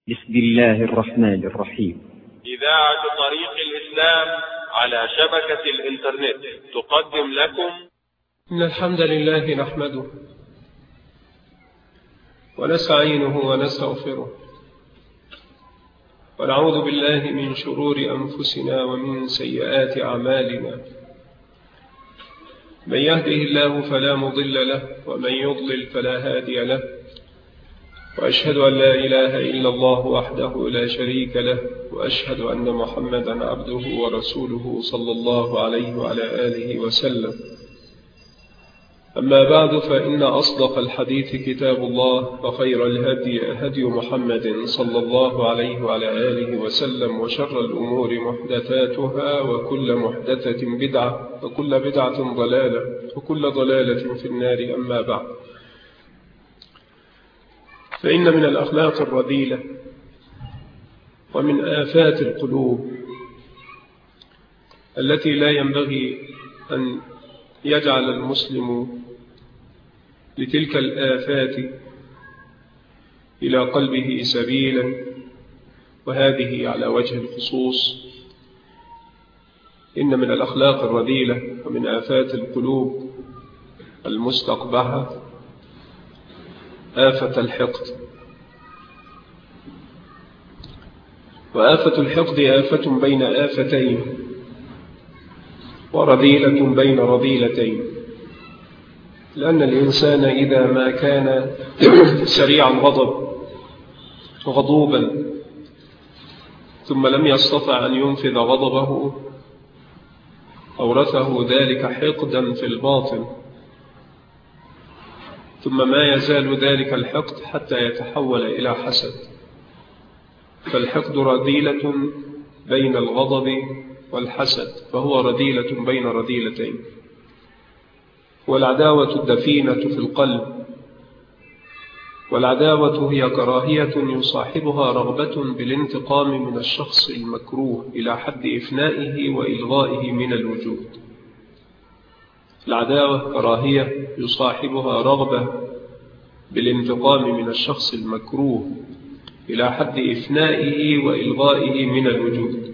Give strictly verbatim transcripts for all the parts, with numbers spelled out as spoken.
بسم الله الرحمن الرحيم. إذاعة طريق الإسلام على شبكة الإنترنت تقدم لكم. إن الحمد لله نحمده ونستعينه ونستغفره ونعوذ بالله من شرور أنفسنا ومن سيئات أعمالنا. من يهده الله فلا مضل له ومن يضلل فلا هادي له، وأشهد أن لا إله إلا الله وحده لا شريك له، وأشهد أن محمدا عبده ورسوله صلى الله عليه وعلى آله وسلم. أما بعد، فإن أصدق الحديث كتاب الله، وخير الهدي هدي محمد صلى الله عليه وعلى آله وسلم، وشر الأمور محدثاتها، وكل محدثة بدعة، وكل بدعة ضلالة، وكل ضلالة في النار. أما بعد، فإن من الأخلاق الرذيلة ومن آفات القلوب التي لا ينبغي أن يجعل المسلم لتلك الآفات إلى قلبه سبيلا، وهذه على وجه الخصوص إن من الأخلاق الرذيلة ومن آفات القلوب المستقبحة آفة الحقد. وآفة الحقد آفة بين آفتين، ورذيلة بين رذيلتين، لأن الإنسان إذا ما كان سريع الغضب غضوبا ثم لم يستطع أن ينفذ غضبه، أورثه ذلك حقدا في الباطن، ثم ما يزال ذلك الحقد حتى يتحول إلى حسد. فالحقد رذيلة بين الغضب والحسد، فهو رذيلة بين رذيلتين. والعداوة الدفينة في القلب، والعداوة هي كراهية يصاحبها رغبة بالانتقام من الشخص المكروه إلى حد إفنائه وإلغائه من الوجود. العداوة كراهية يصاحبها رغبة بالانتقام من الشخص المكروه إلى حد إفنائه وإلغائه من الوجود.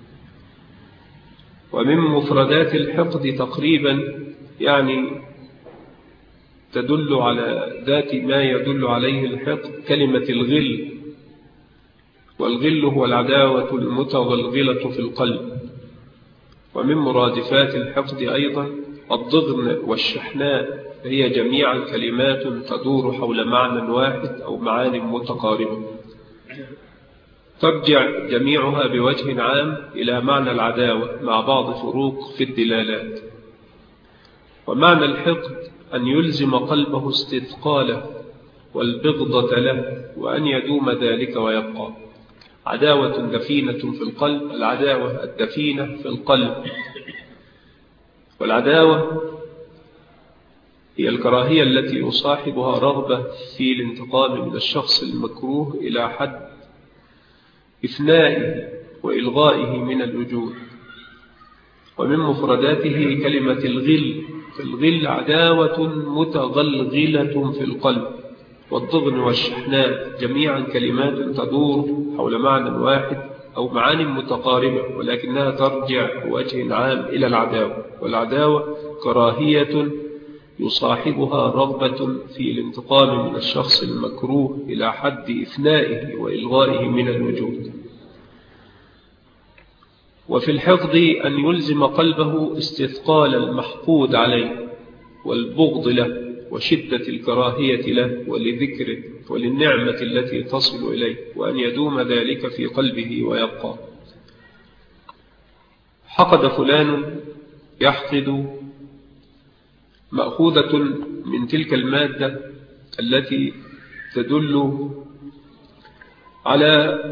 ومن مفردات الحقد تقريبا، يعني تدل على ذات ما يدل عليه الحقد، كلمة الغل. والغل هو العداوة المتغلغلة في القلب. ومن مرادفات الحقد أيضا الضغن والشحناء، هي جميعا كلمات تدور حول معنى واحد أو معاني متقاربة، ترجع جميعها بوجه عام إلى معنى العداوة مع بعض فروق في الدلالات. ومعنى الحقد أن يلزم قلبه استثقاله والبغضة له، وأن يدوم ذلك ويبقى. عداوة دفينة في القلب، العداوة الدفينة في القلب. والعداوة هي الكراهية التي يصاحبها رغبة في الانتقام من الشخص المكروه إلى حد إفنائه وإلغائه من الوجود. ومن مفرداته كلمة الغل. الغل عداوة متغلغلة في القلب. والضغن والشحناء جميعا كلمات تدور حول معنى واحد أو معاني متقاربة، ولكنها ترجع بوجه عام إلى العداوة. والعداوة كراهية يصاحبها رغبة في الانتقام من الشخص المكروه إلى حد إفنائه وإلغائه من الوجود. وفي الحقد أن يلزم قلبه استثقال المحقود عليه والبغض له وشدة الكراهية له ولذكره وللنعمة التي تصل إليه، وأن يدوم ذلك في قلبه ويبقى. حقد فلان يحقد مأخوذة من تلك المادة التي تدل على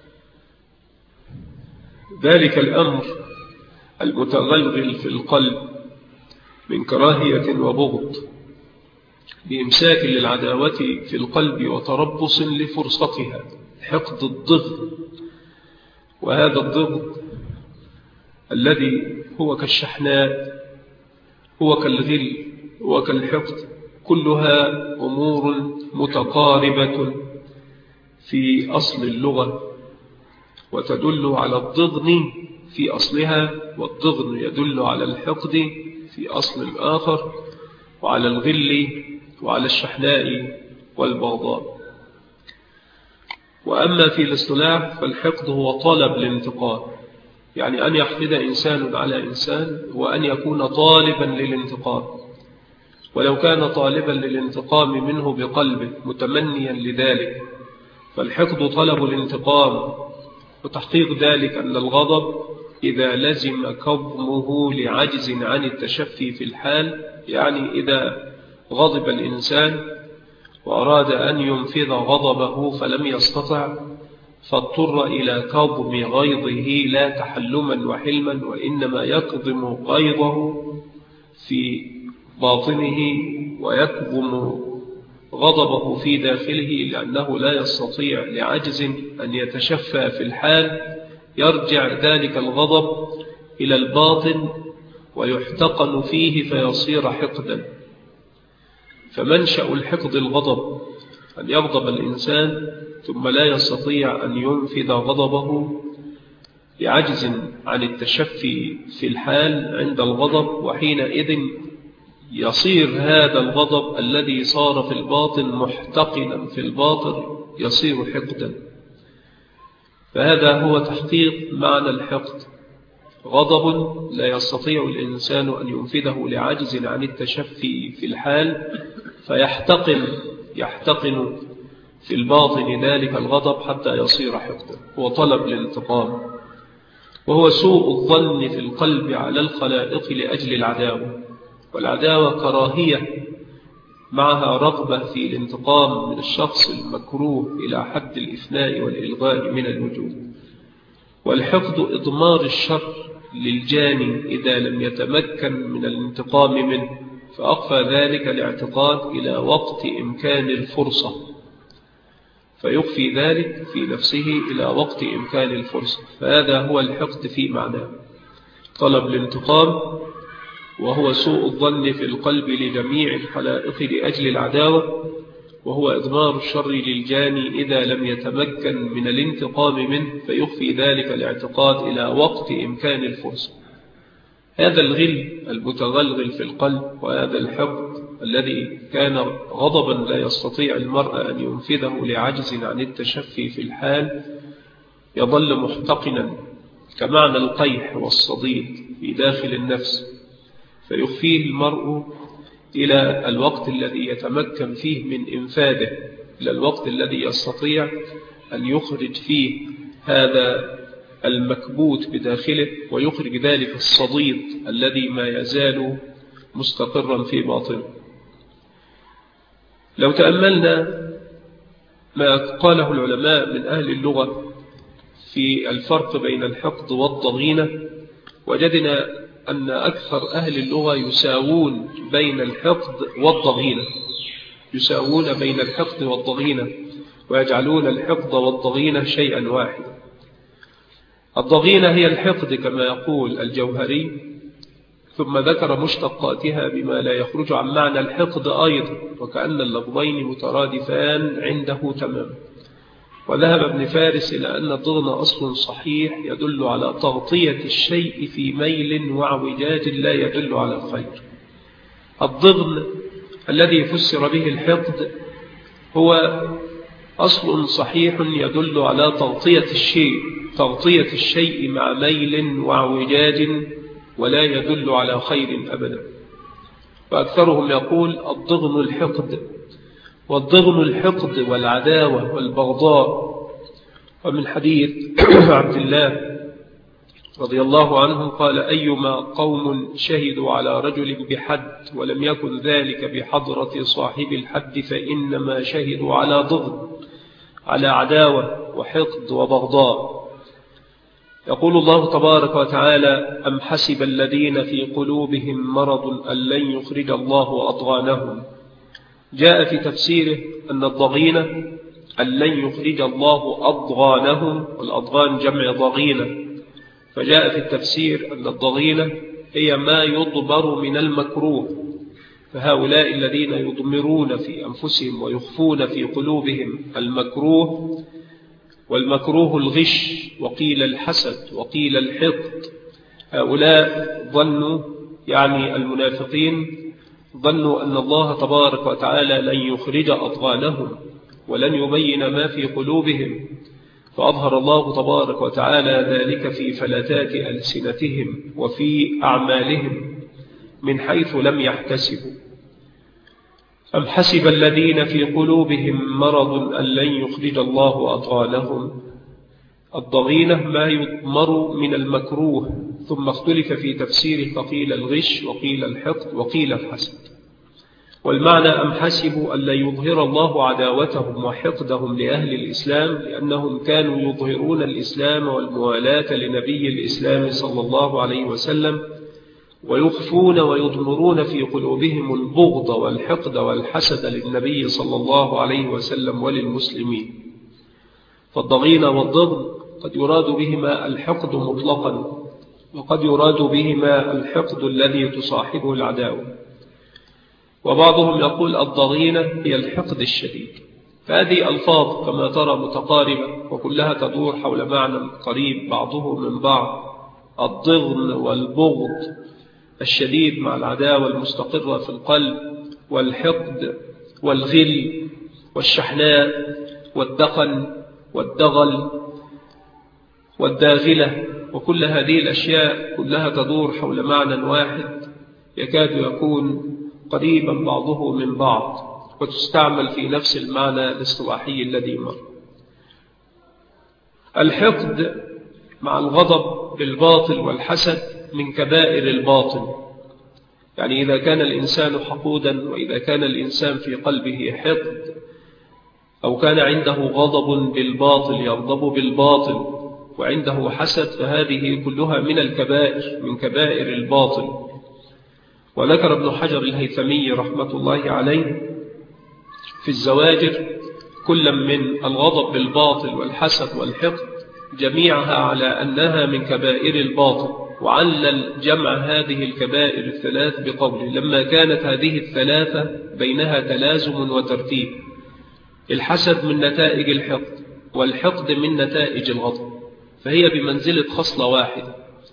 ذلك الأمر المتغلغل في القلب من كراهية وبغض، بإمساك للعداوة في القلب وتربص لفرصتها. حقد الضغط، وهذا الضغط الذي هو كالشحناء، هو كالغل، هو كالحقد، كلها أمور متقاربة في أصل اللغة وتدل على الضغن في أصلها، والضغن يدل على الحقد في أصل آخر، وعلى الغل وعلى الشحناء والبغضاء. وأما في الاصطلاح فالحقد هو طلب الانتقام، يعني أن يحقد إنسان على إنسان وأن يكون طالبا للانتقام، ولو كان طالبا للانتقام منه بقلبه متمنيا لذلك فالحقد طلب الانتقام. وتحقيق ذلك أن الغضب إذا لزم كظمه لعجز عن التشفي في الحال، يعني إذا غضب الإنسان وأراد أن ينفذ غضبه فلم يستطع فاضطر إلى كظم غيظه لا تحلما وحلما، وإنما يكظم غيظه في باطنه ويكظم غضبه في داخله لأنه لا يستطيع لعجز أن يتشفى في الحال، يرجع ذلك الغضب إلى الباطن ويحتقن فيه فيصير حقدا. فمنشأ الحقد الغضب، أن يغضب الإنسان ثم لا يستطيع أن ينفذ غضبه لعجز عن التشفي في الحال عند الغضب، وحينئذ يصير هذا الغضب الذي صار في الباطن محتقنا في الباطن يصير حقدا. فهذا هو تحقيق معنى الحقد، غضب لا يستطيع الإنسان أن ينفذه لعجز عن التشفي في الحال فيحتقن يحتقن في الباطن ذلك الغضب حتى يصير حقدا. هو طلب الانتقام، وهو سوء الظن في القلب على الخلائق لأجل العداوة، والعداوة كراهية معها رغبة في الانتقام من الشخص المكروه إلى حد الإفناء والإلغاء من الوجود. والحقد إضمار الشر للجاني إذا لم يتمكن من الانتقام منه، فأخفى ذلك الاعتقاد إلى وقت إمكان الفرصة، فيخفي ذلك في نفسه إلى وقت إمكان الفرصة. فهذا هو الحقد في معناه، طلب الانتقام، وهو سوء الظن في القلب لجميع الخلائق لأجل العداوة، وهو إضمار الشر للجاني إذا لم يتمكن من الانتقام منه، فيخفي ذلك الاعتقاد إلى وقت إمكان الفرصة. هذا الغل المتغلغل في القلب، وهذا الحقد الذي كان غضبا لا يستطيع المرء أن ينفذه لعجز عن التشفي في الحال، يظل محتقنا كمعنى القيح والصديد في داخل النفس، فيخفيه المرء إلى الوقت الذي يتمكن فيه من إنفاذه، إلى الوقت الذي يستطيع أن يخرج فيه هذا المكبوت بداخله، ويخرج ذلك الصديد الذي ما يزال مستقرا في باطنه. لو تأملنا ما قاله العلماء من أهل اللغة في الفرق بين الحقد والضغينة، وجدنا أن أكثر أهل اللغة يساوون بين الحقد والضغينة، يساوون بين الحقد والضغينة، ويجعلون الحقد والضغينة شيئا واحدا. الضغينة هي الحقد كما يقول الجوهري، ثم ذكر مشتقاتها بما لا يخرج عن معنى الحقد أيضا، وكأن اللفظين مترادفان عنده تماما. وذهب ابن فارس إلى أن الضغن أصل صحيح يدل على تغطية الشيء في ميل وعوجاج لا يدل على الخير. الضغن الذي فسر به الحقد هو أصل صحيح يدل على تغطية الشيء تغطية الشيء مع ميل وعوجاج ولا يدل على خير أبدا. فأكثرهم يقول الضغن الحقد، والضغن الحقد والعداوة والبغضاء. ومن حديث عبد الله رضي الله عنه قال: أيما قوم شهدوا على رجل بحد ولم يكن ذلك بحضرة صاحب الحد فإنما شهدوا على ضغن، على عداوة وحقد وبغضاء. يقول الله تبارك وتعالى: أم حسب الذين في قلوبهم مرض أن لن يخرج الله أضغانهم. جاء في تفسيره أن الضغينة أن لن يخرج الله أضغانهم، والأضغان جمع ضغينة. فجاء في التفسير أن الضغينة هي ما يضمر من المكروه، فهؤلاء الذين يضمرون في أنفسهم ويخفون في قلوبهم المكروه والمكروه الغش، وقيل الحسد، وقيل الحقد. هؤلاء ظنوا، يعني المنافقين، ظنوا أن الله تبارك وتعالى لن يخرج أضغانهم ولن يبين ما في قلوبهم، فأظهر الله تبارك وتعالى ذلك في فلتات ألسنتهم وفي أعمالهم من حيث لم يحتسبوا. أم حسب الذين في قلوبهم مرض أن لن يخرج الله أضغانهم. الضغينة ما يضمر من المكروه، ثم اختلف في تفسيره فقيل الغش، وقيل الحقد، وقيل الحسد. والمعنى أم حسبوا أن لا يظهر الله عداوتهم وحقدهم لأهل الإسلام، لأنهم كانوا يظهرون الإسلام والموالاة لنبي الإسلام صلى الله عليه وسلم، ويخفون ويضمرون في قلوبهم البغض والحقد والحسد للنبي صلى الله عليه وسلم وللمسلمين. فالضغينة والضغن قد يراد بهما الحقد مطلقا، وقد يراد بهما الحقد الذي تصاحبه العداوة. وبعضهم يقول الضغينة هي الحقد الشديد. فهذه ألفاظ كما ترى متقاربة، وكلها تدور حول معنى قريب بعضه من بعض. الضغن والبغض الشديد مع العداوة المستقرة في القلب، والحقد والغل والشحناء والدقن والدغل والداغلة، وكل هذه الأشياء كلها تدور حول معنى واحد يكاد يكون قريبا بعضه من بعض، وتستعمل في نفس المعنى الاصطلاحي الذي مر. الحقد مع الغضب بالباطل والحسد من كبائر الباطل. يعني إذا كان الإنسان حقودا، وإذا كان الإنسان في قلبه حقد، أو كان عنده غضب بالباطل يغضب بالباطل، وعنده حسد، فهذه كلها من الكبائر، من كبائر الباطل. وذكر ابن حجر الهيثمي رحمة الله عليه في الزواجر كل من الغضب بالباطل والحسد والحقد جميعها على أنها من كبائر الباطل، وعلل جمع هذه الكبائر الثلاث بقوله: لما كانت هذه الثلاثة بينها تلازم وترتيب. الحسد من نتائج الحقد، والحقد من نتائج الغضب، فهي بمنزلة خصلة واحدة.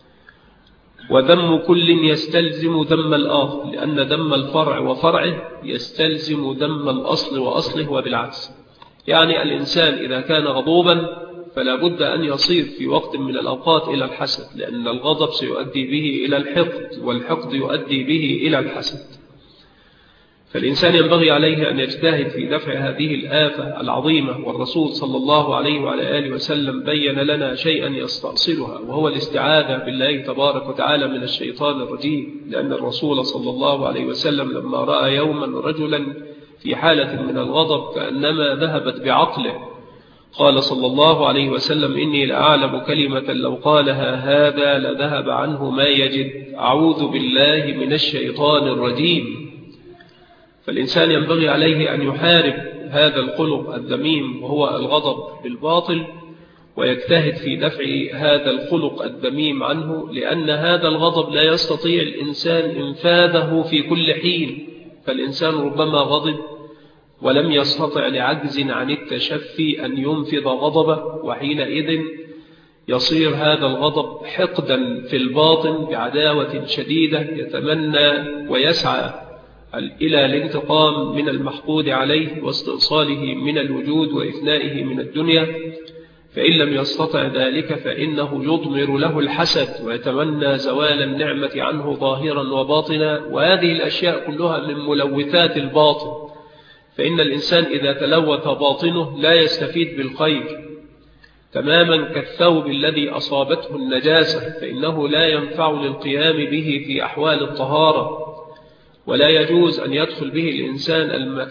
وذم كل يستلزم ذم الآخر، لأن ذم الفرع وفرعه يستلزم ذم الأصل وأصله، وبالعكس. يعني الإنسان إذا كان غضوبا فلا بد أن يصير في وقت من الأوقات إلى الحسد، لأن الغضب سيؤدي به إلى الحقد، والحقد يؤدي به إلى الحسد. فالإنسان ينبغي عليه أن يجتهد في دفع هذه الآفة العظيمة، والرسول صلى الله عليه وعلى آله وسلم بين لنا شيئا يستأصلها، وهو الاستعاذة بالله تبارك وتعالى من الشيطان الرجيم. لأن الرسول صلى الله عليه وسلم لما رأى يوما رجلا في حالة من الغضب كأنما ذهبت بعقله، قال صلى الله عليه وسلم: إني لأعلم كلمة لو قالها هذا لذهب عنه ما يجد، أعوذ بالله من الشيطان الرجيم. فالإنسان ينبغي عليه أن يحارب هذا الخلق الذميم وهو الغضب بالباطل، ويجتهد في دفع هذا الخلق الذميم عنه، لأن هذا الغضب لا يستطيع الإنسان إنفاذه في كل حين. فالإنسان ربما غضب ولم يستطع لعجز عن التشفي أن ينفذ غضبه، وحينئذ يصير هذا الغضب حقدا في الباطن بعداوة شديدة، يتمنى ويسعى إلى الانتقام من المحقود عليه واستئصاله من الوجود وإفنائه من الدنيا. فإن لم يستطع ذلك فإنه يضمر له الحسد، ويتمنى زوال النعمة عنه ظاهرا وباطنا. وهذه الأشياء كلها من ملوثات الباطن، فإن الإنسان إذا تلوث باطنه لا يستفيد بالخير، تماما كالثوب الذي أصابته النجاسة، فإنه لا ينفع للقيام به في أحوال الطهارة، ولا يجوز أن يدخل به الإنسان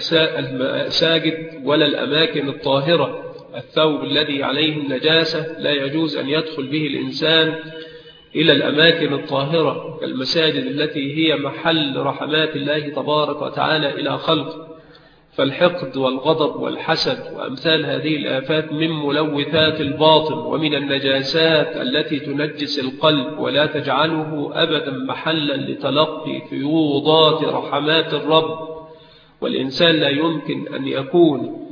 المساجد ولا الأماكن الطاهرة. الثوب الذي عليه النجاسة لا يجوز أن يدخل به الإنسان إلى الأماكن الطاهرة كالمساجد التي هي محل رحمات الله تبارك وتعالى إلى خلقه. فالحقد والغضب والحسد وأمثال هذه الآفات من ملوثات الباطن ومن النجاسات التي تنجس القلب، ولا تجعله أبدا محلا لتلقي فيوضات رحمات الرب. والإنسان لا يمكن أن يكون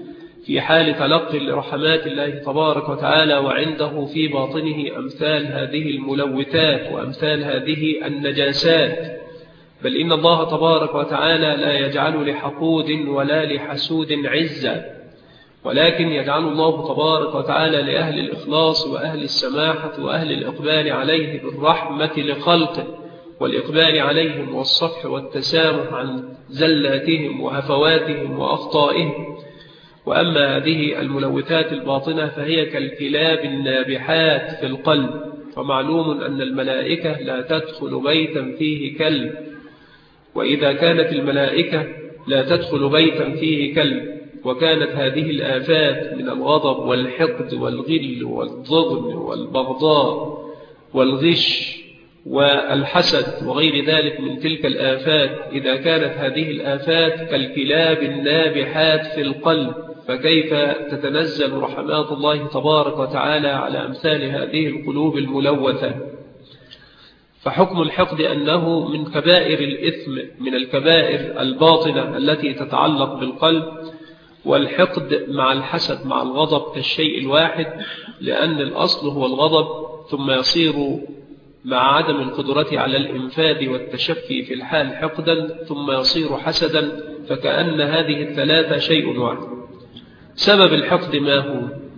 في حال تلقي لرحمات الله تبارك وتعالى، وعنده في باطنه أمثال هذه الملوثات وأمثال هذه النجاسات. بل إن الله تبارك وتعالى لا يجعل لحقود ولا لحسود عزا، ولكن يجعل الله تبارك وتعالى لأهل الإخلاص وأهل السماحة وأهل الإقبال عليه بالرحمة لخلقه، والإقبال عليهم والصفح والتسامح عن زلاتهم وهفواتهم وأخطائهم. وأما هذه الملوثات الباطنة فهي كالكلاب النابحات في القلب، ومعلوم أن الملائكة لا تدخل بيتا فيه كلب، وإذا كانت الملائكة لا تدخل بيتا فيه كلب، وكانت هذه الآفات من الغضب والحقد والغل والضغن والبغضاء والغش والحسد وغير ذلك من تلك الآفات، إذا كانت هذه الآفات كالكلاب النابحات في القلب، فكيف تتنزل رحمات الله تبارك وتعالى على أمثال هذه القلوب الملوثة؟ فحكم الحقد أنه من كبائر الإثم، من الكبائر الباطنة التي تتعلق بالقلب. والحقد مع الحسد مع الغضب كالشيء الواحد، لأن الأصل هو الغضب، ثم يصير مع عدم القدرة على الإنفاذ والتشفي في الحال حقدا، ثم يصير حسدا، فكأن هذه الثلاثة شيء واحد. سبب الحقد ما هو؟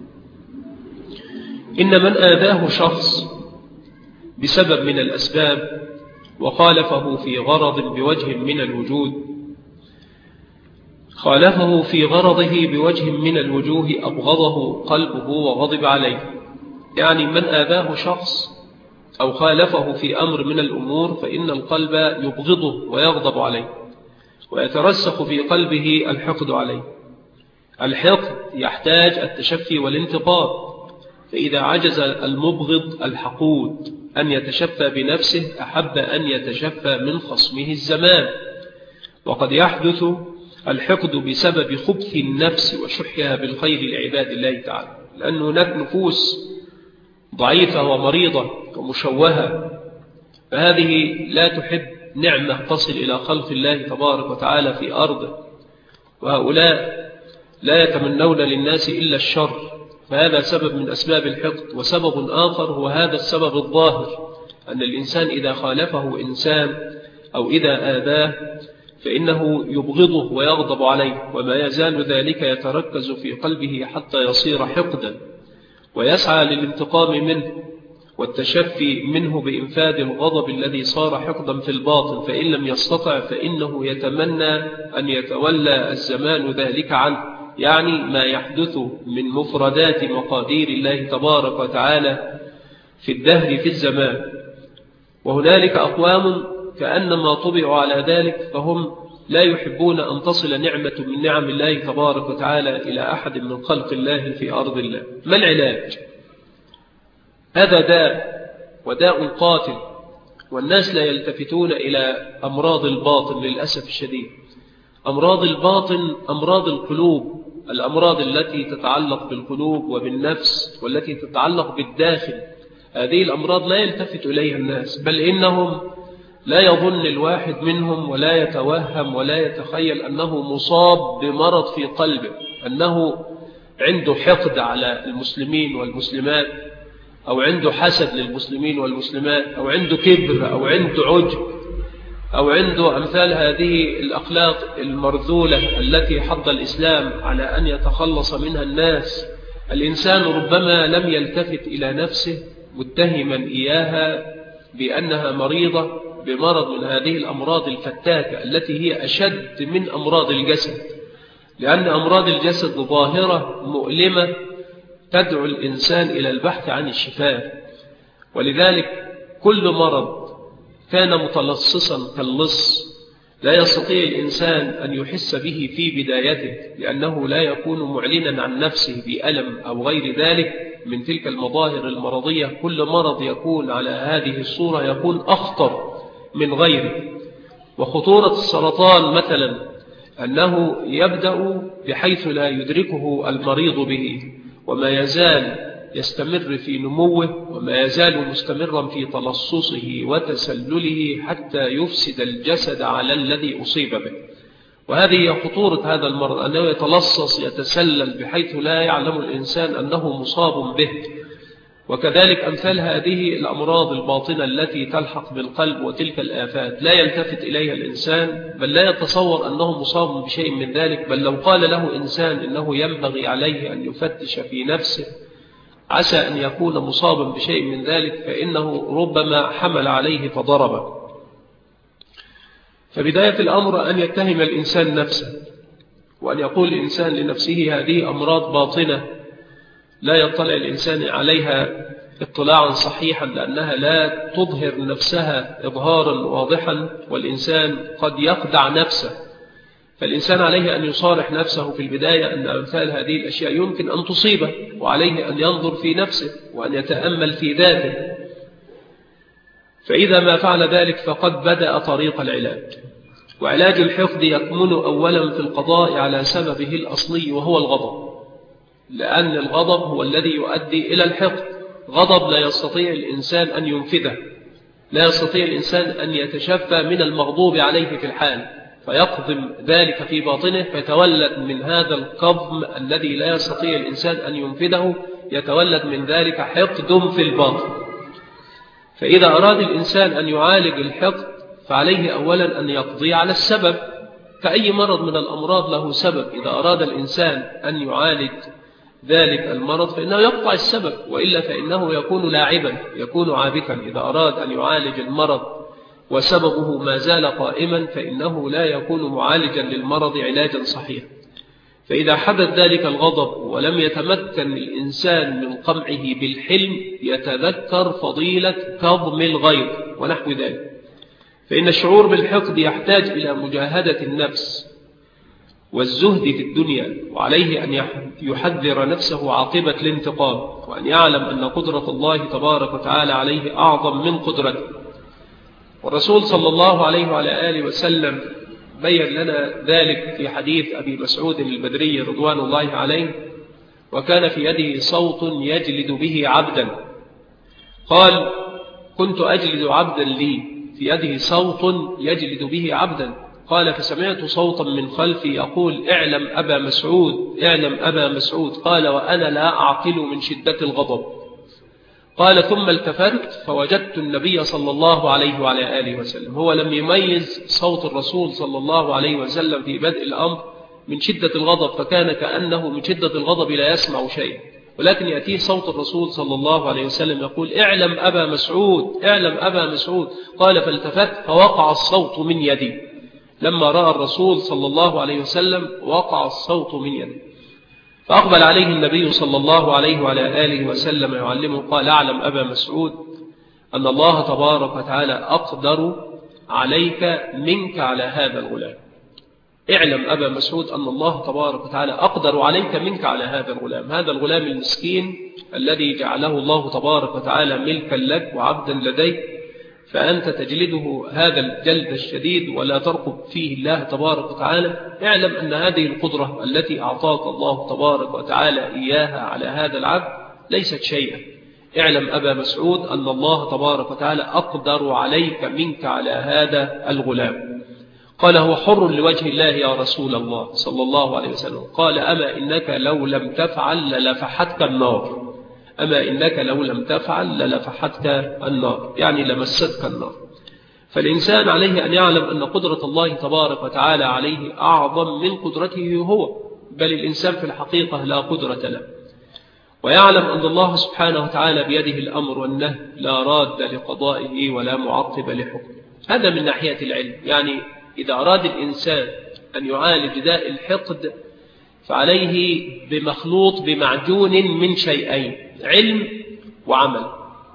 إن من آذاه شخص بسبب من الأسباب وخالفه في غرض بوجه من الوجود خالفه في غرضه بوجه من الوجوه أبغضه قلبه وغضب عليه. يعني من آذاه شخص أو خالفه في أمر من الأمور فإن القلب يبغضه ويغضب عليه، ويترسخ في قلبه الحقد عليه. الحقد يحتاج التشفي والانتقام، فإذا عجز المبغض الحقود أن يتشفى بنفسه أحب أن يتشفى من خصمه الزمان. وقد يحدث الحقد بسبب خبث النفس وشحها بالخير لعباد الله تعالى، لأن هناك نفوس ضعيفة ومريضة ومشوهة، فهذه لا تحب نعمة تصل إلى خلق الله تبارك وتعالى في أرضه، وهؤلاء لا يتمنون للناس إلا الشر، فهذا سبب من أسباب الحقد. وسبب آخر هو هذا السبب الظاهر، أن الإنسان إذا خالفه إنسان أو إذا آذاه فإنه يبغضه ويغضب عليه، وما يزال ذلك يتركز في قلبه حتى يصير حقدا، ويسعى للانتقام منه والتشفي منه بإنفاذ الغضب الذي صار حقدا في الباطن، فإن لم يستطع فإنه يتمنى أن يتولى الزمان ذلك عنه، يعني ما يحدث من مفردات مقادير الله تبارك وتعالى في الدهر في الزمان. وهنالك أقوام كأنما طبعوا على ذلك، فهم لا يحبون أن تصل نعمة من نعم الله تبارك وتعالى إلى أحد من خلق الله في أرض الله. ما العلاج؟ هذا داء، وداء قاتل، والناس لا يلتفتون إلى أمراض الباطن للأسف الشديد. أمراض الباطن أمراض القلوب، الأمراض التي تتعلق بالقلوب وبالنفس والتي تتعلق بالداخل، هذه الأمراض لا يلتفت إليها الناس، بل إنهم لا يظن الواحد منهم ولا يتوهم ولا يتخيل أنه مصاب بمرض في قلبه، أنه عنده حقد على المسلمين والمسلمات، أو عنده حسد للمسلمين والمسلمات، أو عنده كبر، أو عنده عجب، أو عنده أمثال هذه الأخلاق المرذولة التي حض الإسلام على أن يتخلص منها الناس. الإنسان ربما لم يلتفت إلى نفسه متهما إياها بأنها مريضة بمرض من هذه الأمراض الفتاكة التي هي أشد من أمراض الجسد، لأن أمراض الجسد ظاهرة مؤلمة تدعو الإنسان إلى البحث عن الشفاء. ولذلك كل مرض كان متلصصا كاللص لا يستطيع الإنسان أن يحس به في بدايته، لأنه لا يكون معلنا عن نفسه بألم أو غير ذلك من تلك المظاهر المرضية. كل مرض يكون على هذه الصورة يكون أخطر من غيره. وخطورة السرطان مثلا أنه يبدأ بحيث لا يدركه المريض به، وما يزال يستمر في نموه، وما يزال مستمرا في تلصصه وتسلله حتى يفسد الجسد على الذي أصيب به. وهذه هي خطورة هذا المرض، أنه يتلصص يتسلل بحيث لا يعلم الإنسان أنه مصاب به. وكذلك أمثال هذه الأمراض الباطنة التي تلحق بالقلب وتلك الآفات لا يلتفت إليها الإنسان، بل لا يتصور أنه مصاب بشيء من ذلك. بل لو قال له إنسان إنه ينبغي عليه أن يفتش في نفسه عسى أن يكون مصابا بشيء من ذلك، فإنه ربما حمل عليه فضربه. فبداية الأمر أن يتهم الإنسان نفسه، وأن يقول الإنسان لنفسه هذه أمراض باطنة لا يطلع الإنسان عليها اطلاعا صحيحا، لأنها لا تظهر نفسها إظهارا واضحا، والإنسان قد يخدع نفسه. فالإنسان عليه أن يصارح نفسه في البداية أن أمثال هذه الأشياء يمكن أن تصيبه، وعليه أن ينظر في نفسه وأن يتأمل في ذاته. فإذا ما فعل ذلك فقد بدأ طريق العلاج. وعلاج الحقد يكمن أولا في القضاء على سببه الأصلي وهو الغضب، لأن الغضب هو الذي يؤدي إلى الحقد. غضب لا يستطيع الإنسان أن ينفذه، لا يستطيع الإنسان أن يتشفى من المغضوب عليه في الحال، فيقضم ذلك في باطنه، فيتولد من هذا القضم الذي لا يستطيع الإنسان أن ينفذه، يتولد من ذلك حقد في الباطن. فإذا أراد الإنسان أن يعالج الحقد فعليه أولا أن يقضي على السبب. كأي مرض من الأمراض له سبب، إذا أراد الإنسان أن يعالج ذلك المرض فإنه يقطع السبب، وإلا فإنه يكون لاعبا، يكون عابثا. إذا أراد أن يعالج المرض وسببه ما زال قائما فإنه لا يكون معالجا للمرض علاجا صحيحا. فإذا حدث ذلك الغضب ولم يتمكن الإنسان من قمعه بالحلم يتذكر فضيلة كظم الغيظ ونحو ذلك. فإن الشعور بالحقد يحتاج إلى مجاهدة النفس والزهد في الدنيا، وعليه أن يحذر نفسه عاقبة الانتقام، وأن يعلم أن قدرة الله تبارك وتعالى عليه أعظم من قدرته. والرسول صلى الله عليه وعلى آله وسلم بين لنا ذلك في حديث أبي مسعود البدري رضوان الله عليه: وكان في يده صوت يجلد به عبدا. قال: كنت أجلد عبدا لي، في يده صوت يجلد به عبدا. قال: فسمعت صوتا من خلفي يقول: اعلم أبا مسعود، اعلم أبا مسعود. قال: وأنا لا أعقل من شدة الغضب. قال: ثم التفت فوجدت النبي صلى الله عليه وعلى آله وسلم. هو لم يميز صوت الرسول صلى الله عليه وسلم في بدء الأمر من شدة الغضب، فكان كأنه من شدة الغضب لا يسمع شيئا، ولكن يأتيه صوت الرسول صلى الله عليه وسلم يقول: اعلم أبا مسعود، اعلم أبا مسعود. قال: فالتفت فوقع الصوت من يدي. لما رأى الرسول صلى الله عليه وسلم وقع الصوت من يدي، فأقبل عليه النبي صلى الله عليه وعلى آله وسلم يعلمه. قال: اعلم أبا مسعود أن الله تبارك وتعالى أقدر عليك منك على هذا الغلام. اعلم أبا مسعود أن الله تبارك وتعالى أقدر عليك منك على هذا الغلام، هذا الغلام المسكين الذي جعله الله تبارك وتعالى ملكا لك وعبدا لديك، فأنت تجلده هذا الجلد الشديد ولا ترقب فيه الله تبارك وتعالى. اعلم أن هذه القدرة التي أعطاك الله تبارك وتعالى إياها على هذا العبد ليست شيئا. اعلم أبا مسعود أن الله تبارك وتعالى أقدر عليك منك على هذا الغلام. قال: هو حر لوجه الله يا رسول الله صلى الله عليه وسلم. قال: أما إنك لو لم تفعل للفحتك النار، أما إنك لو لم تفعل للفحتك النار، يعني لمستك النار. فالإنسان عليه أن يعلم أن قدرة الله تبارك وتعالى عليه أعظم من قدرته هو، بل الإنسان في الحقيقة لا قدرة له. ويعلم أن الله سبحانه وتعالى بيده الأمر والنهي، لا راد لقضائه ولا معقب لحكمه. هذا من ناحية العلم. يعني إذا أراد الإنسان أن يعالج داء الحقد فعليه بمخلوط بمعجون من شيئين: علم وعمل.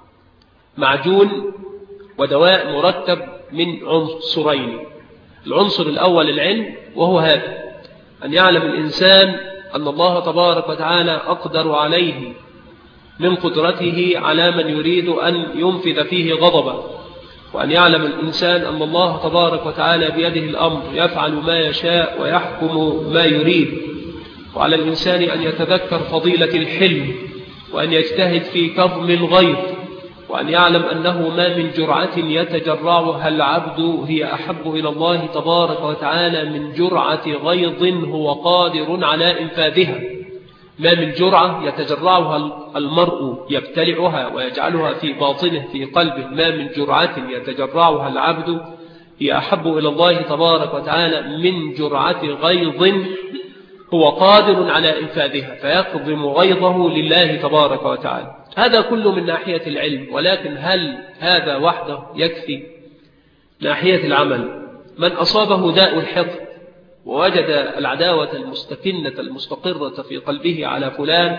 معجون ودواء مركب من عنصرين. العنصر الأول العلم، وهو هذا: أن يعلم الإنسان أن الله تبارك وتعالى أقدر عليه من قدرته على من يريد أن ينفذ فيه غضبه، وأن يعلم الإنسان أن الله تبارك وتعالى بيده الأمر، يفعل ما يشاء ويحكم ما يريد. وعلى الإنسان أن يتذكر فضيلة الحلم، وأن يجتهد في كظم الغيظ، وأن يعلم أنه ما من جرعة يتجرعها العبد هي أحب إلى الله تبارك وتعالى من جرعة غيظ هو قادر على إنفاذها. ما من جرعة يتجرعها المرء يبتلعها ويجعلها في باطنه في قلبه، ما من جرعة يتجرعها العبد هي أحب إلى الله تبارك وتعالى من جرعة غيظ هو قادر على إنفاذها، فيقضم غيظه لله تبارك وتعالى. هذا كله من ناحية العلم، ولكن هل هذا وحده يكفي؟ ناحية العمل، من أصابه داء الحقد ووجد العداوة المستكنة المستقرة في قلبه على فلان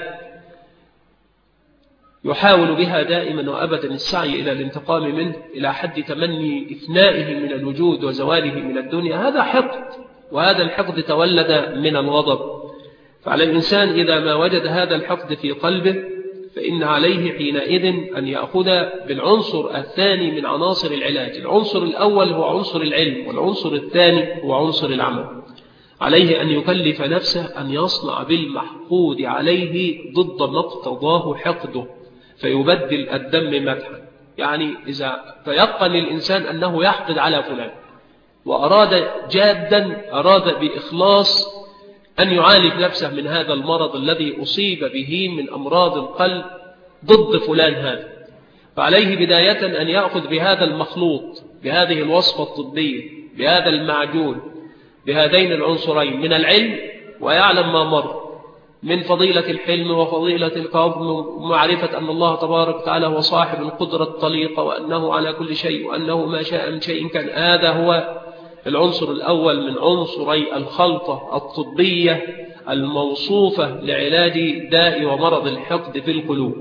يحاول بها دائما وأبدا السعي إلى الانتقام منه إلى حد تمني إفنائه من الوجود وزواله من الدنيا، هذا حقد، وهذا الحقد تولد من الغضب. فعلى الإنسان إذا ما وجد هذا الحقد في قلبه فإن عليه حينئذ أن يأخذ بالعنصر الثاني من عناصر العلاج. العنصر الأول هو عنصر العلم، والعنصر الثاني هو عنصر العمل. عليه أن يكلف نفسه أن يصنع بالمحقود عليه ضد ما اقتضاه حقده فيبدل الدم مدحا. يعني إذا تيقن الإنسان أنه يحقد على فلان وأراد جادا أراد بإخلاص أن يعالج نفسه من هذا المرض الذي أصيب به من أمراض القلب ضد فلان هذا، فعليه بداية أن يأخذ بهذا المخلوط، بهذه الوصفة الطبية، بهذا المعجون، بهذين العنصرين من العلم، ويعلم ما مر من فضيلة الحلم وفضيلة الكظم ومعرفة أن الله تبارك وتعالى هو صاحب القدرة الطليقة وأنه على كل شيء وأنه ما شاء من شيء كان. هذا هو العنصر الأول من عنصري الخلطة الطبية الموصوفة لعلاج داء ومرض الحقد في القلوب.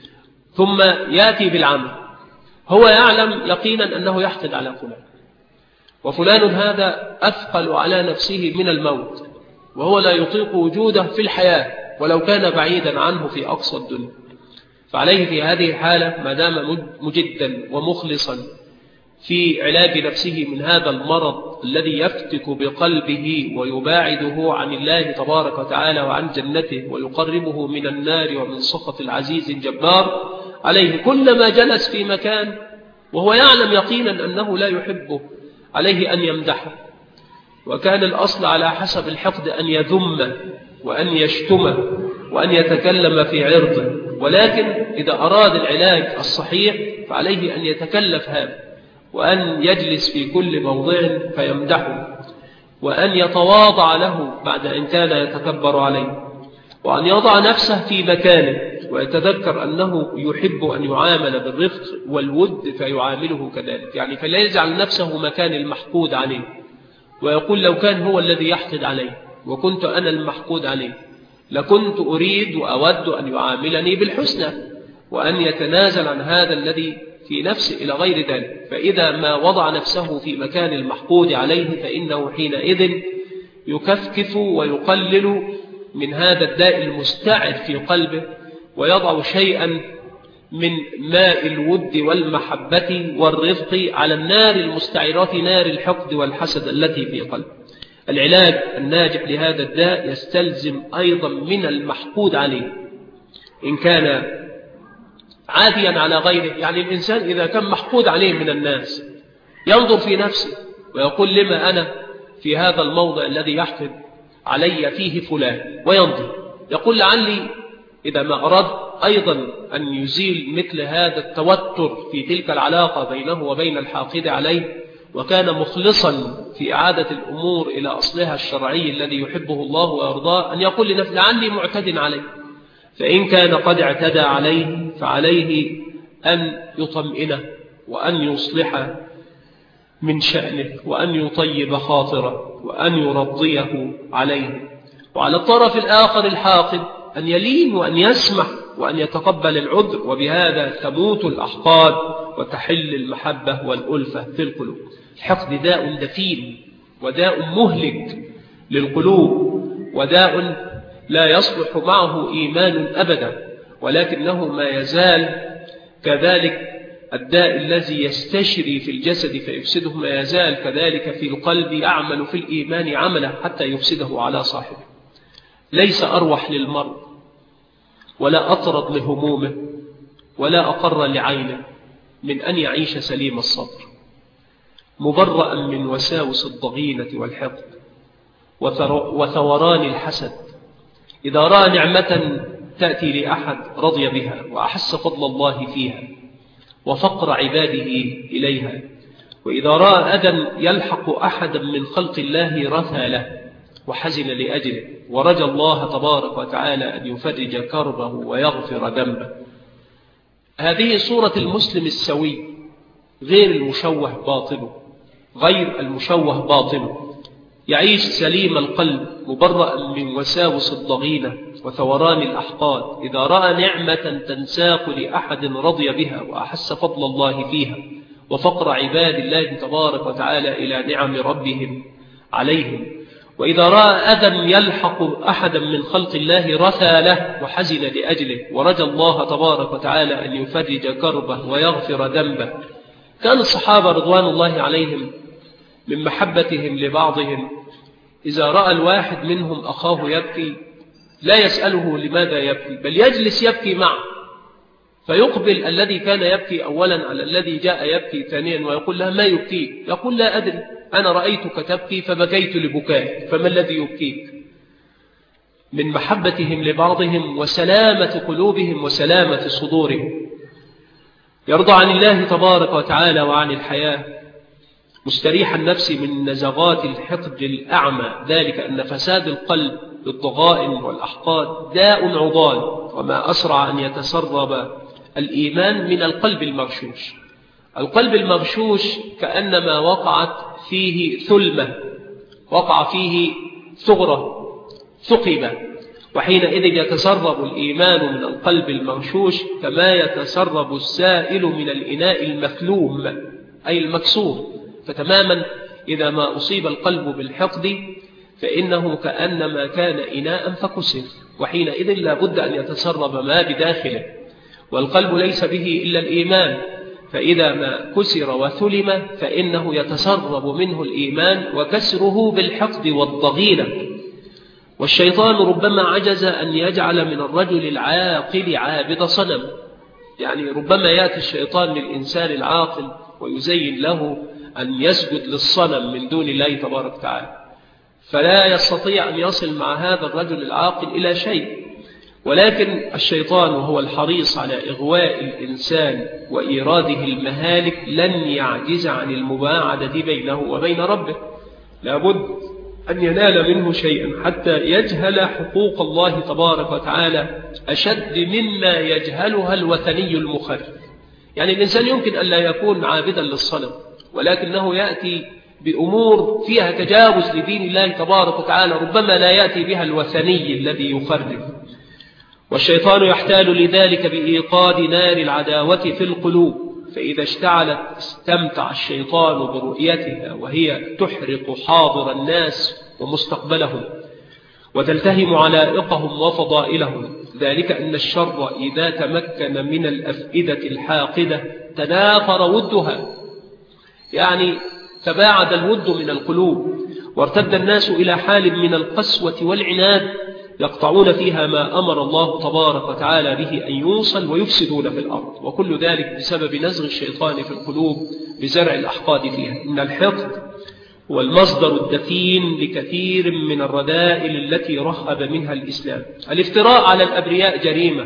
ثم يأتي بالعمل، هو يعلم يقينا أنه يحقد على فلان، وفلان هذا أثقل على نفسه من الموت، وهو لا يطيق وجوده في الحياة ولو كان بعيدا عنه في أقصى الدنيا. فعليه في هذه الحالة ما دام مجدا ومخلصا في علاج نفسه من هذا المرض الذي يفتك بقلبه ويباعده عن الله تبارك وتعالى وعن جنته ويقربه من النار ومن سخط العزيز الجبار، عليه كلما جلس في مكان وهو يعلم يقينا أنه لا يحبه عليه أن يمدحه. وكان الأصل على حسب الحقد أن يذم وأن يشتم وأن يتكلم في عرضه، ولكن إذا أراد العلاج الصحيح فعليه أن يتكلف هذا، وأن يجلس في كل موضع فيمدحه، وأن يتواضع له بعد أن كان يتكبر عليه، وأن يضع نفسه في مكانه ويتذكر أنه يحب أن يعامل بالرفق والود فيعامله كذلك. يعني فلا يجعل نفسه مكان المحقود عليه ويقول لو كان هو الذي يحقد عليه وكنت أنا المحقود عليه لكنت أريد وأود أن يعاملني بالحسنى، وأن يتنازل عن هذا الذي في نفسه إلى غير ذلك. فإذا ما وضع نفسه في مكان المحقود عليه فإنه حينئذ يكفكف ويقلل من هذا الداء المستعد في قلبه، ويضع شيئا من ماء الود والمحبة والرفق على النار المستعرة نار الحقد والحسد التي في قلبه. العلاج الناجح لهذا الداء يستلزم أيضا من المحقود عليه إن كان عاديا على غيره. يعني الإنسان إذا كان محقود عليه من الناس ينظر في نفسه ويقول لما أنا في هذا الموضع الذي يحقد علي فيه فلان، وينظر يقول لعلي إذا ما أراد أيضا أن يزيل مثل هذا التوتر في تلك العلاقة بينه وبين الحاقد عليه، وكان مخلصا في إعادة الأمور إلى أصلها الشرعي الذي يحبه الله ويرضاه، أن يقول لنفسه لعلي معتد عليه. فإن كان قد اعتدى عليه فعليه أن يطمئنه وأن يصلح من شأنه وأن يطيب خاطره وأن يرضيه عليه. وعلى الطرف الآخر الحاقد أن يلين وأن يسمح وأن يتقبل العذر، وبهذا تموت الأحقاد وتحل المحبة والألفة في القلوب. الحقد داء دفين وداء مهلك للقلوب، وداء لا يصلح معه إيمان أبدا، ولكنه ما يزال كذلك الداء الذي يستشري في الجسد فيفسده، ما يزال كذلك في القلب يعمل في الإيمان عمله حتى يفسده على صاحبه. ليس أروح للمرء ولا أطرد لهمومه ولا أقر لعينه من أن يعيش سليم الصدر مبرأ من وساوس الضغينة والحقد وثوران الحسد. إذا رأى نعمة تأتي لأحد رضي بها وأحس فضل الله فيها وفقر عباده إليها، وإذا رأى أذى يلحق أحدا من خلق الله رثى له وحزن لأجله ورجى الله تبارك وتعالى أن يفرج كربه ويغفر ذنبه. هذه صورة المسلم السوي، غير المشوه باطله، غير المشوه باطله، يعيش سليم القلب مبرأ من وساوس الضغينة وثوران الأحقاد. إذا رأى نعمة تنساق لأحد رضي بها وأحس فضل الله فيها وفقر عباد الله تبارك وتعالى إلى نعم ربهم عليهم، وإذا رأى أذى يلحق أحدا من خلق الله رثى له وحزن لأجله ورجى الله تبارك وتعالى أن يفرج كربه ويغفر ذنبه. كان الصحابة رضوان الله عليهم من محبتهم لبعضهم إذا رأى الواحد منهم أخاه يبكي لا يسأله لماذا يبكي، بل يجلس يبكي معه، فيقبل الذي كان يبكي أولا على الذي جاء يبكي ثانيا ويقول له ما يبكيك؟ يقول لا أدري، أنا رأيتك تبكي فبكيت لبكائك، فما الذي يبكيك؟ من محبتهم لبعضهم وسلامة قلوبهم وسلامة صدورهم. يرضى عن الله تبارك وتعالى وعن الحياة، مستريح النفس من نزغات الحقد الأعمى، ذلك أن فساد القلب بالضغائن والأحقاد داء عضال، وما أسرع أن يتسرب الإيمان من القلب المغشوش. القلب المغشوش كأنما وقعت فيه ثلمة، وقع فيه ثغرة ثقبة، وحينئذ يتسرب الإيمان من القلب المغشوش كما يتسرب السائل من الإناء المثلوم أي المكسور. فتماما إذا ما أصيب القلب بالحقد فإنه كأنما كان إناء فكسر، وحينئذ لا بد أن يتسرب ما بداخله، والقلب ليس به إلا الإيمان، فإذا ما كسر وثلم فإنه يتسرب منه الإيمان وكسره بالحقد والضغينة. والشيطان ربما عجز أن يجعل من الرجل العاقل عابد صنم، يعني ربما يأتي الشيطان للإنسان العاقل ويزين له أن يسجد للصنم من دون الله تبارك وتعالى، فلا يستطيع أن يصل مع هذا الرجل العاقل إلى شيء. ولكن الشيطان وهو الحريص على إغواء الإنسان وإيراده المهالك لن يعجز عن المباعدة بينه وبين ربه، لابد أن ينال منه شيئا حتى يجهل حقوق الله تبارك وتعالى أشد مما يجهلها الوثني المخرف. يعني الإنسان يمكن أن لا يكون عابدا للصنم، ولكنه يأتي بأمور فيها تجاوز لدين الله تبارك وتعالى ربما لا يأتي بها الوثني الذي يخرف. والشيطان يحتال لذلك بإيقاد نار العداوة في القلوب، فإذا اشتعلت استمتع الشيطان برؤيتها وهي تحرق حاضر الناس ومستقبلهم وتلتهم علائقهم وفضائلهم. ذلك أن الشر إذا تمكن من الأفئدة الحاقدة تنافر ودها، يعني تباعد الود من القلوب، وارتد الناس إلى حال من القسوة والعناد يقطعون فيها ما أمر الله تبارك وتعالى به أن يوصل ويفسدون في الأرض، وكل ذلك بسبب نزغ الشيطان في القلوب بزرع الأحقاد فيها. إن الحقد هو المصدر الدفين لكثير من الرذائل التي رهب منها الإسلام. الافتراء على الأبرياء جريمة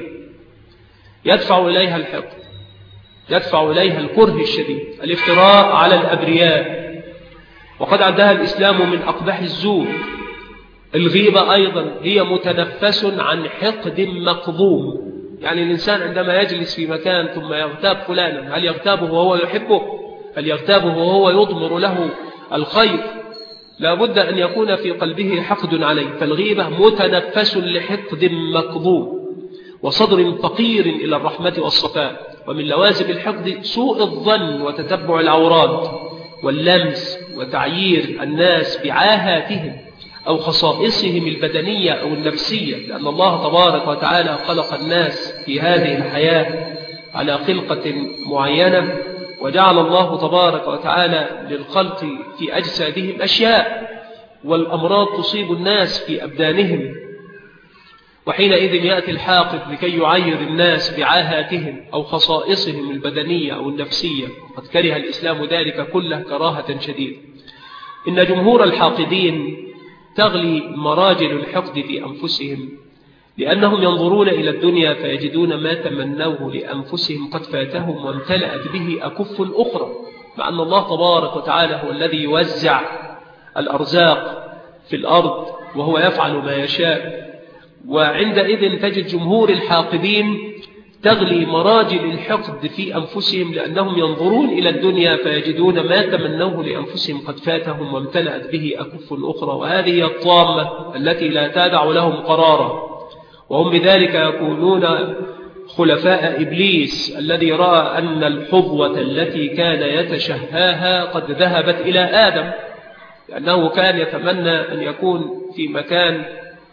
يدفع إليها الحقد، يدفع إليها الكره الشديد، الافتراء على الأبرياء، وقد عدها الإسلام من أقبح الزور. الغيبة أيضا هي متنفس عن حقد مقضوم، يعني الإنسان عندما يجلس في مكان ثم يغتاب فلانا، هل يغتابه وهو يحبه؟ هل يغتابه وهو يضمر له الخير؟ لا بد أن يكون في قلبه حقد عليه. فالغيبة متنفس لحقد مقضوم وصدر فقير إلى الرحمة والصفاء. ومن لوازم الحقد سوء الظن وتتبع العورات واللمس وتعيير الناس بعاهاتهم أو خصائصهم البدنية أو النفسية، لأن الله تبارك وتعالى خلق الناس في هذه الحياة على خلقة معينة، وجعل الله تبارك وتعالى للخلق في أجسادهم أشياء، والأمراض تصيب الناس في أبدانهم، وحينئذ يأتي الحاقد لكي يعير الناس بعاهاتهم أو خصائصهم البدنية أو النفسية، قد كره الإسلام ذلك كله كراهة شديدة. إن جمهور الحاقدين تغلي مراجل الحقد في أنفسهم، لأنهم ينظرون إلى الدنيا فيجدون ما تمنوه لأنفسهم قد فاتهم وامتلأت به أكف أخرى، مع أن الله تبارك وتعالى هو الذي يوزع الأرزاق في الأرض وهو يفعل ما يشاء. وعندئذ تجد جمهور الحاقدين تغلي مراجل الحقد في أنفسهم، لأنهم ينظرون إلى الدنيا فيجدون ما تمنوه لأنفسهم قد فاتهم وامتلأت به أكف أخرى، وهذه هي الطامة التي لا تدع لهم قرارا، وهم بذلك يكونون خلفاء إبليس الذي رأى أن الحظوة التي كان يتشهاها قد ذهبت إلى آدم، لأنه كان يتمنى أن يكون في مكان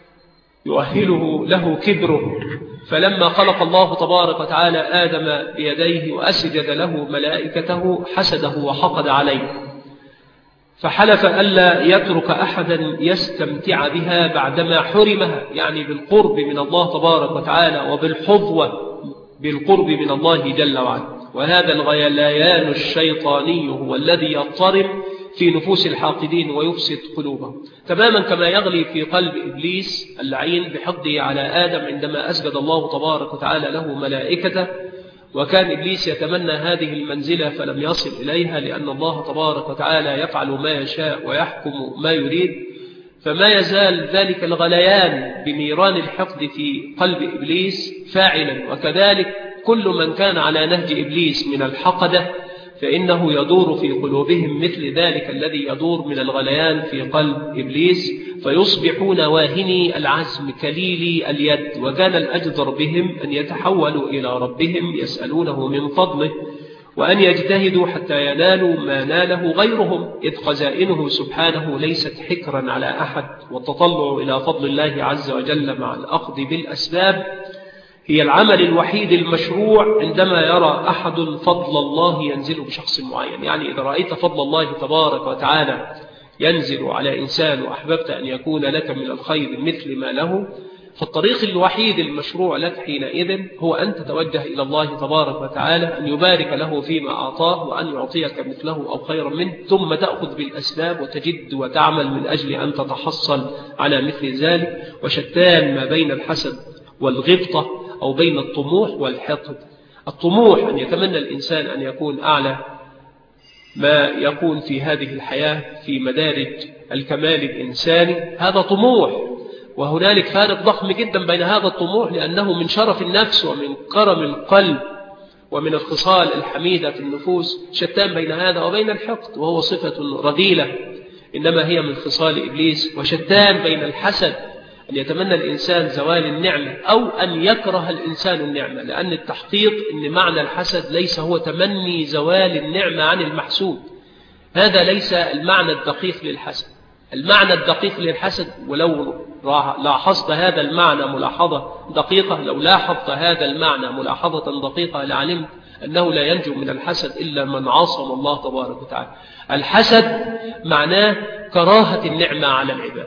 يؤهله له كبره. فلما خلق الله تبارك وتعالى آدم بيديه وأسجد له ملائكته حسده وحقد عليه، فحلف ألا يترك أحدا يستمتع بها بعدما حرمها، يعني بالقرب من الله تبارك وتعالى وبالحظوة بالقرب من الله جل وعلا. وهذا الغليان الشيطاني هو الذي يضطرب في نفوس الحاقدين ويفسد قلوبهم، تماما كما يغلي في قلب إبليس اللعين بحقده على آدم عندما أسجد الله تبارك وتعالى له ملائكته. وكان إبليس يتمنى هذه المنزلة فلم يصل إليها، لأن الله تبارك وتعالى يفعل ما يشاء ويحكم ما يريد. فما يزال ذلك الغليان بنيران الحقد في قلب إبليس فاعلا، وكذلك كل من كان على نهج إبليس من الحقدة فإنه يدور في قلوبهم مثل ذلك الذي يدور من الغليان في قلب إبليس، فيصبحون واهني العزم كليلي اليد. وكان الأجدر بهم أن يتحولوا إلى ربهم يسألونه من فضله، وأن يجتهدوا حتى ينالوا ما ناله غيرهم، إذ خزائنه سبحانه ليست حكرا على أحد، والتطلع إلى فضل الله عز وجل مع الأخذ بالأسباب هي العمل الوحيد المشروع عندما يرى أحد فضل الله ينزل بشخص معين. يعني إذا رأيت فضل الله تبارك وتعالى ينزل على إنسان وأحببت أن يكون لك من الخير مثل ما له، فالطريق الوحيد المشروع لك حينئذ هو أن تتوجه إلى الله تبارك وتعالى أن يبارك له فيما أعطاه وأن يعطيك مثله أو خيرا منه، ثم تأخذ بالأسباب وتجد وتعمل من أجل أن تتحصل على مثل ذلك. وشتان ما بين الحسد والغبطة أو بين الطموح والحقد. الطموح أن يتمنى الإنسان أن يكون أعلى ما يكون في هذه الحياة في مدارج الكمال الإنساني، هذا طموح، وهنالك فارق ضخم جدا بين هذا الطموح لأنه من شرف النفس ومن كرم القلب ومن الخصال الحميدة في النفوس، شتان بين هذا وبين الحقد، وهو صفة رذيلة إنما هي من خصال إبليس. وشتان بين الحسد أن يتمنى الإنسان زوال النعمة أو أن يكره الإنسان النعمة، لأن التحقيق أن معنى الحسد ليس هو تمني زوال النعمة عن المحسود، هذا ليس المعنى الدقيق للحسد. المعنى الدقيق للحسد، ولو لاحظت هذا المعنى ملاحظة دقيقة، لو لاحظت هذا المعنى ملاحظة دقيقة لعلمت أنه لا ينجو من الحسد إلا من عاصم الله تبارك وتعالى. الحسد معناه كراهة النعمة على العباد،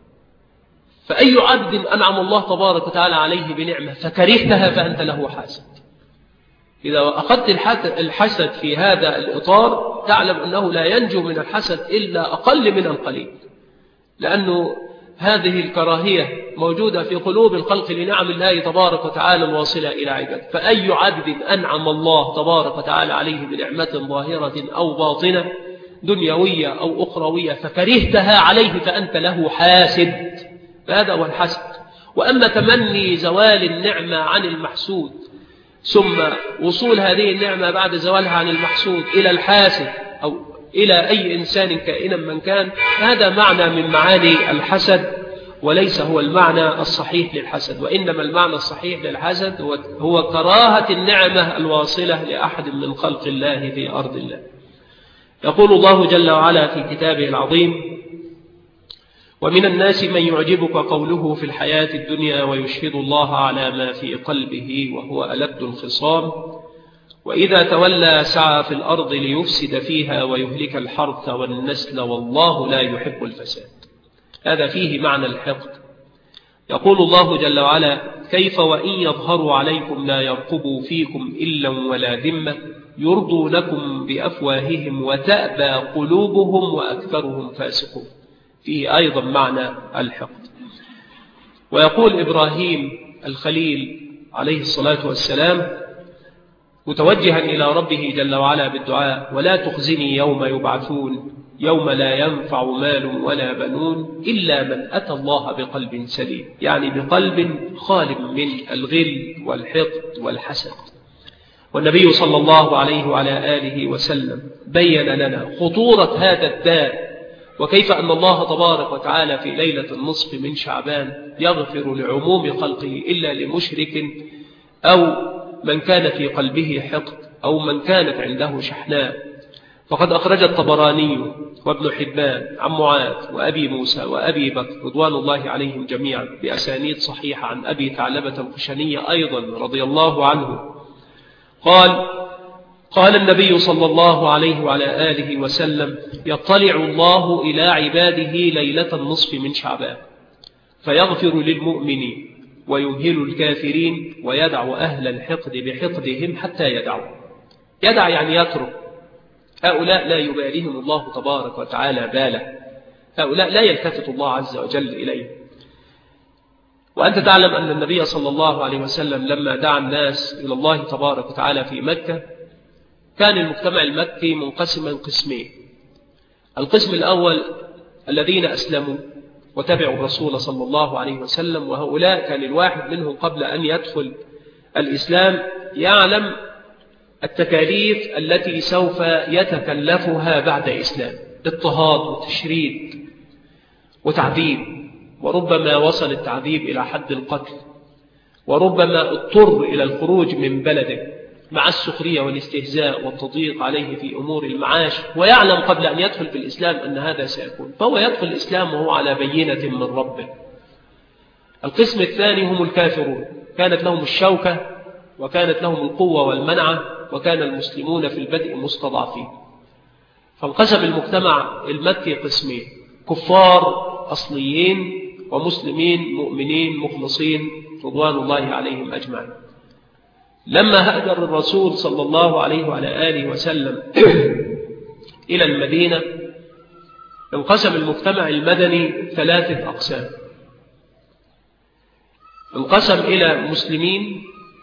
فأي عبد أنعم الله تبارك وتعالى عليه بنعمة فكرهتها فأنت له حاسد. إذا أخذت الحسد في هذا الإطار تعلم أنه لا ينجو من الحسد إلا أقل من القليل، لأنه هذه الكراهية موجودة في قلوب الخلق لنعم الله تبارك وتعالى الواصلة إلى عباد. فأي عبد أنعم الله تبارك وتعالى عليه بنعمة ظاهرة أو باطنة دنيوية أو أخروية فكرهتها عليه فأنت له حاسد، هذا هو الحسد. وأما تمني زوال النعمة عن المحسود ثم وصول هذه النعمة بعد زوالها عن المحسود إلى الحاسد أو إلى أي إنسان كائنا من كان، هذا معنى من معاني الحسد وليس هو المعنى الصحيح للحسد. وإنما المعنى الصحيح للحسد هو كراهة النعمة الواصلة لأحد من خلق الله في أرض الله. يقول الله جل وعلا في كتابه العظيم: ومن الناس من يعجبك قوله في الحياة الدنيا ويشهد الله على ما في قلبه وهو ألد الخصام وإذا تولى سعى في الأرض ليفسد فيها ويهلك الحرث والنسل والله لا يحب الفساد. هذا فيه معنى الحقد، يقول الله جل وعلا: كيف وإن يظهروا عليكم لا يرقبوا فيكم إلا ولا ذمة يرضونكم بأفواههم وتأبى قلوبهم وأكثرهم فاسقون. فيه أيضا معنى الحقد. ويقول إبراهيم الخليل عليه الصلاة والسلام متوجها إلى ربه جل وعلا بالدعاء: ولا تخزني يوم يبعثون يوم لا ينفع مال ولا بنون إلا من أتى الله بقلب سليم، يعني بقلب خال من الغل والحقد والحسد. والنبي صلى الله عليه وعلى آله وسلم بين لنا خطورة هذا الداء، وكيف أن الله تبارك وتعالى في ليلة النصف من شعبان يغفر لعموم خلقه إلا لمشرك أو من كان في قلبه حقد أو من كانت عنده شحناء. فقد أخرج الطبراني وابن حبان عن معاذ وأبي موسى وأبي بكر رضوان الله عليهم جميعا بأسانيد صحيحة عن أبي ثعلبة الخشني أيضا رضي الله عنه قال: قال النبي صلى الله عليه وعلى آله وسلم: يطلع الله إلى عباده ليلة النصف من شعبان فيغفر للمؤمنين ويمهل الكافرين ويدع أهل الحقد بحقدهم حتى يدعوا. يدع يعني يترك. هؤلاء لا يباليهم الله تبارك وتعالى باله، هؤلاء لا يلتفت الله عز وجل إليه. وأنت تعلم أن النبي صلى الله عليه وسلم لما دعا الناس إلى الله تبارك وتعالى في مكة كان المجتمع المكي منقسما قسمين. القسم الأول الذين أسلموا وتبعوا الرسول صلى الله عليه وسلم، وهؤلاء كان الواحد منهم قبل أن يدخل الإسلام يعلم التكاليف التي سوف يتكلفها بعد إسلام: اضطهاد وتشريد وتعذيب، وربما وصل التعذيب إلى حد القتل، وربما اضطر إلى الخروج من بلده مع السخرية والاستهزاء والتضييق عليه في أمور المعاش، ويعلم قبل أن يدخل في الإسلام أن هذا سيكون، فهو يدخل الإسلام وهو على بينة من ربه. القسم الثاني هم الكافرون، كانت لهم الشوكة وكانت لهم القوة والمنعة، وكان المسلمون في البدء مستضعفين. فانقسم المجتمع المكي قسمين: كفار أصليين ومسلمين مؤمنين مخلصين رضوان الله عليهم أجمعين. لما هاجر الرسول صلى الله عليه وعلى آله وسلم إلى المدينة انقسم المجتمع المدني ثلاثة أقسام. انقسم إلى مسلمين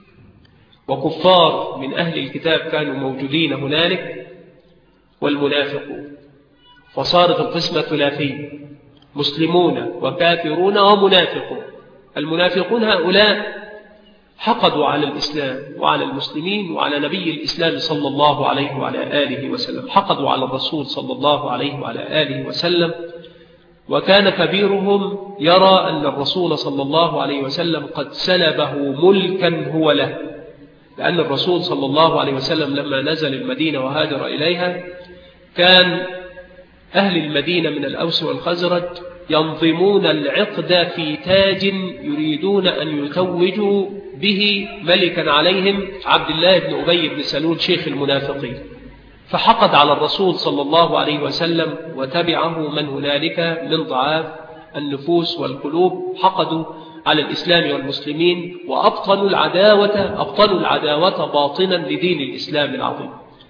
وكفار من أهل الكتاب كانوا موجودين هنالك والمنافقون، فصارت القسمة ثلاثية: مسلمون وكافرون ومنافقون. المنافقون هؤلاء حقدوا على الإسلام وعلى المسلمين وعلى نبي الإسلام صلى الله عليه وعلى آله وسلم، حقدوا على الرسول صلى الله عليه وعلى آله وسلم، وكان كبيرهم يرى أن الرسول صلى الله عليه وسلم قد سلبه ملكا هو له، لأن الرسول صلى الله عليه وسلم لما نزل المدينة وهاجر إليها كان أهل المدينة من الأوس والخزرج ينظمون العقد في تاج يريدون أن يتوجوا به ملكا عليهم عبد الله بن أبي بن سلول شيخ المنافقين، فحقد على الرسول صلى الله عليه وسلم وتبعه من هنالك من ضعاف النفوس والقلوب، حقدوا على الإسلام والمسلمين وأبطلوا العداوة أبطلوا العداوة باطنا لدين الإسلام العظيم.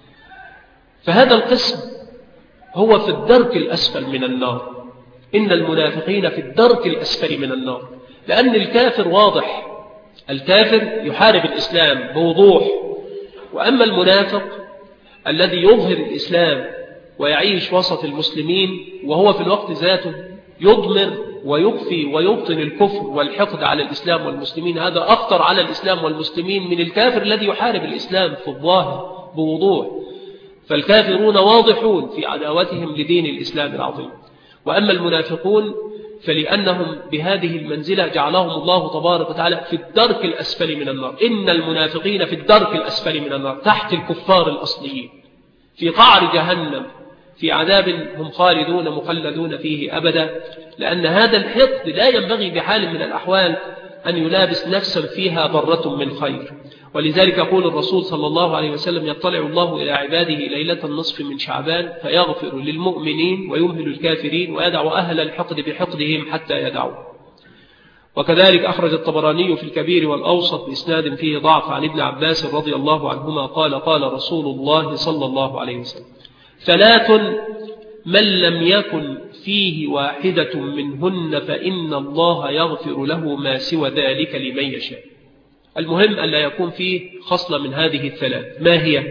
فهذا القسم هو في الدرك الأسفل من النار. إن المنافقين في الدرك الأسفل من النار، لأن الكافر واضح، الكافر يحارب الإسلام بوضوح، وأما المنافق الذي يظهر الإسلام ويعيش وسط المسلمين وهو في الوقت ذاته يضمر ويخفي ويبطن الكفر والحقد على الإسلام والمسلمين، هذا أخطر على الإسلام والمسلمين من الكافر الذي يحارب الإسلام في الظاهر بوضوح. فالكافرون واضحون في عداوتهم لدين الإسلام العظيم، وأما المنافقون فلأنهم بهذه المنزلة جعلهم الله تبارك وتعالى في الدرك الأسفل من النار. إن المنافقين في الدرك الأسفل من النار تحت الكفار الأصليين في قعر جهنم في عذاب هم خالدون مخلدون فيه أبدا، لأن هذا الحقد لا ينبغي بحال من الأحوال أن يلابس نفسا فيها ضرة من خير. ولذلك يقول الرسول صلى الله عليه وسلم: يطلع الله إلى عباده ليلة النصف من شعبان فيغفر للمؤمنين ويمهل الكافرين ويدع أهل الحقد بحقدهم حتى يدعوا. وكذلك أخرج الطبراني في الكبير والأوسط بإسناد فيه ضعف عن ابن عباس رضي الله عنهما قال قال رسول الله صلى الله عليه وسلم: ثلاث من لم يكن فيه واحدة منهن فإن الله يغفر له ما سوى ذلك لمن يشاء. المهم أن لا يكون فيه خصلة من هذه الثلاث. ما هي؟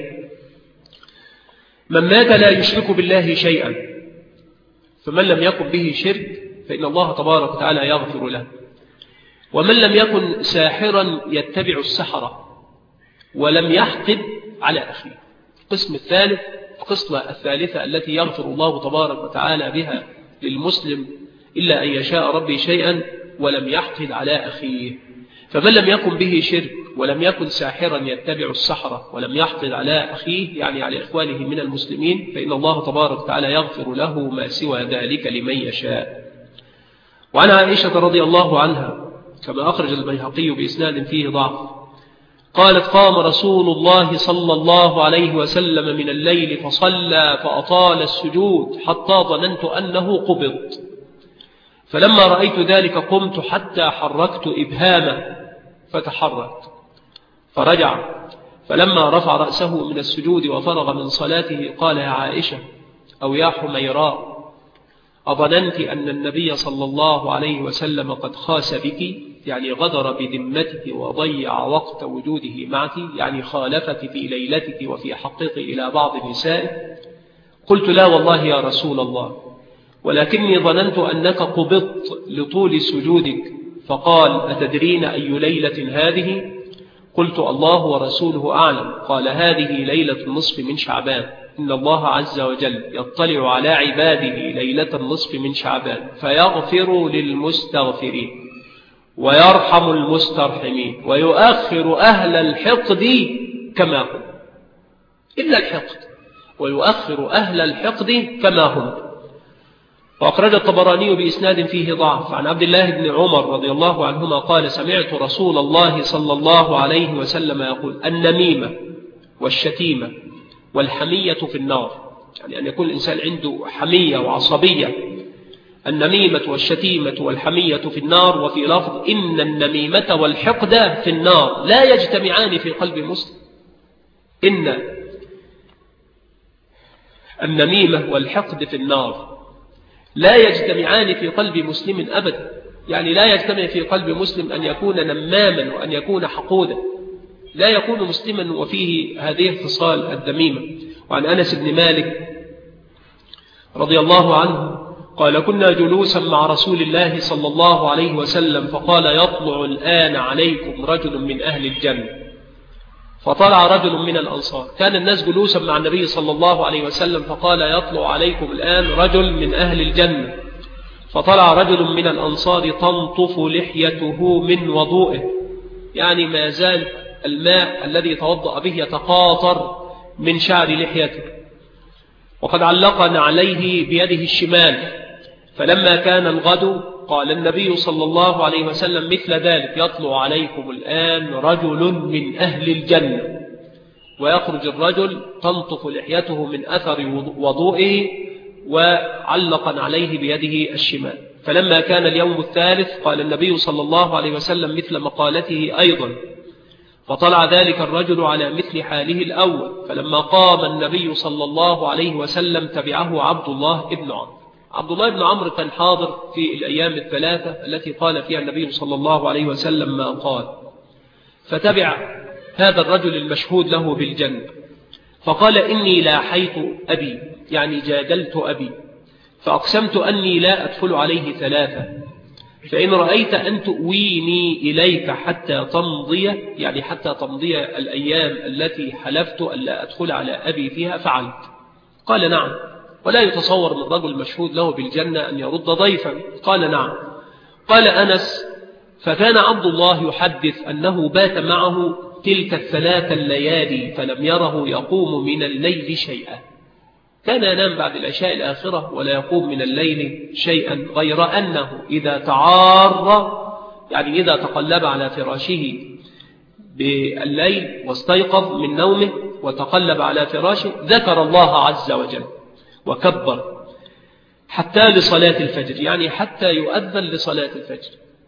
من مات لا يشرك بالله شيئا، فمن لم يكن به شرك فإن الله تبارك وتعالى يغفر له. ومن لم يكن ساحرا يتبع السحرة ولم يحقد على أخيه. القسم الثالث، القسمة الثالثة التي يغفر الله تبارك وتعالى بها للمسلم إلا أن يشاء ربي شيئا ولم يحقد على أخيه. فمن لم يكن به شرك ولم يكن ساحرا يتبع السحرة ولم يحقد على أخيه، يعني على إخوانه من المسلمين، فإن الله تبارك وتعالى يغفر له ما سوى ذلك لمن يشاء. وعن عائشة رضي الله عنها كما أخرج البيهقي بإسناد فيه ضعف قالت: قام رسول الله صلى الله عليه وسلم من الليل فصلى فأطال السجود حتى ظننت أنه قبض، فلما رأيت ذلك قمت حتى حركت إبهامه فتحرك فرجع، فلما رفع رأسه من السجود وفرغ من صلاته قال: يا عائشة أو يا حميراء، أظننت أن النبي صلى الله عليه وسلم قد خاس بك، يعني غدر بذمتك وضيع وقت وجوده معك، يعني خالفك في ليلتك وفي حقك إلى بعض نسائك؟ قلت: لا والله يا رسول الله، ولكني ظننت أنك قبضت لطول سجودك. فقال: أتدرين أي ليلة هذه؟ قلت: الله ورسوله أعلم. قال: هذه ليلة النصف من شعبان، إن الله عز وجل يطلع على عباده ليلة النصف من شعبان فيغفر للمستغفرين ويرحم المسترحمين ويؤخر أهل الحقد كما هم، إلا الحقد، ويؤخر أهل الحقد كما هم. وأخرج الطبراني بإسناد فيه ضعف عن عبد الله بن عمر رضي الله عنهما قال: سمعت رسول الله صلى الله عليه وسلم يقول: النميمة والشتيمة والحمية في النار، يعني أن يكون الإنسان عنده حمية وعصبية. النميمة والشتيمة والحمية في النار. وفي لفظ: إن النميمة والحقد في النار لا يجتمعان في قلب مسلم. إن النميمة والحقد في النار لا يجتمعان في قلب مسلم أبدا، يعني لا يجتمع في قلب مسلم أن يكون نماما وأن يكون حقودا، لا يكون مسلما وفيه هذه الخصال الذميمة. وعن أنس بن مالك رضي الله عنه قال: كنا جلوسا مع رسول الله صلى الله عليه وسلم فقال: يطلع الآن عليكم رجل من أهل الجنة. فطلع رجل من الأنصار. كان الناس جلوسا مع النبي صلى الله عليه وسلم فقال: يطلع عليكم الآن رجل من أهل الجنة. فطلع رجل من الأنصار تنطف لحيته من وضوئه، يعني ما زال الماء الذي توضأ به يتقاطر من شعر لحيته، وقد علقنا عليه بيده الشمال. فلما كان الغد قال النبي صلى الله عليه وسلم مثل ذلك: يطلع عليكم الآن رجل من أهل الجنة. ويخرج الرجل تنطف لحيته من أثر وضوئه وعلقا عليه بيده الشمال. فلما كان اليوم الثالث قال النبي صلى الله عليه وسلم مثل مقالته أيضا، فطلع ذلك الرجل على مثل حاله الأول. فلما قام النبي صلى الله عليه وسلم تبعه عبد الله بن عمرو. عبد الله بن عمرو كان حاضر في الأيام الثلاثة التي قال فيها النبي صلى الله عليه وسلم ما قال، فتبع هذا الرجل المشهود له بالجنة فقال: إني لاحيت أبي، يعني جادلت أبي، فأقسمت أني لا أدخل عليه ثلاثة، فإن رأيت أن تؤويني إليك حتى تمضي، يعني حتى تمضي الأيام التي حلفت أن لا أدخل على أبي فيها فعلت. قال: نعم. ولا يتصور من رجل مشهود له بالجنة أن يرد ضيفا. قال: نعم. قال أنس: فكان عبد الله يحدث أنه بات معه تلك الثلاث الليالي فلم يره يقوم من الليل شيئا. كان ينام بعد العشاء الآخرة ولا يقوم من الليل شيئا، غير أنه إذا تعار، يعني إذا تقلب على فراشه بالليل واستيقظ من نومه وتقلب على فراشه ذكر الله عز وجل وكبر حتى لصلاة الفجر، يعني حتى يؤذن لصلاة الفجر.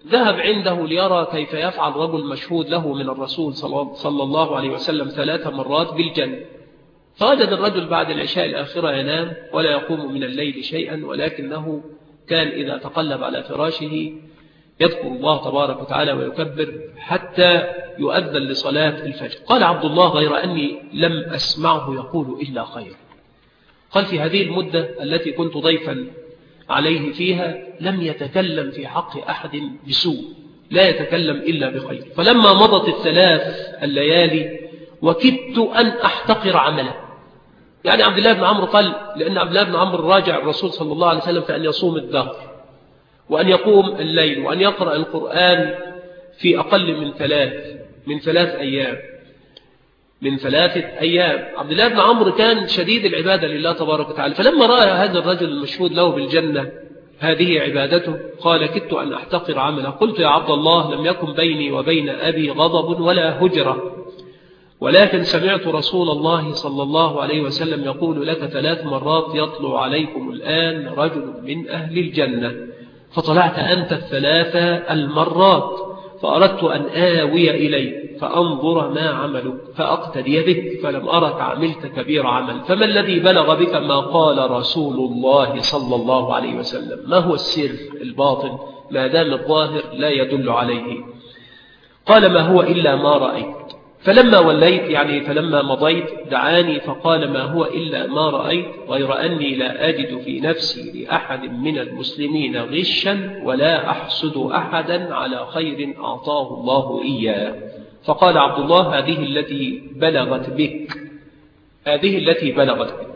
ذهب عنده ليرى كيف يفعل رجل مشهود له من الرسول صلى الله عليه وسلم ثلاث مرات بالجنة. فوجد الرجل بعد العشاء الآخرة ينام ولا يقوم من الليل شيئا، ولكنه كان إذا تقلب على فراشه يذكر الله تبارك وتعالى ويكبر حتى يؤذن لصلاة الفجر. قال عبد الله: غير أني لم أسمعه يقول إلا خير. قال: في هذه المدة التي كنت ضيفا عليه فيها لم يتكلم في حق أحد بسوء، لا يتكلم إلا بخير. فلما مضت الثلاث الليالي وكدت أن أحتقر عمله. يعني عبد الله بن عمرو قال: لأن عبد الله بن عمرو راجع الرسول صلى الله عليه وسلم في أن يصوم الدهر وأن يقوم الليل وأن يقرأ القرآن في أقل من ثلاث من ثلاث أيام من ثلاثة أيام. عبد الله بن عمرو كان شديد العبادة لله تبارك وتعالى، فلما رأى هذا الرجل المشهود له بالجنة هذه عبادته قال: كدت أن أحتقر عمله. قلت: يا عبد الله، لم يكن بيني وبين أبي غضب ولا هجرة، ولكن سمعت رسول الله صلى الله عليه وسلم يقول لك ثلاث مرات: يطلع عليكم الآن رجل من أهل الجنة. فطلعت أنت الثلاثة المرات، فأردت أن آوي إليه فأنظر ما عملك فأقتدي بك، فلم أرك عملت كبير عمل. فما الذي بلغ بك ما قال رسول الله صلى الله عليه وسلم؟ ما هو السر الباطن ما دام الظاهر لا يدل عليه؟ قال: ما هو إلا ما رأيت. فلما وليت يعني فلما مضيت دعاني فقال: ما هو إلا ما رأيت، غير أني لا أجد في نفسي لأحد من المسلمين غشا ولا أحسد أحدا على خير أعطاه الله إياه. فقال عبد الله: هذه التي بلغت بك هذه التي بلغت بك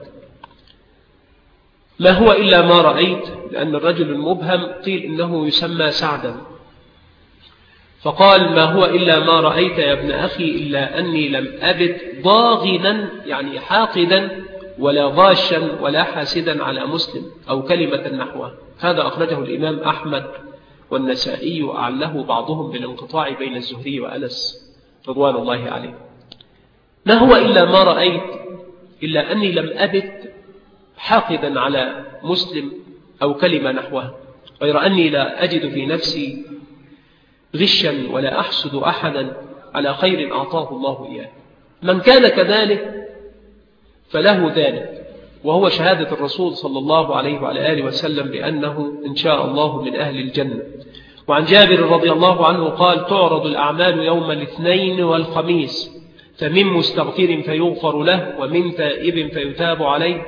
ما هو إلا ما رأيت، لأن الرجل المبهم قيل إنه يسمى سعدا. فقال: ما هو إلا ما رأيت يا ابن أخي، إلا أني لم أبت ضاغنا يعني حاقدا ولا غاشا ولا حاسدا على مسلم أو كلمة نحوه. هذا أخرجه الإمام أحمد والنسائي، وأعله بعضهم بالانقطاع بين الزهري وأنس رضوان الله عليه. ما هو إلا ما رأيت، إلا أني لم أبت حاقدا على مسلم أو كلمة نحوه، غير أني لا أجد في نفسي غشا ولا أحسد أحدا على خير أعطاه الله إياه. من كان كذلك فله ذلك، وهو شهادة الرسول صلى الله عليه وعلى آله وسلم بأنه إن شاء الله من أهل الجنة. وعن جابر رضي الله عنه قال: تعرض الأعمال يوم الاثنين والخميس، فمن مستغفر فيغفر له ومن تائب فيتاب عليه،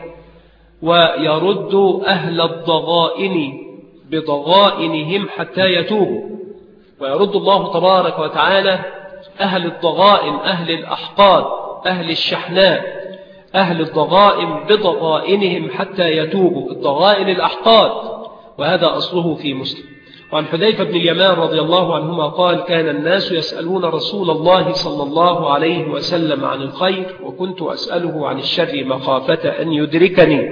ويرد أهل الضغائن بضغائنهم حتى يتوبوا. ويرد الله تبارك وتعالى أهل الضغائن، أهل الأحقاد، أهل الشحناء، أهل الضغائن بضغائنهم حتى يتوبوا. الضغائن الأحقاد، وهذا أصله في مسلم. وعن حذيفة بن اليمان رضي الله عنهما قال: كان الناس يسألون رسول الله صلى الله عليه وسلم عن الخير، وكنت أسأله عن الشر مخافة أن يدركني.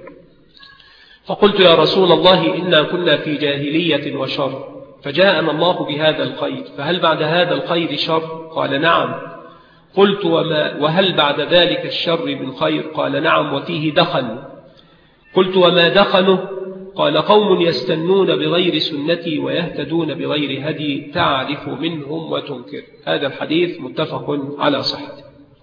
فقلت: يا رسول الله، إنا كنا في جاهلية وشر، فجاءنا الله بهذا الخير، فهل بعد هذا الخير شر؟ قال: نعم. قلت: وما وهل بعد ذلك الشر من خير؟ قال: نعم، وفيه دخن. قلت: وما دخنه؟ قال: قوم يستنون بغير سنتي ويهتدون بغير هدي، تعرف منهم وتنكر. هذا الحديث متفق على صحته.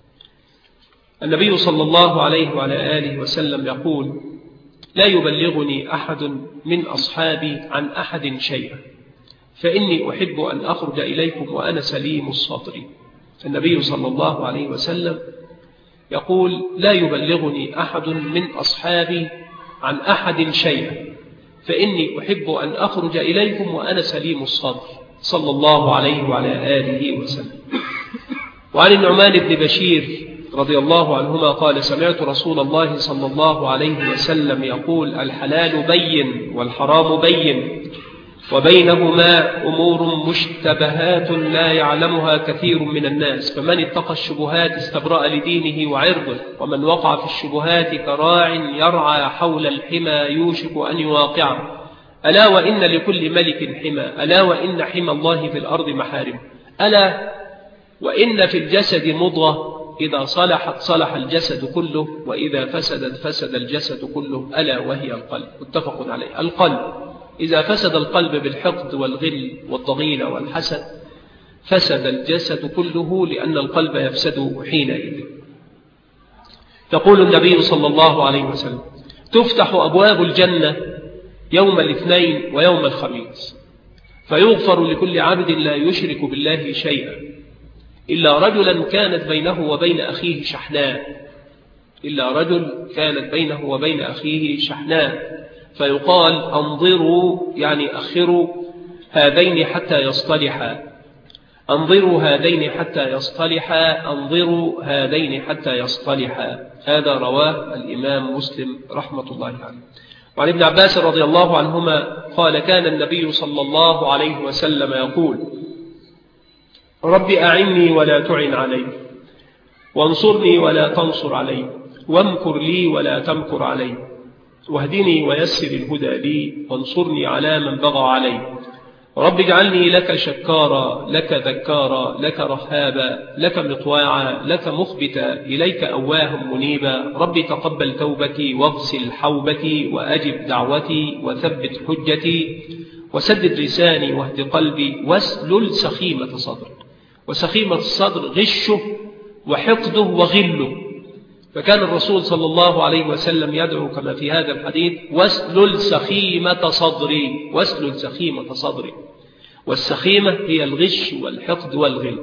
النبي صلى الله عليه وعلى آله وسلم يقول: لا يبلغني أحد من أصحابي عن أحد شيئا، فإني أحب أن أخرج إليكم وأنا سليم الصدر. النبي صلى الله عليه وسلم يقول: لا يبلغني أحد من أصحابي عن أحد شيئا، فإني أحب أن أخرج إليكم وأنا سليم الصدر، صلى الله عليه وعلى آله وسلم. وعن النعمان بن بشير رضي الله عنهما قال: سمعت رسول الله صلى الله عليه وسلم يقول: الحلال بين والحرام بين، وبينهما أمور مشتبهات لا يعلمها كثير من الناس، فمن اتقى الشبهات استبرأ لدينه وعرضه، ومن وقع في الشبهات كراع يرعى حول الحمى يوشك أن يواقعه. ألا وإن لكل ملك حمى، ألا وإن حمى الله في الأرض محارم، ألا وإن في الجسد مضغة إذا صلحت صلح الجسد كله، وإذا فسدت فسد الجسد كله، ألا وهي القلب. متفق عليه. القلب إذا فسد القلب بالحقد والغل والضغينة والحسد فسد الجسد كله، لأن القلب يفسد حينئذ. يقول النبي صلى الله عليه وسلم: تفتح أبواب الجنة يوم الاثنين ويوم الخميس، فيغفر لكل عبد لا يشرك بالله شيئا إلا رجلا كانت بينه وبين أخيه شحناء إلا رجل كانت بينه وبين أخيه شحناء فيقال: أنظروا، يعني أخروا هذين حتى يصطلحا، أنظروا هذين حتى يصطلحا، أنظروا هذين يصطلحا يصطلحا. هذا رواه الإمام مسلم رحمة الله عليه. وعن ابن عباس رضي الله عنهما قال: كان النبي صلى الله عليه وسلم يقول: رب أعني ولا تعن علي، وانصرني ولا تنصر علي، وامكر لي ولا تمكر علي، واهدني ويسر الهدى لي، وانصرني على من بغى علي. رب اجعلني لك شكارا، لك ذكارا، لك رهابا، لك مطواعا، لك مخبتا، إليك أواه منيبا. رب تقبل توبتي، واغسل حوبتي، وأجب دعوتي، وثبت حجتي، وسدد لساني، واهد قلبي، واسلل سخيمة صدري. وسخيمة الصدر غشه وحقده وغله. فكان الرسول صلى الله عليه وسلم يدعو كما في هذا الحديث: واسلل سخيمة صدري، واسلل سخيمة صدري. والسخيمة هي الغش والحقد والغل.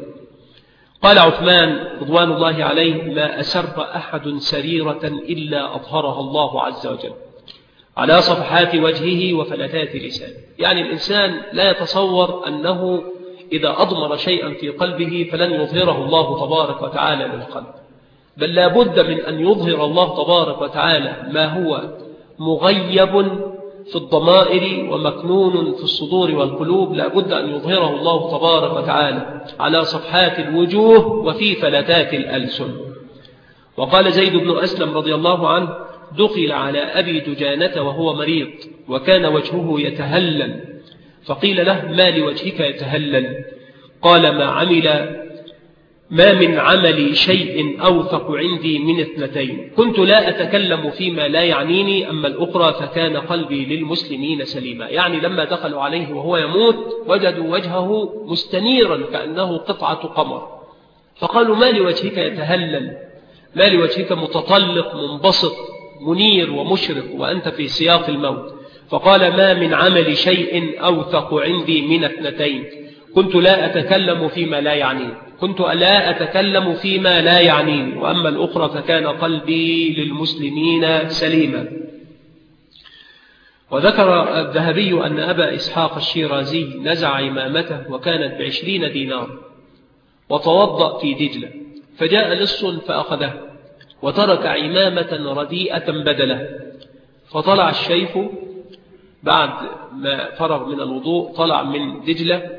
قال عثمان رضوان الله عليه: ما أسر أحد سريرة إلا أظهرها الله عز وجل على صفحات وجهه وفلتات لسانه. يعني الإنسان لا يتصور أنه إذا أضمر شيئا في قلبه فلن يظهره الله تبارك وتعالى للقلب، بل لا بد من أن يظهر الله تبارك وتعالى ما هو مغيب في الضمائر ومكنون في الصدور والقلوب، لا بد أن يظهره الله تبارك وتعالى على صفحات الوجوه وفي فلتات الألسن. وقال زيد بن أسلم رضي الله عنه: دخل على أبي دجانة وهو مريض، وكان وجهه يتهلل، فقيل له: ما لوجهك يتهلل؟ قال: ما عمل ما من عملي شيء أوثق عندي من اثنتين، كنت لا أتكلم فيما لا يعنيني، أما الأخرى فكان قلبي للمسلمين سليما. يعني لما دخلوا عليه وهو يموت وجدوا وجهه مستنيرا كأنه قطعة قمر، فقالوا: ما لوجهك يتهلل؟ ما لوجهك متطلق منبسط منير ومشرق وأنت في سياق الموت؟ فقال: ما من عمل شيء أوثق عندي من اثنتين، كنت لا أتكلم فيما لا يعنيني كنت لا أتكلم فيما لا يعنيني وأما الأخرى فكان قلبي للمسلمين سليما. وذكر الذهبي أن أبا إسحاق الشيرازي نزع عمامته وكانت بعشرين دينار وتوضأ في دجلة، فجاء لص فأخذه وترك عمامة رديئة بدله، فطلع الشيخ بعد ما فرغ من الوضوء، طلع من دجلة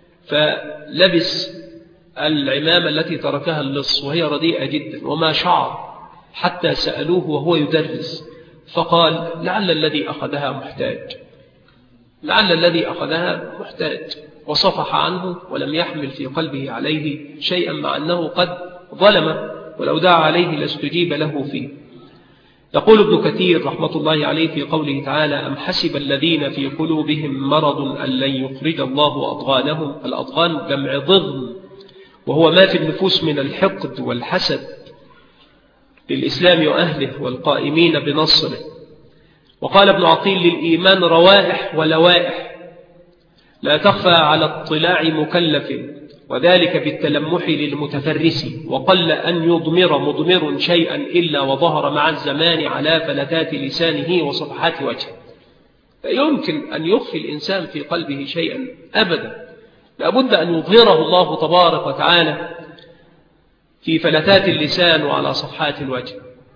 فلبس العمامة التي تركها اللص وهي رديئة جدا وما شعر، حتى سألوه وهو يدرس فقال: لعل الذي أخذها محتاج لعل الذي أخذها محتاج وصفح عنه ولم يحمل في قلبه عليه شيئا، مع أنه قد ظلم، ولو دعا عليه لاستجيب له فيه. يقول ابن كثير رحمة الله عليه في قوله تعالى: أم حسب الذين في قلوبهم مرض أن لن يخرج الله أضغانهم. الأضغان جمع ضغن، وهو ما في النفوس من الحقد والحسد للإسلام وأهله والقائمين بنصره. وقال ابن عقيل: للإيمان روائح ولوائح لا تخفى على اطلاع مكلف، وذلك بالتلمح للمتفرس، وقل أن يضمر مضمر شيئا إلا وظهر مع الزمان على فلتات لسانه وصفحات وجهه. فيمكن أن يخفي الإنسان في قلبه شيئا أبدا، لابد أن يظهره الله تبارك وتعالى في فلتات اللسان وعلى صفحات الوجه.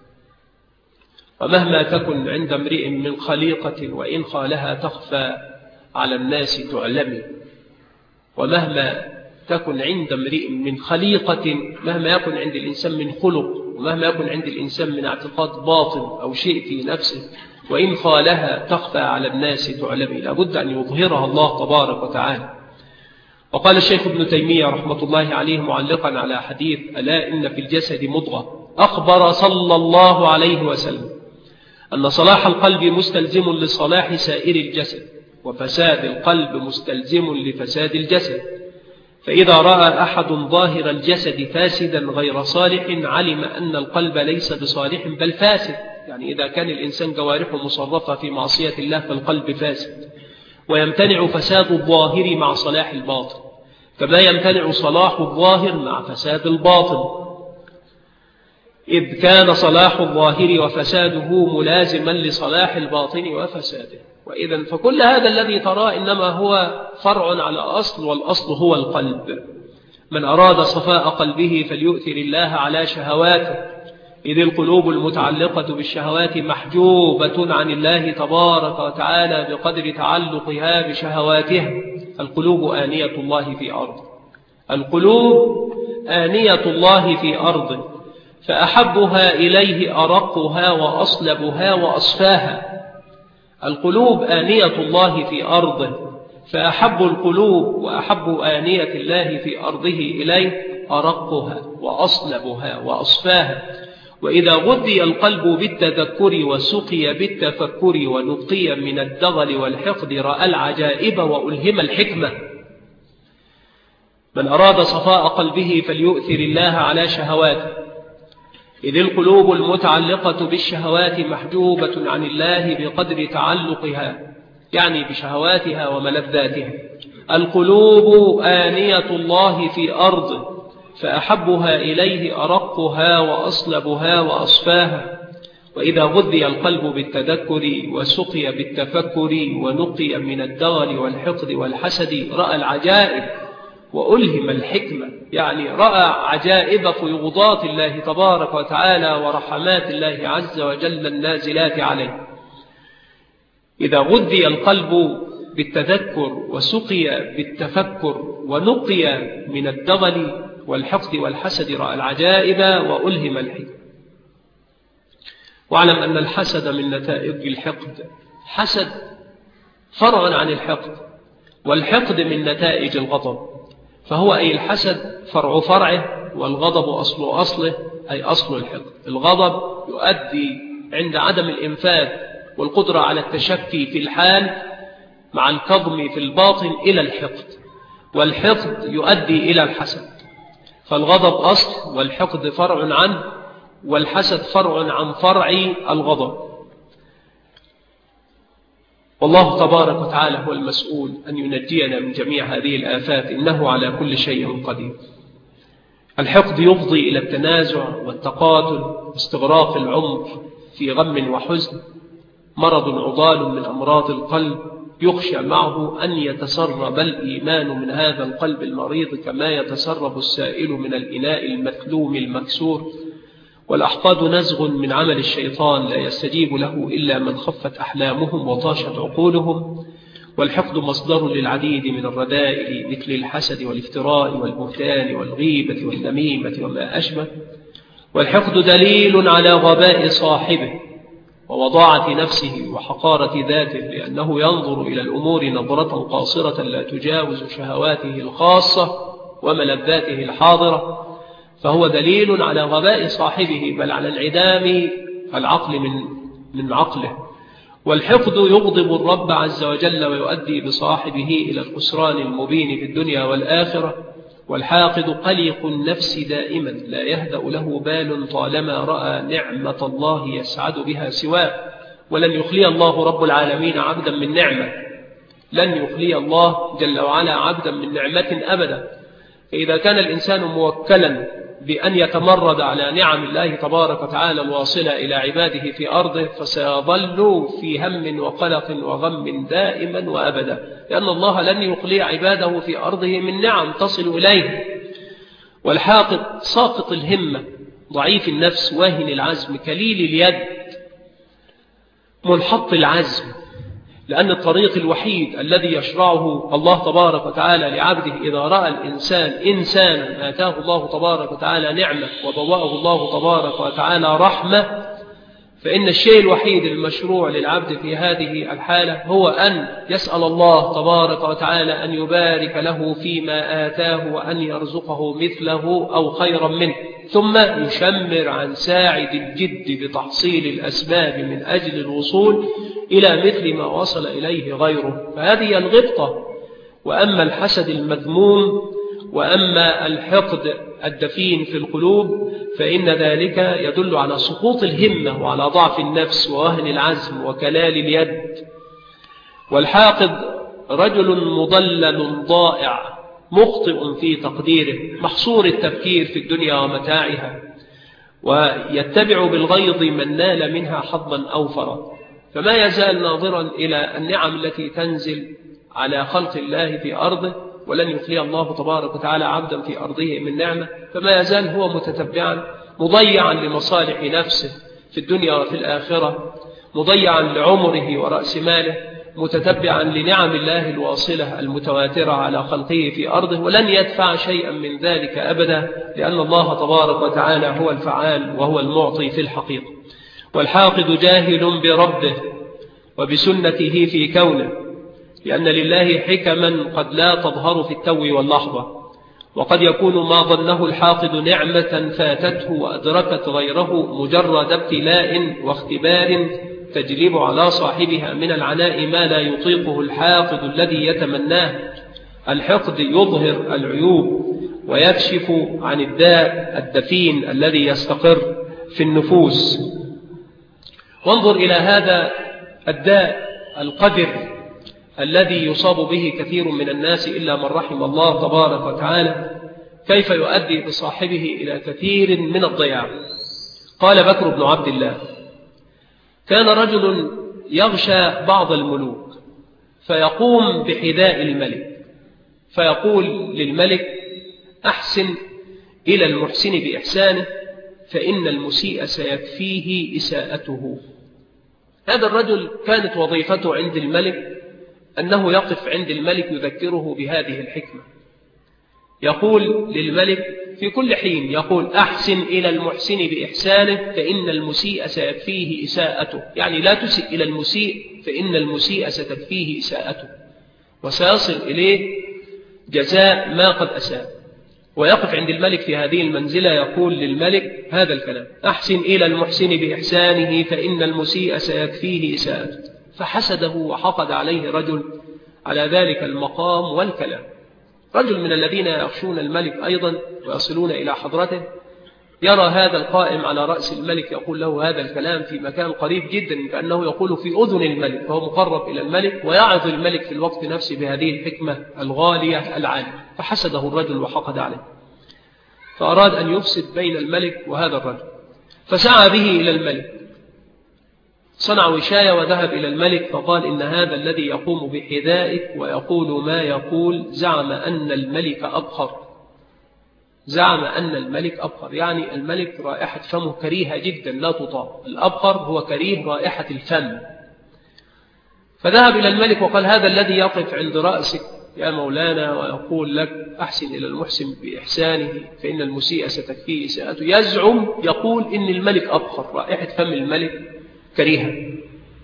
ومهما تكن عند امرئ من خليقة وإن خالها تخفى على الناس تعلمي. ومهما تكن عند امرئ من خليقة، مهما يكن عند الإنسان من خلق، ومهما يكن عند الإنسان من اعتقاد باطن أو شيء في نفسه، وإن خالها تخفى على الناس تعلمي، لابد أن يظهرها الله تبارك وتعالى. وقال الشيخ ابن تيمية رحمة الله عليه معلقا على حديث: ألا إن في الجسد مضغة، أخبر صلى الله عليه وسلم أن صلاح القلب مستلزم لصلاح سائر الجسد، وفساد القلب مستلزم لفساد الجسد. فإذا رأى أحد ظاهر الجسد فاسدا غير صالح علم أن القلب ليس بصالح بل فاسد. يعني إذا كان الإنسان جوارحه مصرفة في معصية الله فالقلب فاسد، ويمتنع فساد الظاهر مع صلاح الباطن كما يمتنع صلاح الظاهر مع فساد الباطن، إذ كان صلاح الظاهر وفساده ملازما لصلاح الباطن وفساده. وإذا فكل هذا الذي تراه إنما هو فرع على أصل، والأصل هو القلب. من أراد صفاء قلبه فليؤثر الله على شهواته، إذ القلوب المتعلقة بالشهوات محجوبة عن الله تبارك وتعالى بقدر تعلقها بشهواتها. القلوب آنية الله في أرضه، القلوب آنية الله في أرضه، فأحبها إليه أرقها وأصلبها وأصفاها. القلوب آنية الله في أرضه، فأحب القلوب وأحب آنية الله في أرضه إليه أرقها وأصلبها وأصفاها. وإذا غذي القلب بالتذكر وسقي بالتفكر ونقي من الدغل والحقد رأى العجائب وألهم الحكمة. من أراد صفاء قلبه فليؤثر الله على شهواته، إذ القلوب المتعلقة بالشهوات محجوبة عن الله بقدر تعلقها، يعني بشهواتها وملذاتها. القلوب آنية الله في أرضه، فأحبها إليه أرقها وأصلبها وأصفاها. وإذا غذي القلب بالتذكر وسقي بالتفكر ونقي من الدغل والحقد والحسد رأى العجائب وألهم الحكمة، يعني رأى عجائب فيوضات الله تبارك وتعالى ورحمات الله عز وجل النازلات عليه. إذا غذي القلب بالتذكر وسقي بالتفكر ونقي من الدغل والحقد والحسد رأى العجائب وألهم الحكمة. واعلم أن الحسد من نتائج الحقد، حسد فرع عن الحقد، والحقد من نتائج الغضب. فهو أي الحسد فرع فرعه، والغضب أصل أصله أي أصل الحقد. الغضب يؤدي عند عدم الإنفاذ والقدرة على التشفي في الحال مع الكظم في الباطن إلى الحقد، والحقد يؤدي إلى الحسد. فالغضب أصل والحقد فرع عنه، والحسد فرع عن فرع الغضب. والله تبارك وتعالى هو المسؤول أن ينجينا من جميع هذه الآفات، إنه على كل شيء قدير. الحقد يفضي إلى التنازع والتقاتل واستغراق العمر في غم وحزن، مرض عضال من أمراض القلب يخشى معه أن يتسرب الإيمان من هذا القلب المريض كما يتسرب السائل من الإناء المثلوم المكسور. والأحقاد نزغ من عمل الشيطان لا يستجيب له إلا من خفت أحلامهم وطاشت عقولهم. والحقد مصدر للعديد من الرذائل مثل الحسد والافتراء والبهتان والغيبة والنميمة وما أشبه. والحقد دليل على غباء صاحبه ووضاعة نفسه وحقارة ذاته، لأنه ينظر إلى الأمور نظرة قاصرة لا تجاوز شهواته الخاصة وملذاته الحاضرة، فهو دليل على غباء صاحبه بل على انعدام العقل من من عقله. والحقد يغضب الرب عز وجل ويؤدي بصاحبه إلى الخسران المبين في الدنيا والآخرة. والحاقد قلق النفس دائما لا يهدأ له بال طالما رأى نعمة الله يسعد بها سواه. ولن يخلي الله رب العالمين عبدا من نعمة، لن يخلي الله جل وعلا عبدا من نعمة أبدا. فإذا كان الإنسان موكلا بأن يتمرد على نعم الله تبارك وتعالى الواصلة إلى عباده في أرضه فسيظل في هم وقلق وغم دائما وأبدا، لأن الله لن يخلي عباده في أرضه من نعم تصل إليه. والحاقد ساقط الهمة ضعيف النفس واهن العزم كليل اليد منحط العزم، لأن الطريق الوحيد الذي يشرعه الله تبارك وتعالى لعبده إذا رأى الإنسان إنسانا آتاه الله تبارك وتعالى نعمة وضوأه الله تبارك وتعالى رحمة فإن الشيء الوحيد المشروع للعبد في هذه الحالة هو أن يسأل الله تبارك وتعالى أن يبارك له فيما آتاه وأن يرزقه مثله أو خيرا منه، ثم يشمر عن ساعد الجد بتحصيل الأسباب من أجل الوصول إلى مثل ما وصل إليه غيره. فهذه الغبطة. وأما الحسد المذموم وأما الحقد الدفين في القلوب فإن ذلك يدل على سقوط الهمة وعلى ضعف النفس ووهن العزم وكلال اليد. والحاقد رجل مضلل ضائع مخطئ في تقديره، محصور التفكير في الدنيا ومتاعها، ويتبع بالغيظ من نال منها حظا أوفرا، فما يزال ناظرا إلى النعم التي تنزل على خلق الله في أرضه، ولن يخلي الله تبارك وتعالى عبدا في أرضه من نعمة، فما يزال هو متتبعا مضيعا لمصالح نفسه في الدنيا وفي الآخرة، مضيعا لعمره ورأس ماله، متتبعا لنعم الله الواصلة المتواترة على خلقه في أرضه، ولن يدفع شيئا من ذلك أبدا، لأن الله تبارك وتعالى هو الفعال وهو المعطي في الحقيقة. والحاقد جاهل بربه وبسنته في كونه، لأن لله حكما قد لا تظهر في التو واللحظة، وقد يكون ما ظنه الحاقد نعمة فاتته وأدركت غيره مجرد ابتلاء واختبار تجلب على صاحبها من العناء ما لا يطيقه الحاقد الذي يتمناه. الحقد يظهر العيوب ويكشف عن الداء الدفين الذي يستقر في النفوس. وانظر إلى هذا الداء القدر الذي يصاب به كثير من الناس إلا من رحم الله تبارك وتعالى، كيف يؤدي بصاحبه إلى كثير من الضياع. قال بكر بن عبد الله: كان رجل يغشى بعض الملوك فيقوم بحذاء الملك فيقول للملك: أحسن إلى المحسن بإحسانه فإن المسيء سيكفيه إساءته. هذا الرجل كانت وظيفته عند الملك أنه يقف عند الملك يذكره بهذه الحكمة، يقول للملك في كل حين، يقول: أحسن إلى المحسن بإحسانه فإن المسيء سيكفيه إساءته، يعني لا تسئ إلى المسيء فإن المسيء ستكفيه إساءته وسيصل إليه جزاء ما قد أساء. ويقف عند الملك في هذه المنزلة يقول للملك هذا الكلام: أحسن إلى المحسن بإحسانه فإن المسيء سيكفيه إساءته. فحسده وحقد عليه رجل على ذلك المقام والكلام، رجل من الذين يخشون الملك أيضا ويصلون إلى حضرته، يرى هذا القائم على رأس الملك يقول له هذا الكلام في مكان قريب جدا كأنه يقول في أذن الملك، فهو مقرب إلى الملك ويعظ الملك في الوقت نفسه بهذه الحكمة الغالية العالية. فحسده الرجل وحقد عليه، فأراد أن يفسد بين الملك وهذا الرجل، فسعى به إلى الملك، صنع وشاية وذهب إلى الملك فقال: إن هذا الذي يقوم بحذائك ويقول ما يقول زعم أن الملك أبخر زعم أن الملك أبخر يعني الملك رائحة فمه كريهة جدا لا تطاق. الأبخر هو كريه رائحة الفم. فذهب إلى الملك وقال: هذا الذي يقف عند رأسك يا مولانا ويقول لك أحسن إلى المحسن بإحسانه فإن المسيء ستكفيه إساءته، يزعم يقول إن الملك أبخر، رائحة فم الملك كريهة.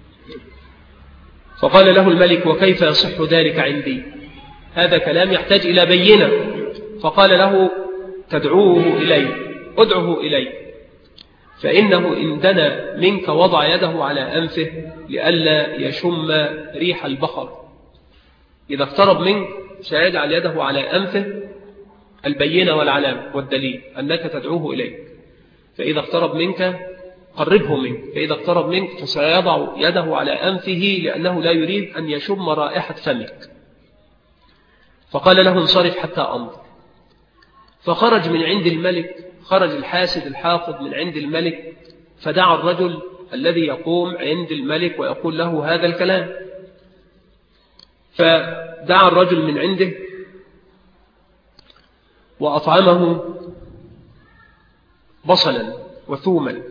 فقال له الملك: وكيف يصح ذلك عندي؟ هذا كلام يحتاج إلى بينة. فقال له: تدعوه إلي ادعه إلي فإنه إن دنا منك وضع يده على أنفه لئلا يشم ريح البخر. إذا اقترب منك سيجعل يده على أنفه، البينة والعلامة والدليل أنك تدعوه إليك. فإذا اقترب منك قربه منك، فإذا اقترب منك فسيضع يده على أنفه لأنه لا يريد أن يشم رائحة فمك. فقال له: انصرف حتى أنظر. فخرج من عند الملك، خرج الحاسد الحاقد من عند الملك، فدعا الرجل الذي يقوم عند الملك ويقول له هذا الكلام. فدعا الرجل من عنده وأطعمه بصلا وثوما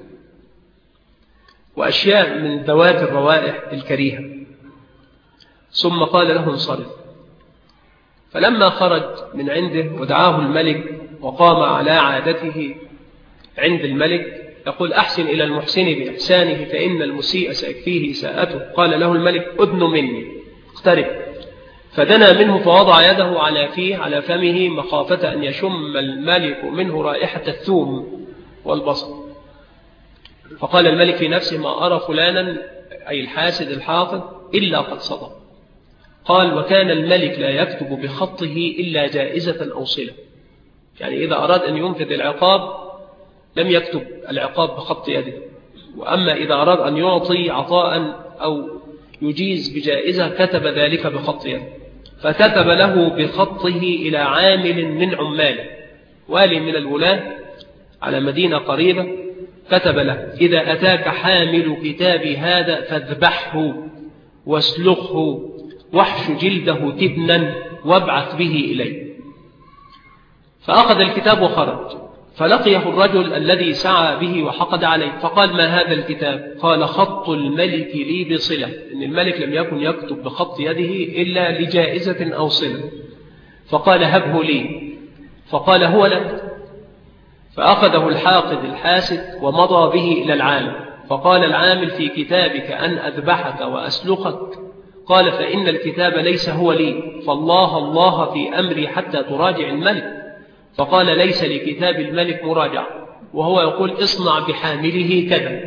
وأشياء من ذوات الروائح الكريهة، ثم قال له: انصرف. فلما خرج من عنده ودعاه الملك وقام على عادته عند الملك، يقول أحسن إلى المحسن بإحسانه فإن المسيء سيكفيه إساءته. قال له الملك أدن مني، اقترب. فدنا منه فوضع يده على فيه على فمه مخافة أن يشم الملك منه رائحة الثوم والبصل. فقال الملك في نفسه ما أرى فلانا أي الحاسد الحاقد إلا قد صدق. قال وكان الملك لا يكتب بخطه إلا جائزة أو صلة، يعني إذا أراد أن ينفذ العقاب لم يكتب العقاب بخط يده، وأما إذا أراد أن يعطي عطاء أو يجيز بجائزة كتب ذلك بخط يده. فكتب له بخطه إلى عامل من عماله، والي من الولاة على مدينة قريبة، كتب له إذا أتاك حامل كتابي هذا فاذبحه واسلخه واحش جلده تبنا وابعث به إليه. فأخذ الكتاب وخرج، فلقيه الرجل الذي سعى به وحقد عليه، فقال ما هذا الكتاب؟ قال خط الملك لي بصلة، إن الملك لم يكن يكتب بخط يده إلا لجائزة أو صلة. فقال هبه لي، فقال هو لك. فأخذه الحاقد الحاسد ومضى به إلى العامل، فقال العامل في كتابك أن أذبحك وأسلخك؟ قال فإن الكتاب ليس هو لي، فالله الله في أمري حتى تراجع الملك. فقال ليس لكتاب الملك مراجع، وهو يقول اصنع بحامله كذا.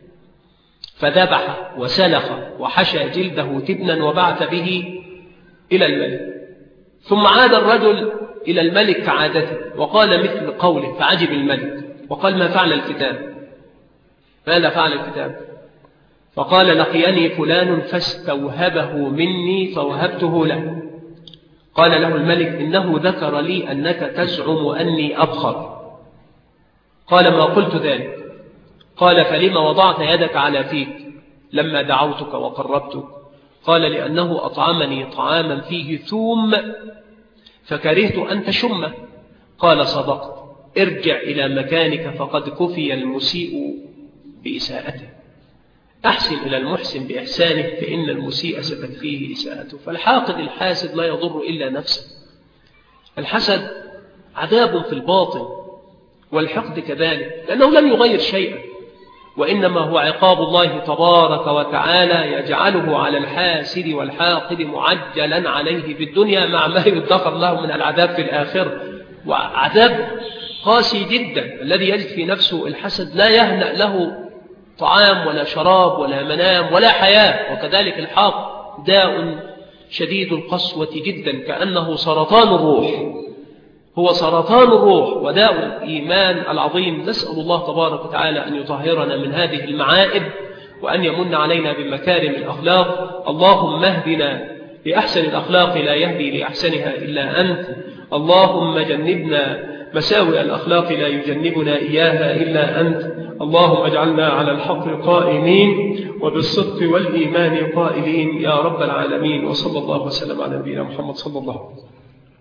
فذبح وسلخ وحشى جلده تبنا وبعث به إلى الملك. ثم عاد الرجل إلى الملك كعادته وقال مثل قوله، فعجب الملك وقال ما فعل الكتاب؟ ماذا فعل الكتاب؟ فقال لقيني فلان فاستوهبه مني فوهبته له. قال له الملك إنه ذكر لي أنك تزعم أني أبخر. قال ما قلت ذلك. قال فلما وضعت يدك على فيك لما دعوتك وقربتك؟ قال لأنه أطعمني طعاما فيه ثوم فكرهت أن تشمه. قال صدقت، ارجع إلى مكانك فقد كفي المسيء بإساءته. أحسن إلى المحسن بإحسانه فإن المسيء ستكفيه إساءته. فالحاقد الحاسد لا يضر إلا نفسه. الحسد عذاب في الباطن، والحقد كذلك، لأنه لم يغير شيئا، وإنما هو عقاب الله تبارك وتعالى يجعله على الحاسد والحاقد معجلا عليه في الدنيا مع ما يدخر له من العذاب في الآخرة، وعذاب قاسي جدا. الذي يجد في نفسه الحسد لا يهنأ له طعام ولا شراب ولا منام ولا حياة. وكذلك الحاقد داء شديد القسوة جدا، كأنه سرطان الروح، هو سرطان الروح وداء الإيمان العظيم. نسأل الله تبارك وتعالى أن يطهرنا من هذه المعائب وأن يمن علينا بمكارم الأخلاق. اللهم اهدنا لأحسن الأخلاق لا يهدي لأحسنها إلا أنت. اللهم جنبنا مساوئ الأخلاق لا يجنبنا إياها إلا أنت. اللهم اجعلنا على الحق قائمين وبالصدق والإيمان قائلين يا رب العالمين. وصلى الله وسلم على نبينا محمد صلى الله عليه وسلم.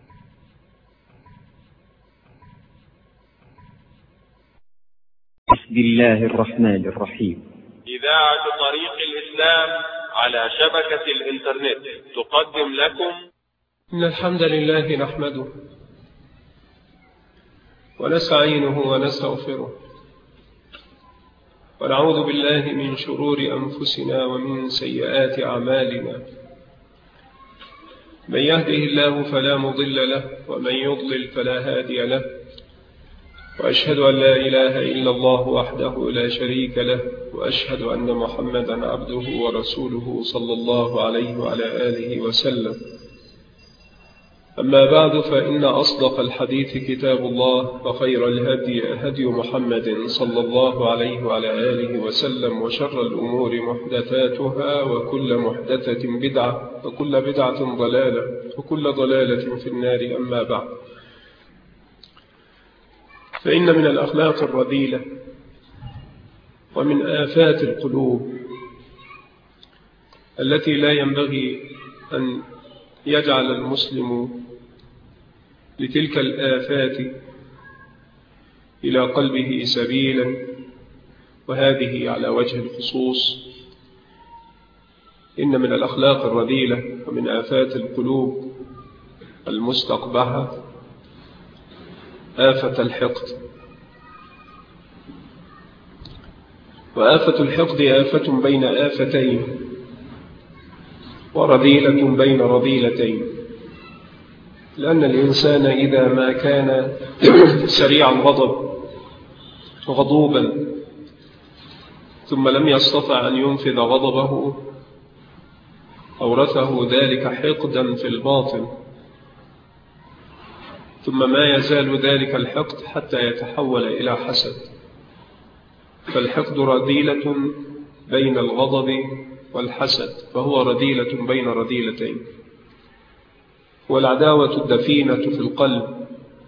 بسم الله الرحمن الرحيم. إذاعة طريق الإسلام على شبكة الإنترنت تقدم لكم إن الحمد لله نحمده ونستعينه ونستغفره ونعوذ بالله من شرور أنفسنا ومن سيئات أعمالنا. من يهده الله فلا مضل له ومن يضلل فلا هادي له، وأشهد أن لا إله إلا الله وحده لا شريك له، وأشهد أن محمدا عبده ورسوله صلى الله عليه وعلى آله وسلم. أما بعد، فإن أصدق الحديث كتاب الله، وخير الهدي هدي محمد صلى الله عليه وعلى آله وسلم، وشر الأمور محدثاتها، وكل محدثة بدعة، وكل بدعة ضلالة، وكل ضلالة في النار. أما بعد، فإن من الأخلاق الرذيلة ومن آفات القلوب التي لا ينبغي أن يجعل المسلم لتلك الآفات إلى قلبه سبيلا، وهذه على وجه الخصوص إن من الأخلاق الرذيلة ومن آفات القلوب المستقبحة آفة الحقد. وآفة الحقد آفة بين آفتين، ورذيلة بين رذيلتين، لأن الإنسان إذا ما كان سريع الغضب غضوبا ثم لم يستطع أن ينفذ غضبه أورثه ذلك حقدا في الباطن، ثم ما يزال ذلك الحقد حتى يتحول إلى حسد. فالحقد رذيلة بين الغضب والحسد، فهو رذيلة بين رذيلتين. والعداوة الدفينة في القلب،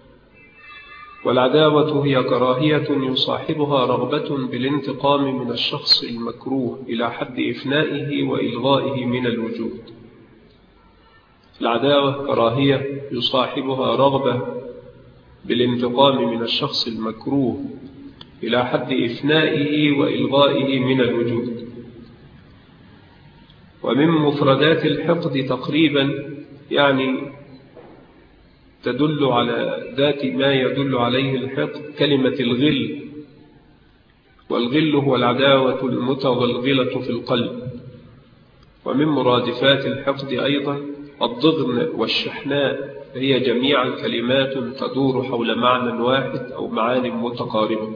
والعداوة هي كراهية يصاحبها رغبة بالانتقام من الشخص المكروه إلى حد إفنائه وإلغائه من الوجود. العداوة كراهية يصاحبها رغبة بالانتقام من الشخص المكروه إلى حد إفنائه وإلغائه من الوجود. ومن مفردات الحقد تقريبا يعني تدل على ذات ما يدل عليه الحقد كلمة الغل، والغل هو العداوة المتغلغلة في القلب. ومن مرادفات الحقد أيضا الضغن والشحناء، هي جميعا كلمات تدور حول معنى واحد أو معان متقاربة،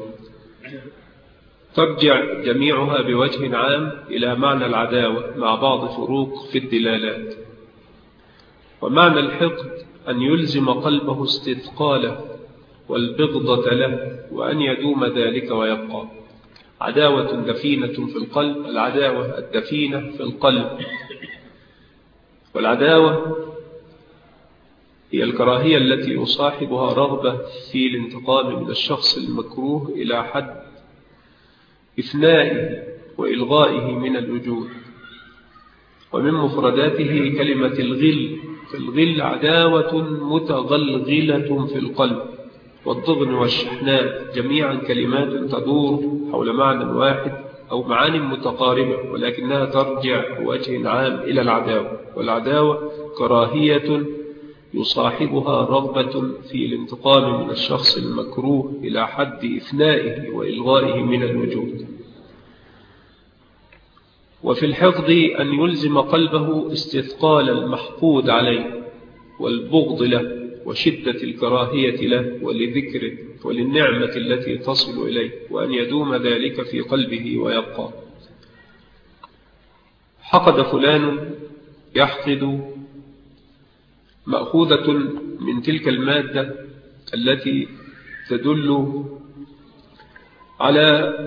ترجع جميعها بوجه عام إلى معنى العداوة مع بعض فروق في الدلالات. ومعنى الحقد أن يلزم قلبه استثقاله والبغضة له، وأن يدوم ذلك ويبقى. عداوة دفينة في القلب، العداوة الدفينة في القلب. والعداوة هي الكراهية التي يصاحبها رغبة في الانتقام من الشخص المكروه إلى حد إفنائه وإلغائه من الوجود. ومن مفرداته كلمة الغل. فالغل عداوة متغلغلة في القلب. والضغن والشحناء جميعا كلمات تدور حول معنى واحد أو معاني متقاربة، ولكنها ترجع بوجه عام إلى العداوة. والعداوة كراهية يصاحبها رغبة في الانتقام من الشخص المكروه إلى حد إفنائه وإلغائه من الوجود. وفي الحقد أن يلزم قلبه استثقال المحقود عليه والبغض له وشدة الكراهية له ولذكره وللنعمة التي تصل إليه، وأن يدوم ذلك في قلبه ويبقى. حقد فلان يحقد مأخوذة من تلك المادة التي تدل على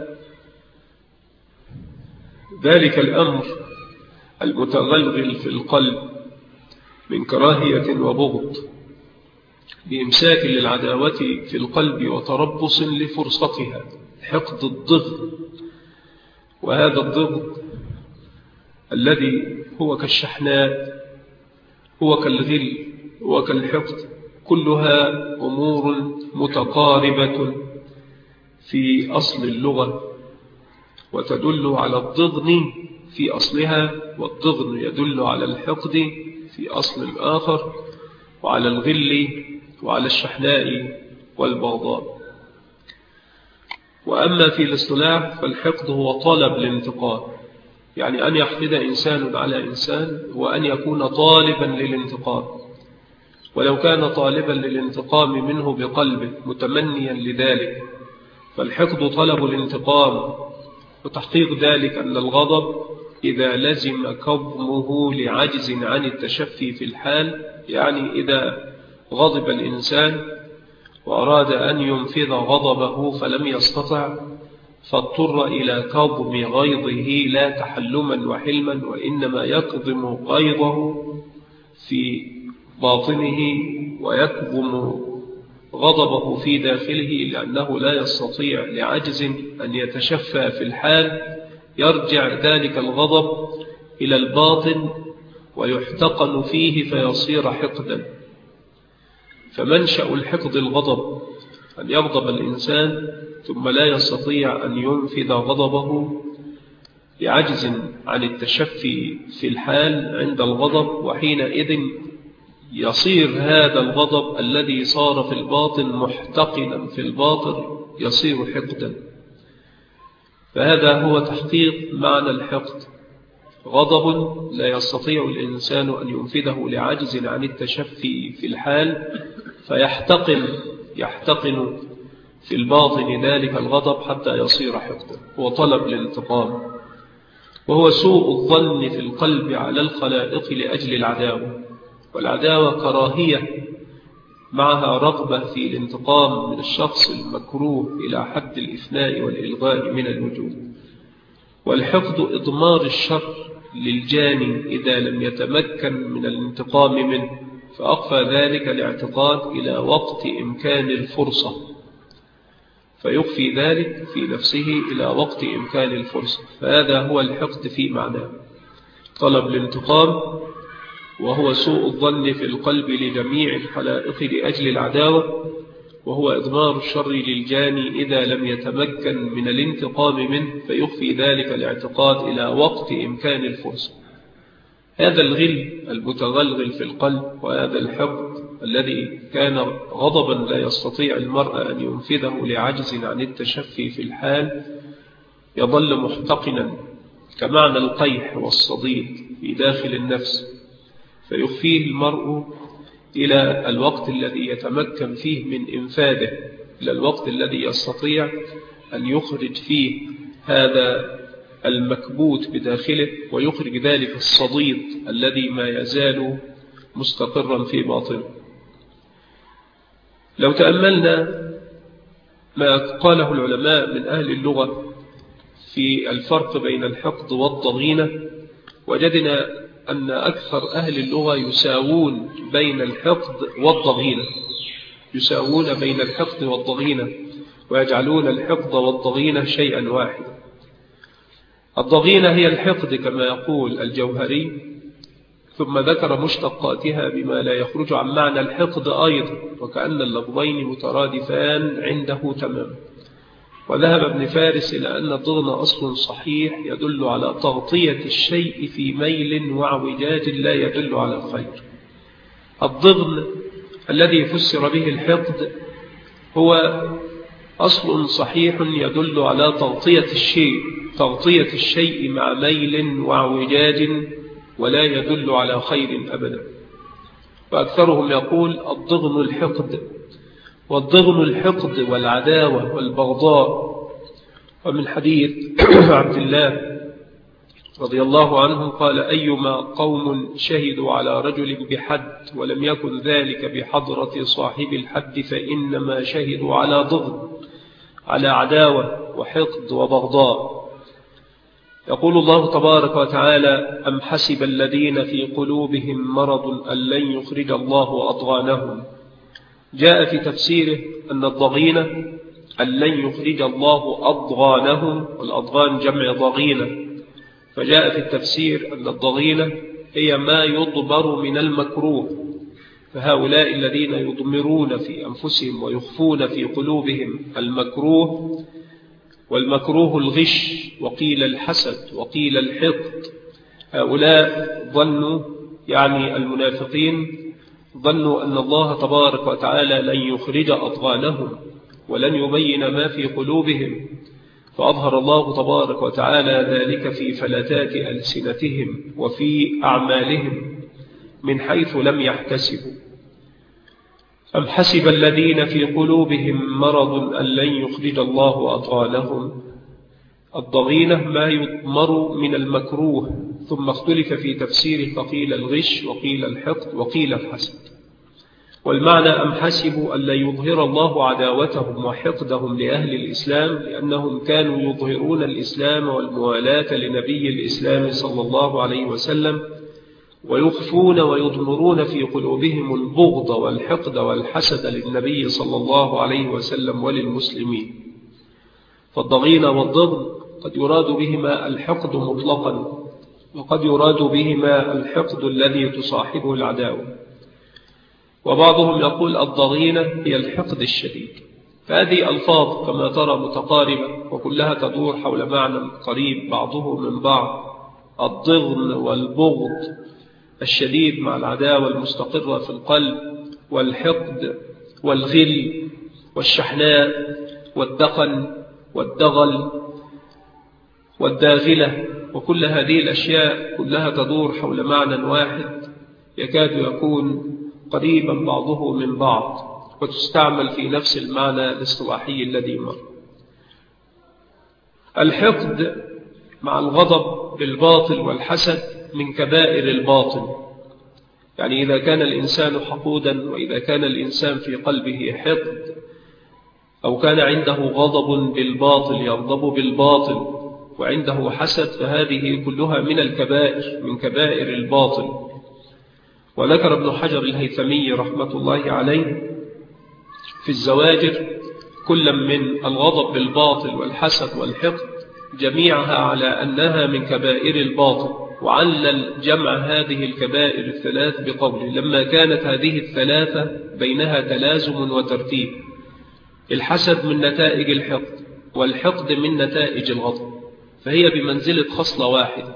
ذلك الأمر المتغلغل في القلب من كراهية وبغض، بإمساك للعداوة في القلب وتربص لفرصتها، حقد الضغط. وهذا الضغط الذي هو كالشحناء، هو كالغل، هو كالحقد، كلها أمور متقاربة في أصل اللغة، وتدل على الضغن في أصلها، والضغن يدل على الحقد في أصل الآخر، وعلى الغل وعلى الشحناء والبغضاء. وأما في الاصطلاح فالحقد هو طلب الانتقام، يعني أن يحقد إنسان على إنسان وأن يكون طالبا للانتقام، ولو كان طالبا للانتقام منه بقلبه متمنيا لذلك. فالحقد طلب الانتقام، وتحقيق ذلك أن الغضب إذا لزم كظمه لعجز عن التشفي في الحال، يعني إذا غضب الإنسان وأراد أن ينفذ غضبه فلم يستطع، فاضطر إلى كظم غيظه لا تحلما وحلما، وإنما يكظم غيظه في باطنه ويكظم غضبه في داخله، لأنه لا يستطيع لعجز أن يتشفى في الحال. يرجع ذلك الغضب إلى الباطن ويحتقن فيه فيصير حقدا. فمنشأ الحقد الغضب، أن يغضب الإنسان ثم لا يستطيع أن ينفذ غضبه لعجز عن التشفي في الحال عند الغضب، وحينئذ يصير هذا الغضب الذي صار في الباطن محتقنا في الباطن يصير حقدا. فهذا هو تحقيق معنى الحقد. غضب لا يستطيع الإنسان أن ينفذه لعجز عن التشفي في الحال، فيحتقن يحتقن في الباطن ذلك الغضب حتى يصير حقدا. هو طلب الانتقام، وهو سوء الظن في القلب على الخلائق لأجل العداوة. والعداوة كراهية معها رغبة في الانتقام من الشخص المكروه إلى حد الإفناء والإلغاء من الوجود. والحقد إضمار الشر للجاني إذا لم يتمكن من الانتقام منه، فأقفى ذلك الاعتقاد إلى وقت إمكان الفرصة، فيخفي ذلك في نفسه إلى وقت إمكان الفرصة. فهذا هو الحقد في معناه، طلب الانتقام، وهو سوء الظن في القلب لجميع الخلائق لأجل العداوة، وهو إضمار الشر للجاني إذا لم يتمكن من الانتقام منه، فيخفي ذلك الاعتقاد إلى وقت إمكان الفرصة. هذا الغل المتغلغل في القلب، وهذا الحقد الذي كان غضبا لا يستطيع المرء أن ينفذه لعجز عن التشفي في الحال، يظل محتقنا كمعنى القيح والصديد في داخل النفس، فيخفيه المرء إلى الوقت الذي يتمكن فيه من إنفاذه، إلى الوقت الذي يستطيع أن يخرج فيه هذا المكبوت بداخله، ويخرج ذلك الصديد الذي ما يزال مستقرا في باطنه. لو تأملنا ما قاله العلماء من أهل اللغة في الفرق بين الحقد والضغينة، وجدنا أن أكثر أهل اللغة يساوون بين الحقد والضغينة، يساوون بين الحقد والضغينة، ويجعلون الحقد والضغينة شيئا واحدا. الضغينة هي الحقد كما يقول الجوهري، ثم ذكر مشتقاتها بما لا يخرج عن معنى الحقد أيضا، وكأن اللفظين مترادفان عنده تماما. وذهب ابن فارس إلى أن الضغن أصل صحيح يدل على تغطية الشيء في ميل وعوجاج لا يدل على الخير. الضغن الذي فسر به الحقد هو أصل صحيح يدل على تغطية الشيء تغطية الشيء مع ميل وعوجاج ولا يدل على خير أبدا. وأكثرهم يقول الضغن الحقد، والضغن الحقد والعداوة والبغضاء. ومن حديث عبد الله رضي الله عنه قال: أيما قوم شهدوا على رجل بحد ولم يكن ذلك بحضرة صاحب الحد فإنما شهدوا على ضغن، على عداوة وحقد وبغضاء. يقول الله تبارك وتعالى: أم حسب الذين في قلوبهم مرض أن لن يخرج الله أضغانهم. جاء في تفسيره أن الضغينة أن لن يخرج الله أضغانهم، والأضغان جمع ضغينة. فجاء في التفسير أن الضغينة هي ما يضمر من المكروه، فهؤلاء الذين يضمرون في أنفسهم ويخفون في قلوبهم المكروه، والمكروه الغش وقيل الحسد وقيل الحقد، هؤلاء ظنوا يعني المنافقين ظنوا أن الله تبارك وتعالى لن يخرج أضغانهم ولن يبين ما في قلوبهم، فأظهر الله تبارك وتعالى ذلك في فلتات ألسنتهم وفي أعمالهم من حيث لم يحتسبوا. أم حسب الذين في قلوبهم مرض أن لن يخرج الله أضغانهم. الضغينة ما يضمر من المكروه، ثم اختلف في تفسيره فقيل الغش وقيل الحقد وقيل الحسد. والمعنى أم حسبوا أن لا يظهر الله عداوتهم وحقدهم لأهل الإسلام، لأنهم كانوا يظهرون الإسلام والموالاة لنبي الإسلام صلى الله عليه وسلم، ويخفون ويضمرون في قلوبهم البغض والحقد والحسد للنبي صلى الله عليه وسلم وللمسلمين. فالضغينة والضغن قد يراد بهما الحقد مطلقا، وقد يراد بهما الحقد الذي تصاحبه العداوة. وبعضهم يقول الضغينة هي الحقد الشديد. فهذه ألفاظ كما ترى متقاربة، وكلها تدور حول معنى قريب بعضه من بعض. الضغن والبغض الشديد مع العداوة المستقرة في القلب، والحقد والغل والشحناء والدقن والدغل والداغلة، وكل هذه الأشياء كلها تدور حول معنى واحد يكاد يكون قريبا بعضه من بعض، وتستعمل في نفس المعنى الاصطلاحي الذي مر. الحقد مع الغضب بالباطل والحسد من كبائر الباطل. يعني إذا كان الإنسان حقودا، وإذا كان الإنسان في قلبه حقد، أو كان عنده غضب بالباطل يغضب بالباطل، وعنده حسد، فهذه كلها من الكبائر، من كبائر الباطل. وذكر ابن حجر الهيثمي رحمة الله عليه في الزواجر كل من الغضب بالباطل والحسد والحقد جميعها على أنها من كبائر الباطل، وعلل جمع هذه الكبائر الثلاث بقوله: لما كانت هذه الثلاثة بينها تلازم وترتيب. الحسد من نتائج الحقد، والحقد من نتائج الغضب، فهي بمنزلة خصلة واحدة.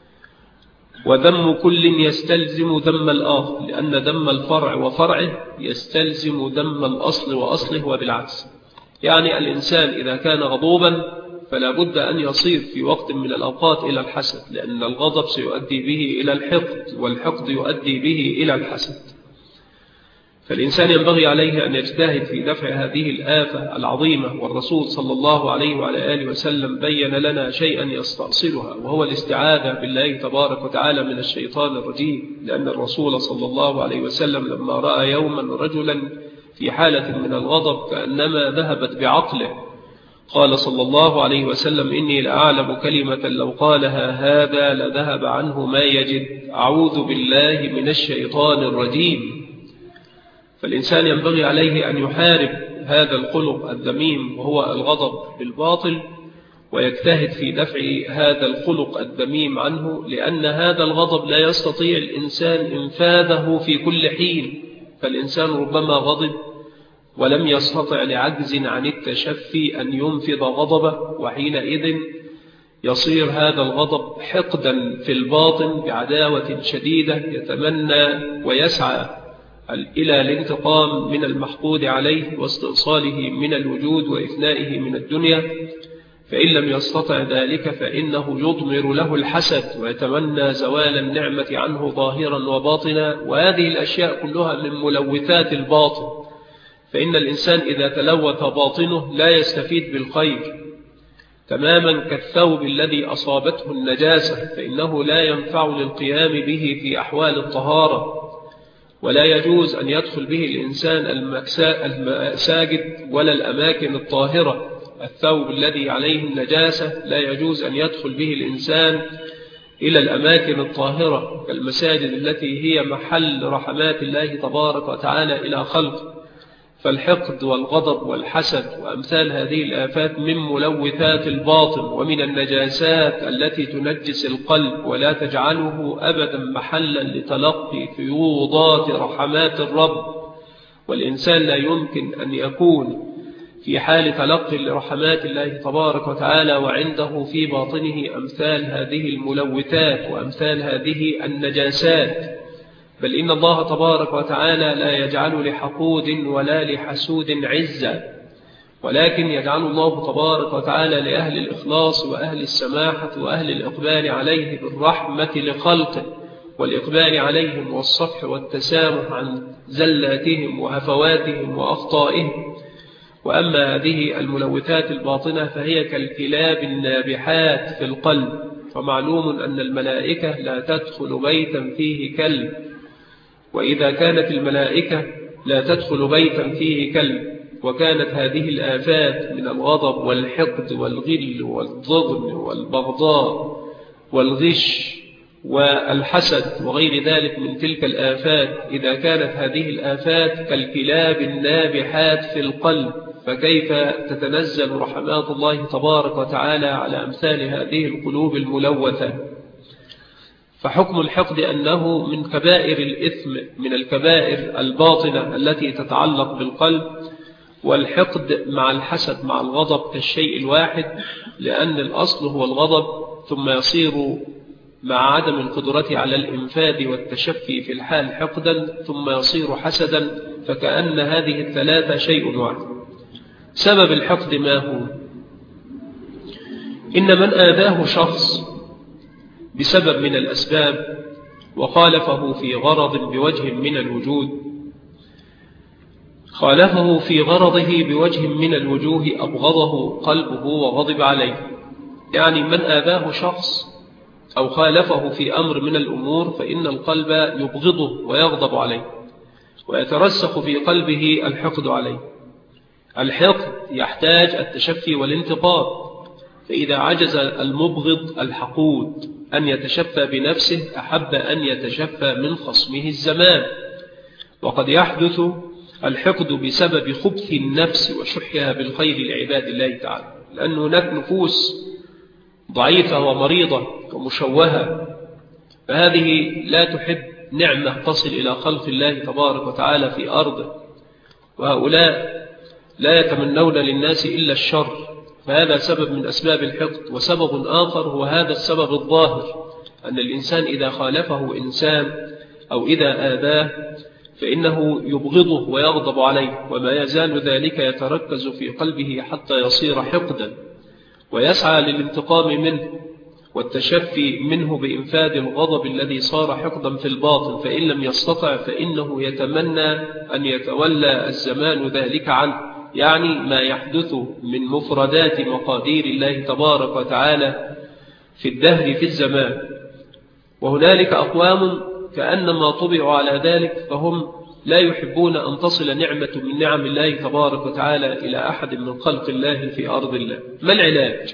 وذم كل يستلزم ذم الآخر، لأن ذم الفرع وفرعه يستلزم ذم الأصل وأصله، وبالعكس. يعني الإنسان إذا كان غضوبا فلا بد أن يصير في وقت من الأوقات إلى الحسد، لأن الغضب سيؤدي به إلى الحقد، والحقد يؤدي به إلى الحسد. فالإنسان ينبغي عليه أن يجتهد في دفع هذه الآفة العظيمة، والرسول صلى الله عليه وعلى آله وسلم بين لنا شيئا يستأصلها، وهو الاستعاذة بالله تبارك وتعالى من الشيطان الرجيم. لأن الرسول صلى الله عليه وسلم لما رأى يوما رجلا في حالة من الغضب كأنما ذهبت بعقله، قال صلى الله عليه وسلم: إني لأعلم كلمة لو قالها هذا لذهب عنه ما يجد، أعوذ بالله من الشيطان الرجيم. فالإنسان ينبغي عليه أن يحارب هذا الخلق الذميم وهو الغضب بالباطل، ويجتهد في دفع هذا الخلق الذميم عنه، لأن هذا الغضب لا يستطيع الإنسان إنفاذه في كل حين. فالإنسان ربما غضب ولم يستطع لعجز عن التشفي أن ينفذ غضبه، وحينئذ يصير هذا الغضب حقدا في الباطن بعداوة شديدة، يتمنى ويسعى إلى الانتقام من المحقود عليه واستئصاله من الوجود وإفنائه من الدنيا. فإن لم يستطع ذلك فإنه يضمر له الحسد، ويتمنى زوال النعمة عنه ظاهرا وباطنا. وهذه الأشياء كلها من ملوثات الباطن، فإن الإنسان إذا تلوث باطنه لا يستفيد بالخير، تماما كالثوب الذي أصابته النجاسة، فإنه لا ينفع للقيام به في أحوال الطهارة، ولا يجوز أن يدخل به الإنسان المساجد ولا الأماكن الطاهرة. الثوب الذي عليه النجاسة لا يجوز أن يدخل به الإنسان إلى الأماكن الطاهرة كالمساجد التي هي محل رحمات الله تبارك وتعالى إلى خلقه. فالحقد والغضب والحسد وأمثال هذه الآفات من ملوثات الباطن ومن النجاسات التي تنجس القلب، ولا تجعله أبدا محلا لتلقي فيوضات رحمات الرب. والإنسان لا يمكن أن يكون في حال تلقي لرحمات الله تبارك وتعالى وعنده في باطنه أمثال هذه الملوثات وأمثال هذه النجاسات. بل إن الله تبارك وتعالى لا يجعل لحقود ولا لحسود عزة، ولكن يجعل الله تبارك وتعالى لأهل الإخلاص وأهل السماحة وأهل الإقبال عليه بالرحمة لخلقه، والإقبال عليهم والصفح والتسامح عن زلاتهم وهفواتهم وأخطائهم. وأما هذه الملوثات الباطنة فهي كالكلاب النابحات في القلب. فمعلوم أن الملائكة لا تدخل بيتا فيه كلب، وإذا كانت الملائكة لا تدخل بيتا فيه كلب، وكانت هذه الآفات من الغضب والحقد والغل والضغن والبغضاء والغش والحسد وغير ذلك من تلك الآفات، إذا كانت هذه الآفات كالكلاب النابحات في القلب، فكيف تتنزل رحمات الله تبارك وتعالى على أمثال هذه القلوب الملوثة؟ فحكم الحقد أنه من كبائر الإثم، من الكبائر الباطنة التي تتعلق بالقلب. والحقد مع الحسد مع الغضب كالشيء الواحد، لأن الأصل هو الغضب، ثم يصير مع عدم القدرة على الإنفاذ والتشفي في الحال حقدا، ثم يصير حسدا، فكأن هذه الثلاثة شيء واحد. سبب الحقد ما هو؟ إن من آذاه شخص بسبب من الأسباب وخالفه في غرض بوجه من الوجود خالفه في غرضه بوجه من الوجوه أبغضه قلبه وغضب عليه. يعني من آذاه شخص أو خالفه في أمر من الأمور فإن القلب يبغضه ويغضب عليه ويترسخ في قلبه الحقد عليه. الحقد يحتاج التشفي والانتقام، فإذا عجز المبغض الحقود أن يتشفى بنفسه أحب أن يتشفى من خصمه الزمان. وقد يحدث الحقد بسبب خبث النفس وشحها بالخير لعباد الله تعالى، لأن هناك نفوس ضعيفة ومريضة ومشوهة، فهذه لا تحب نعمة تصل إلى خلق الله تبارك وتعالى في أرضه، وهؤلاء لا يتمنون للناس إلا الشر، فهذا سبب من أسباب الحقد. وسبب آخر هو هذا السبب الظاهر، أن الإنسان إذا خالفه إنسان أو إذا آذاه فإنه يبغضه ويغضب عليه، وما يزال ذلك يتركز في قلبه حتى يصير حقدا، ويسعى للانتقام منه والتشفي منه بإنفاذ الغضب الذي صار حقدا في الباطن، فإن لم يستطع فإنه يتمنى أن يتولى الزمان ذلك عنه، يعني ما يحدث من مفردات مقادير الله تبارك وتعالى في الدهر في الزمان. وهنالك أقوام كأنما طبعوا على ذلك، فهم لا يحبون أن تصل نعمة من نعم الله تبارك وتعالى إلى أحد من خلق الله في أرض الله. ما العلاج؟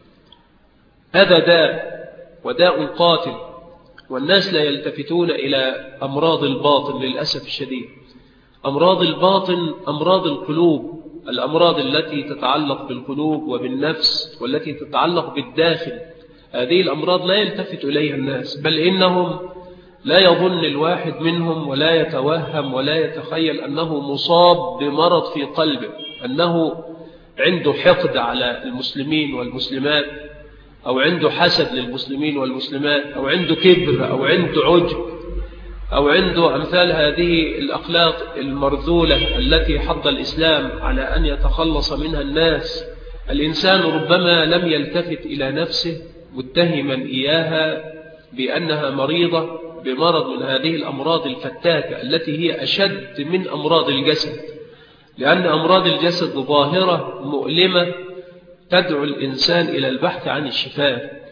هذا داء وداء قاتل، والناس لا يلتفتون إلى أمراض الباطن للأسف الشديد. أمراض الباطن أمراض القلوب، الأمراض التي تتعلق بالقلوب وبالنفس والتي تتعلق بالداخل، هذه الأمراض لا يلتفت إليها الناس، بل إنهم لا يظن الواحد منهم ولا يتوهم ولا يتخيل أنه مصاب بمرض في قلبه، أنه عنده حقد على المسلمين والمسلمات، أو عنده حسد للمسلمين والمسلمات، أو عنده كبر، أو عنده عجب، أو عنده أمثال هذه الأخلاق المرذولة التي حض الإسلام على أن يتخلص منها الناس. الإنسان ربما لم يلتفت إلى نفسه متهما إياها بأنها مريضة بمرض من هذه الأمراض الفتاكة التي هي أشد من أمراض الجسد، لأن أمراض الجسد ظاهرة مؤلمة تدعو الإنسان إلى البحث عن الشفاء.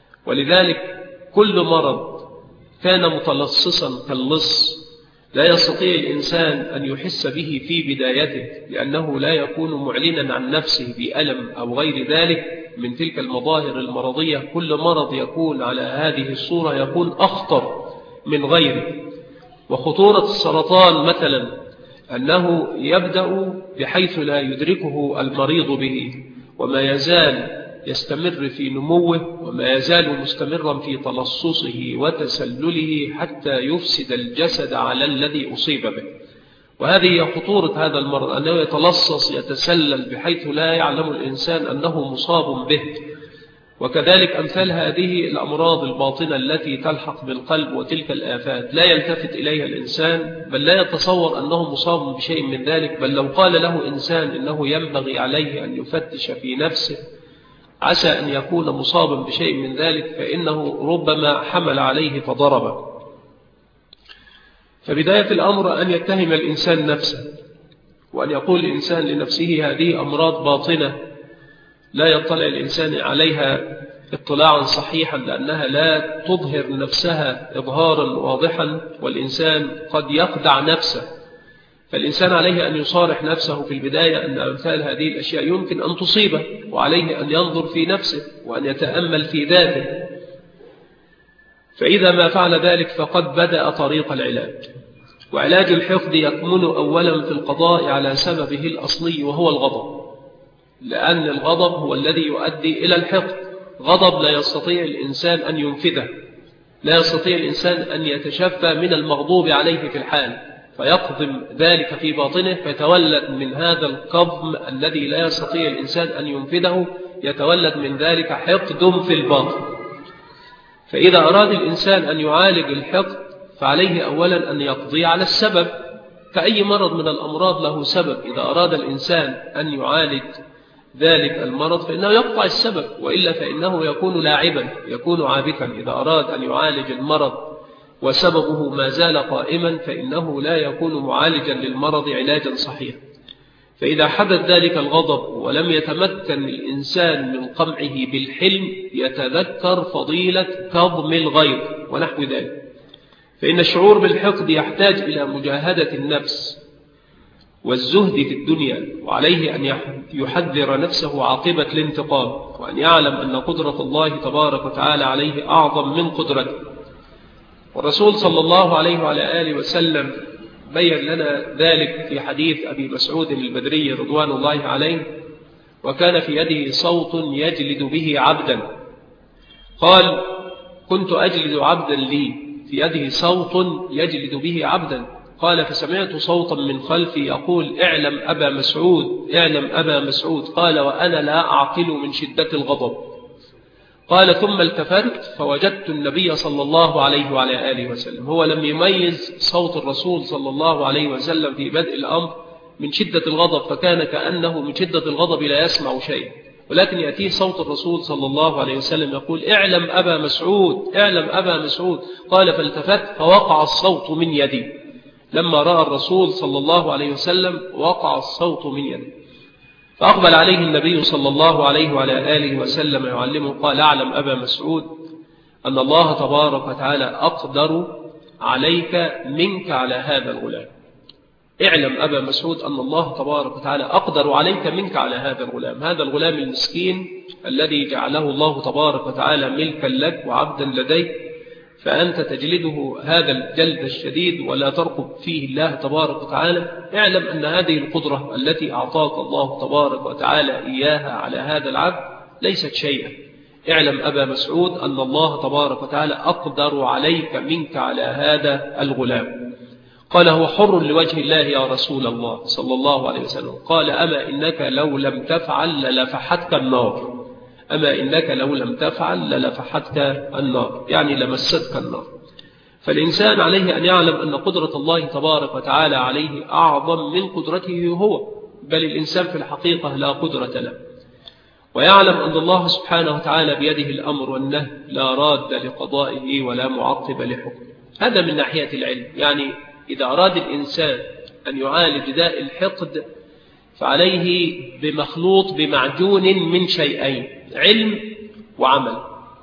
ولذلك كل مرض كان متلصصا كاللص لا يستطيع الإنسان أن يحس به في بدايته، لأنه لا يكون معلنا عن نفسه بألم أو غير ذلك من تلك المظاهر المرضية. كل مرض يكون على هذه الصورة يكون أخطر من غيره. وخطورة السرطان مثلا أنه يبدأ بحيث لا يدركه المريض به، وما يزال يستمر في نموه، وما يزال مستمرا في تلصصه وتسلله حتى يفسد الجسد على الذي أصيب به. وهذه هي خطورة هذا المرض، أنه يتلصص يتسلل بحيث لا يعلم الإنسان أنه مصاب به. وكذلك أمثال هذه الأمراض الباطنة التي تلحق بالقلب وتلك الآفات لا يلتفت إليها الإنسان، بل لا يتصور أنه مصاب بشيء من ذلك. بل لو قال له إنسان إنه ينبغي عليه أن يفتش في نفسه عسى أن يكون مصابا بشيء من ذلك، فإنه ربما حمل عليه فضربه. فبداية الأمر أن يتهم الإنسان نفسه، وأن يقول الإنسان لنفسه هذه أمراض باطنة لا يطلع الإنسان عليها اطلاعا صحيحا، لأنها لا تظهر نفسها إظهارا واضحا، والإنسان قد يخدع نفسه. فالإنسان عليه أن يصارح نفسه في البداية أن أمثال هذه الأشياء يمكن أن تصيبه، وعليه أن ينظر في نفسه وأن يتأمل في ذاته. فإذا ما فعل ذلك فقد بدأ طريق العلاج. وعلاج الحقد يكمن أولا في القضاء على سببه الأصلي وهو الغضب، لأن الغضب هو الذي يؤدي إلى الحقد. غضب لا يستطيع الإنسان أن ينفذه، لا يستطيع الإنسان أن يتشفى من المغضوب عليه في الحال، فيقضم ذلك في باطنه، فيتولد من هذا القضم الذي لا يستطيع الإنسان أن ينفذه، يتولد من ذلك حقد في الباطن. فإذا أراد الإنسان أن يعالج الحقد فعليه أولا أن يقضي على السبب، كأي مرض من الأمراض له سبب. إذا أراد الإنسان أن يعالج ذلك المرض فإنه يقطع السبب، وإلا فإنه يكون لاعبا، يكون عابثا. إذا أراد أن يعالج المرض وسببه ما زال قائما فإنه لا يكون معالجا للمرض علاجا صحيحا. فإذا حدث ذلك الغضب ولم يتمكن الإنسان من قمعه بالحلم يتذكر فضيلة كظم الغيظ ونحو ذلك. فإن الشعور بالحقد يحتاج إلى مجاهدة النفس والزهد في الدنيا، وعليه أن يحذر نفسه عاقبة الانتقام، وأن يعلم أن قدرة الله تبارك وتعالى عليه أعظم من قدرته. والرسول صلى الله عليه وعلى آله وسلم بين لنا ذلك في حديث أبي مسعود البدري رضوان الله عليه: وكان في يده صوت يجلد به عبدا. قال: كنت أجلد عبدا لي، في يده صوت يجلد به عبدا. قال: فسمعت صوتا من خلفي يقول: اعلم أبا مسعود، اعلم أبا مسعود. قال: وأنا لا أعقل من شدة الغضب. قال: ثم التفت فوجدت النبي صلى الله عليه وعلى آله وسلم. هو لم يميز صوت الرسول صلى الله عليه وسلم في بدء الأمر من شدة الغضب، فكان كأنه من شدة الغضب لا يسمع شيء، ولكن يأتيه صوت الرسول صلى الله عليه وسلم يقول: اعلم أبا مسعود، اعلم أبا مسعود. قال: فالتفت فوقع الصوت من يدي. لما رأى الرسول صلى الله عليه وسلم وقع الصوت من يدي، فأقبل عليه النبي صلى الله عليه وعلى آله وسلم يعلمه. قال: اعلم أبا مسعود أن الله تبارك وتعالى أقدر عليك منك على هذا الغلام. اعلم أبا مسعود أن الله تبارك وتعالى أقدر عليك منك على هذا الغلام، هذا الغلام المسكين الذي جعله الله تبارك وتعالى ملكا لك وعبدا لديك، فأنت تجلده هذا الجلد الشديد ولا ترقب فيه الله تبارك وتعالى. اعلم أن هذه القدرة التي أعطاك الله تبارك وتعالى إياها على هذا العبد ليست شيئا. اعلم أبا مسعود أن الله تبارك وتعالى أقدر عليك منك على هذا الغلام. قال: هو حر لوجه الله يا رسول الله صلى الله عليه وسلم. قال: أما إنك لو لم تفعل للفحتك النار، أما إنك لو لم تفعل للفحتك النار، يعني لمستك النار. فالإنسان عليه أن يعلم أن قدرة الله تبارك وتعالى عليه أعظم من قدرته هو، بل الإنسان في الحقيقة لا قدرة له، ويعلم أن الله سبحانه وتعالى بيده الأمر والنهي، لا راد لقضائه ولا معقب لحكمه. هذا من ناحية العلم. يعني إذا أراد الإنسان أن يعالج داء الحقد فعليه بمخلوط بمعجون من شيئين: علم وعمل.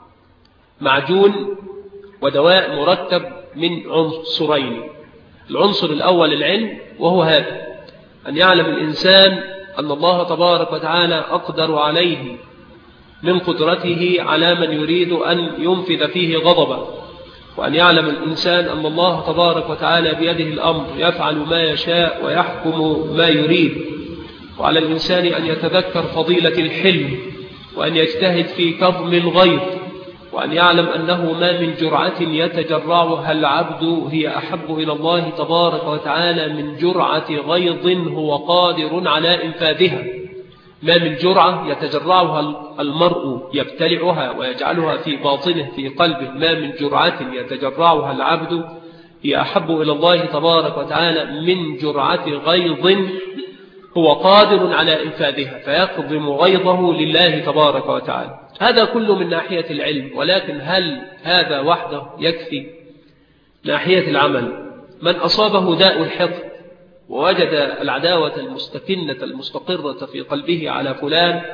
معجون ودواء مركب من عنصرين. العنصر الأول العلم، وهو هذا: أن يعلم الإنسان أن الله تبارك وتعالى أقدر عليه من قدرته على من يريد أن ينفذ فيه غضبه، وأن يعلم الإنسان أن الله تبارك وتعالى بيده الأمر، يفعل ما يشاء ويحكم ما يريد. وعلى الإنسان أن يتذكر فضيلة الحلم، وأن يجتهد في كظم الغيظ، وأن يعلم أنه ما من جرعة يتجرعها العبد هي أحب إلى الله تبارك وتعالى من جرعة غيظ هو قادر على إنفاذها. ما من جرعة يتجرعها المرء يبتلعها ويجعلها في باطنه في قلبه، ما من جرعة يتجرعها العبد هي أحب إلى الله تبارك وتعالى من جرعة غيظ هو قادر على إنفاذها، فيقضم غيظه لله تبارك وتعالى. هذا كله من ناحية العلم. ولكن هل هذا وحده يكفي؟ ناحية العمل، من أصابه داء الحقد ووجد العداوة المستكنة المستقرة في قلبه على فلان،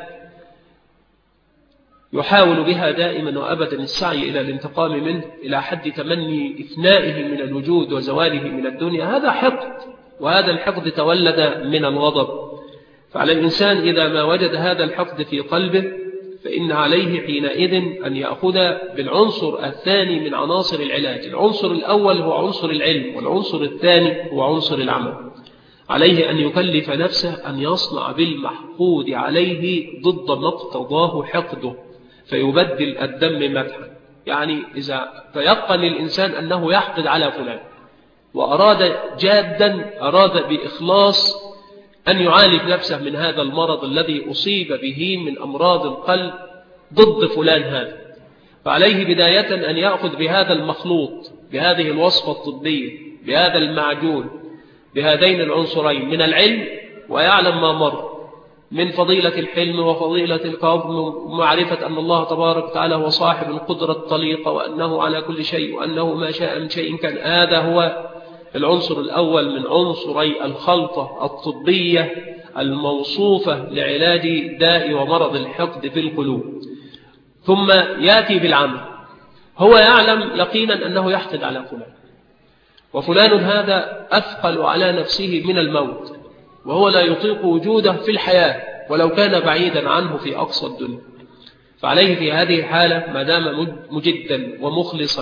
يحاول بها دائما وأبدا السعي إلى الانتقام منه إلى حد تمني إفنائه من الوجود وزواله من الدنيا، هذا حقد، وهذا الحقد تولد من الغضب. فعلى الإنسان إذا ما وجد هذا الحقد في قلبه فإن عليه حينئذ أن يأخذ بالعنصر الثاني من عناصر العلاج. العنصر الأول هو عنصر العلم، والعنصر الثاني هو عنصر العمل. عليه أن يكلف نفسه أن يصنع بالمحقود عليه ضد ما اقتضاه حقده، فيبدل الدم مدحا. يعني إذا تيقن الإنسان أنه يحقد على فلان وأراد جادا، أراد بإخلاص أن يعالج نفسه من هذا المرض الذي أصيب به من أمراض القلب ضد فلان هذا، فعليه بداية أن يأخذ بهذا المخلوط، بهذه الوصفة الطبية، بهذا المعجون، بهذين العنصرين من العلم، ويعلم ما مر، من فضيلة الحلم وفضيلة الكظم ومعرفة أن الله تبارك وتعالى هو صاحب القدرة الطليقة وأنه على كل شيء وأنه ما شاء من شيء كان. هذا هو العنصر الأول من عنصري الخلطة الطبية الموصوفة لعلاج داء ومرض الحقد في القلوب. ثم يأتي بالعمل. هو يعلم يقينا أنه يحقد على فلان، وفلان هذا أثقل على نفسه من الموت، وهو لا يطيق وجوده في الحياة ولو كان بعيدا عنه في أقصى الدنيا. فعليه في هذه الحالة ما دام مجدا ومخلصا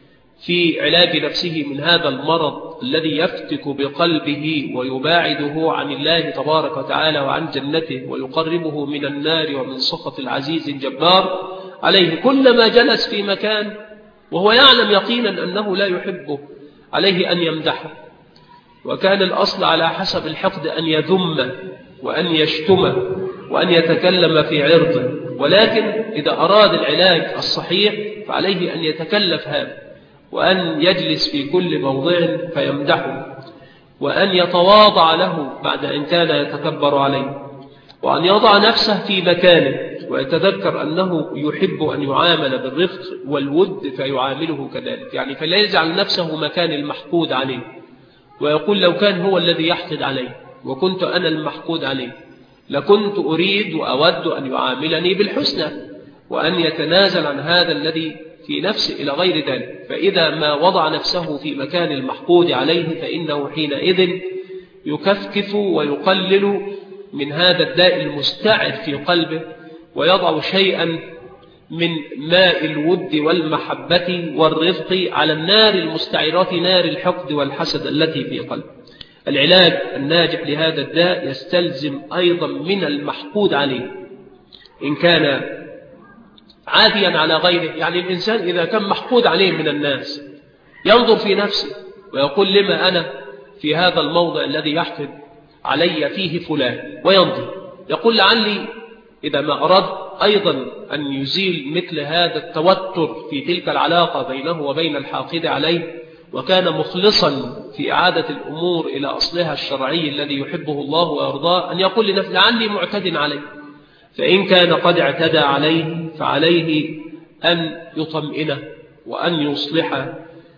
في علاج نفسه من هذا المرض الذي يفتك بقلبه ويباعده عن الله تبارك وتعالى وعن جنته ويقربه من النار ومن سخط العزيز الجبار، عليه كلما جلس في مكان وهو يعلم يقينا أنه لا يحبه عليه أن يمدحه. وكان الأصل على حسب الحقد أن يذم وأن يشتم وأن يتكلم في عرضه، ولكن إذا أراد العلاج الصحيح فعليه أن يتكلف هذا، وأن يجلس في كل موضع فيمدحه، وأن يتواضع له بعد أن كان يتكبر عليه، وأن يضع نفسه في مكانه ويتذكر أنه يحب أن يعامل بالرفق والود فيعامله كذلك. يعني فلا يجعل نفسه مكان المحقود عليه ويقول لو كان هو الذي يحقد عليه وكنت أنا المحقود عليه لكنت أريد وأود أن يعاملني بالحسنى، وأن يتنازل عن هذا الذي في نفسه إلى غير ذلك. فإذا ما وضع نفسه في مكان المحقود عليه فإنه حينئذ يكفكف ويقلل من هذا الداء المستعر في قلبه، ويضع شيئا من ماء الود والمحبة والرفق على النار المستعرة نار الحقد والحسد التي في قلبه. العلاج الناجح لهذا الداء يستلزم أيضا من المحقود عليه إن كان عافيا على غيره. يعني الإنسان إذا كان محقود عليه من الناس ينظر في نفسه ويقول لما أنا في هذا الموضع الذي يحقد علي فيه فلان، وينظر يقول لعلي إذا ما أراد أيضا أن يزيل مثل هذا التوتر في تلك العلاقة بينه وبين الحاقد عليه، وكان مخلصا في إعادة الأمور إلى أصلها الشرعي الذي يحبه الله ويرضاه، أن يقول لنفسه لعلي معتد عليه. فإن كان قد اعتدى عليه فعليه أن يطمئنه وأن يصلح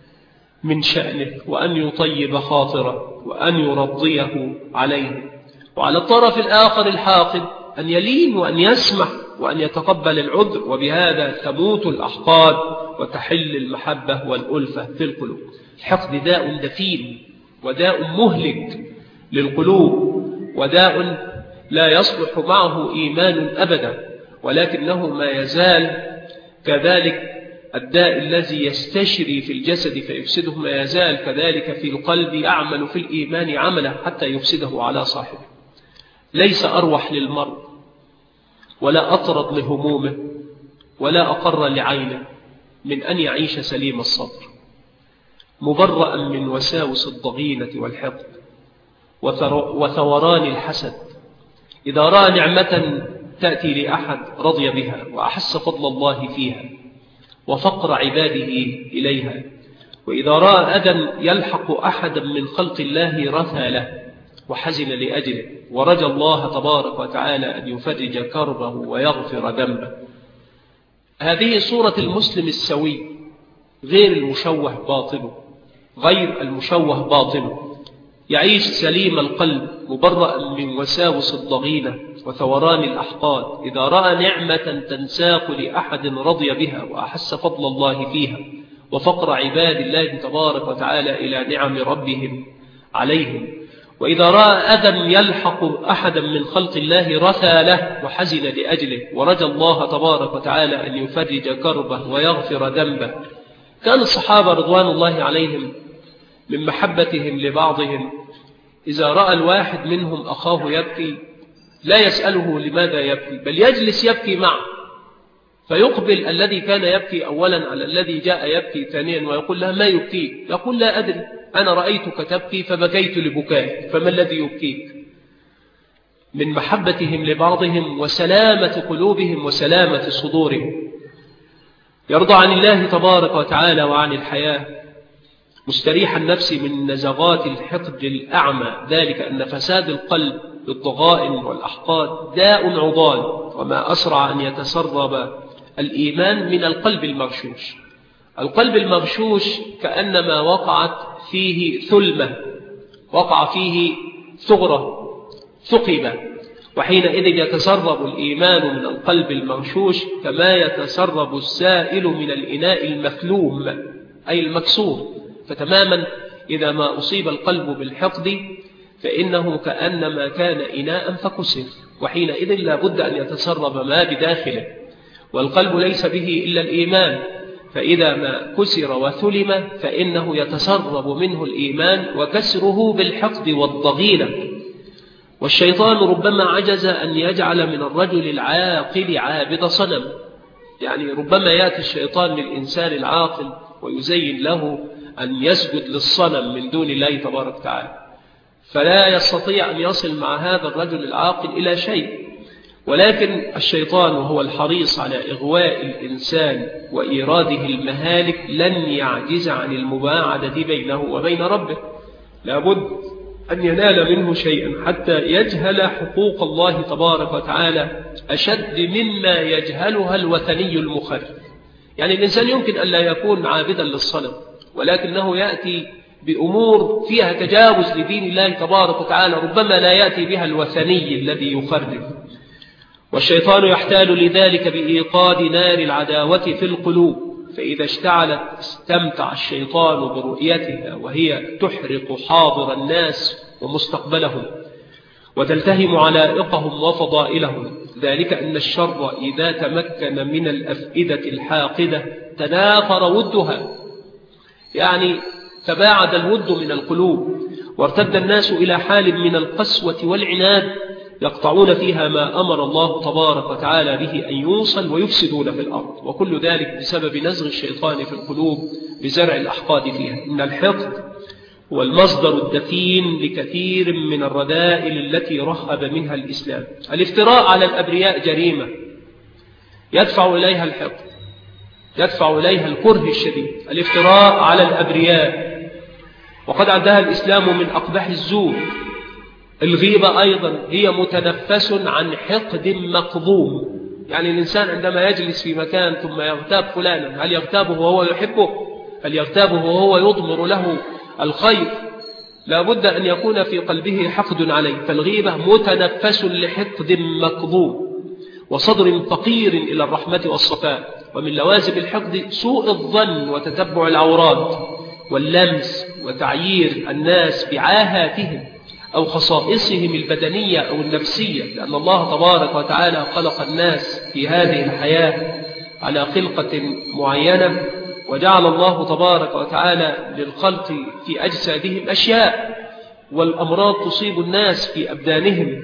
من شأنه وأن يطيب خاطره وأن يرضيه عليه. وعلى الطرف الآخر الحاقد أن يلين وأن يسمح وأن يتقبل العذر، وبهذا تموت الأحقاد وتحل المحبة والألفة في القلوب. الحقد داء دفين وداء مهلك للقلوب، وداء لا يصلح معه إيمان أبدا، ولكنه ما يزال كذلك الداء الذي يستشري في الجسد فيفسده، ما يزال كذلك في القلب يعمل في الإيمان عملا حتى يفسده على صاحبه. ليس أروح للمرء ولا أطرد لهمومه ولا أقر لعينه من أن يعيش سليم الصدر مبرأ من وساوس الضغينة والحقد وثوران الحسد. إذا رأى نعمة تأتي لأحد رضي بها وأحس فضل الله فيها وفقر عباده إليها، وإذا رأى أذى يلحق أحدا من خلق الله رثى له وحزن لأجله ورجى الله تبارك وتعالى أن يفرج كربه ويغفر ذنبه. هذه صورة المسلم السوي، غير المشوه باطنه، غير المشوه باطنه، يعيش سليم القلب مبرأ من وساوس الضغينة وثوران الأحقاد. إذا رأى نعمة تنساق لأحد رضي بها وأحس فضل الله فيها وفقر عباد الله تبارك وتعالى إلى نعم ربهم عليهم. وإذا رأى أذى يلحق أحدا من خلق الله رثى له وحزن لأجله ورجى الله تبارك وتعالى أن يفرج كربه ويغفر ذنبه. كان الصحابة رضوان الله عليهم من محبتهم لبعضهم إذا رأى الواحد منهم أخاه يبكي لا يسأله لماذا يبكي، بل يجلس يبكي معه، فيقبل الذي كان يبكي أولا على الذي جاء يبكي ثانيا ويقول له ما يبكيك؟ يقول لا أدري، أنا رأيتك تبكي فبكيت لبكائك، فما الذي يبكيك؟ من محبتهم لبعضهم وسلامة قلوبهم وسلامة صدورهم. يرضى عن الله تبارك وتعالى وعن الحياة، مستريح النفس من نزغات الحقد الأعمى، ذلك أن فساد القلب بالضغائن والأحقاد داء عضال، وما أسرع أن يتسرب الإيمان من القلب المغشوش. القلب المغشوش كأنما وقعت فيه ثلمة، وقع فيه ثغرة ثقبة، وحينئذ يتسرب الإيمان من القلب المغشوش كما يتسرب السائل من الإناء المثلوم أي المكسور. فتماما إذا ما أصيب القلب بالحقد فإنه كأنما كان إناء فكسر، وحينئذ لا بد أن يتسرب ما بداخله، والقلب ليس به إلا الإيمان، فإذا ما كسر وثلم فإنه يتسرب منه الإيمان، وكسره بالحقد والضغينة. والشيطان ربما عجز أن يجعل من الرجل العاقل عابد صنم، يعني ربما يأتي الشيطان للإنسان العاقل ويزين له أن يسجد للصنم من دون الله تبارك وتعالى، فلا يستطيع أن يصل مع هذا الرجل العاقل إلى شيء. ولكن الشيطان وهو الحريص على إغواء الإنسان وإيراده المهالك لن يعجز عن المباعدة بينه وبين ربه، لابد أن ينال منه شيئا حتى يجهل حقوق الله تبارك وتعالى أشد مما يجهلها الوثني المخرف. يعني الإنسان يمكن أن لا يكون عابدا للصنم، ولكنه يأتي بأمور فيها تجاوز لدين الله تبارك وتعالى ربما لا يأتي بها الوثني الذي يخرف. والشيطان يحتال لذلك بإيقاد نار العداوة في القلوب، فإذا اشتعلت استمتع الشيطان برؤيتها وهي تحرق حاضر الناس ومستقبلهم وتلتهم علائقهم وفضائلهم. ذلك أن الشر إذا تمكن من الأفئدة الحاقدة تنافر ودها، يعني تباعد الود من القلوب، وارتد الناس إلى حال من القسوة والعناد يقطعون فيها ما أمر الله تبارك وتعالى به أن يوصل ويفسدون في الأرض، وكل ذلك بسبب نزغ الشيطان في القلوب بزرع الأحقاد فيها. إن الحقد هو المصدر الدفين لكثير من الرذائل التي رهب منها الإسلام. الافتراء على الأبرياء جريمة يدفع إليها الحقد، يدفع إليها الكره الشديد، الافتراء على الأبرياء، وقد عدها الإسلام من أقبح الزور. الغيبة أيضا هي متنفس عن حقد مقضوم، يعني الإنسان عندما يجلس في مكان ثم يغتاب فلانا، هل يغتابه وهو يحبه؟ هل يغتابه وهو يضمر له الخير؟ لا بد أن يكون في قلبه حقد عليه. فالغيبة متنفس لحقد مقضوم وصدر فقير إلى الرحمة والصفاء. ومن لوازم الحقد سوء الظن وتتبع العورات واللمس وتعيير الناس بعاهاتهم أو خصائصهم البدنية أو النفسية، لأن الله تبارك وتعالى خلق الناس في هذه الحياة على خلقة معينة، وجعل الله تبارك وتعالى للخلق في أجسادهم أشياء، والأمراض تصيب الناس في أبدانهم،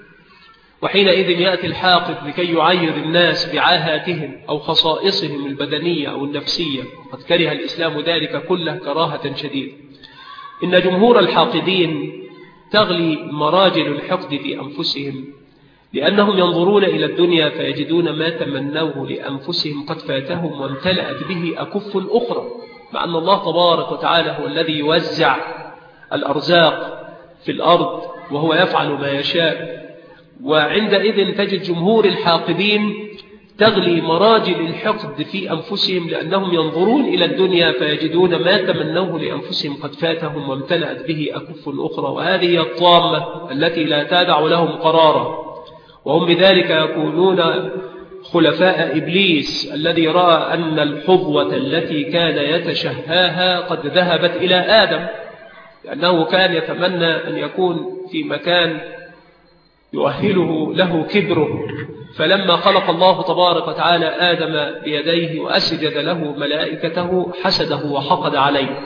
وحينئذ يأتي الحاقد لكي يعير الناس بعاهاتهم أو خصائصهم البدنية أو النفسية. قد كره الإسلام ذلك كله كراهة شديدة. إن جمهور الحاقدين تغلي مراجل الحقد في أنفسهم، لأنهم ينظرون إلى الدنيا فيجدون ما تمنوه لأنفسهم قد فاتهم وامتلأت به أكف أخرى، مع أن الله تبارك وتعالى هو الذي يوزع الأرزاق في الأرض وهو يفعل ما يشاء. وعندئذ تجد جمهور الحاقدين تغلي مراجل الحقد في أنفسهم، لأنهم ينظرون إلى الدنيا فيجدون ما تمنوه لأنفسهم قد فاتهم وامتلأت به أكف أخرى، وهذه هي الطامة التي لا تدع لهم قرارا، وهم بذلك يكونون خلفاء إبليس الذي رأى أن الحظوة التي كان يتشهاها قد ذهبت إلى آدم، لأنه كان يتمنى أن يكون في مكان يؤهله له كبره. فلما خلق الله تبارك وتعالى آدم بيديه وأسجد له ملائكته حسده وحقد عليه،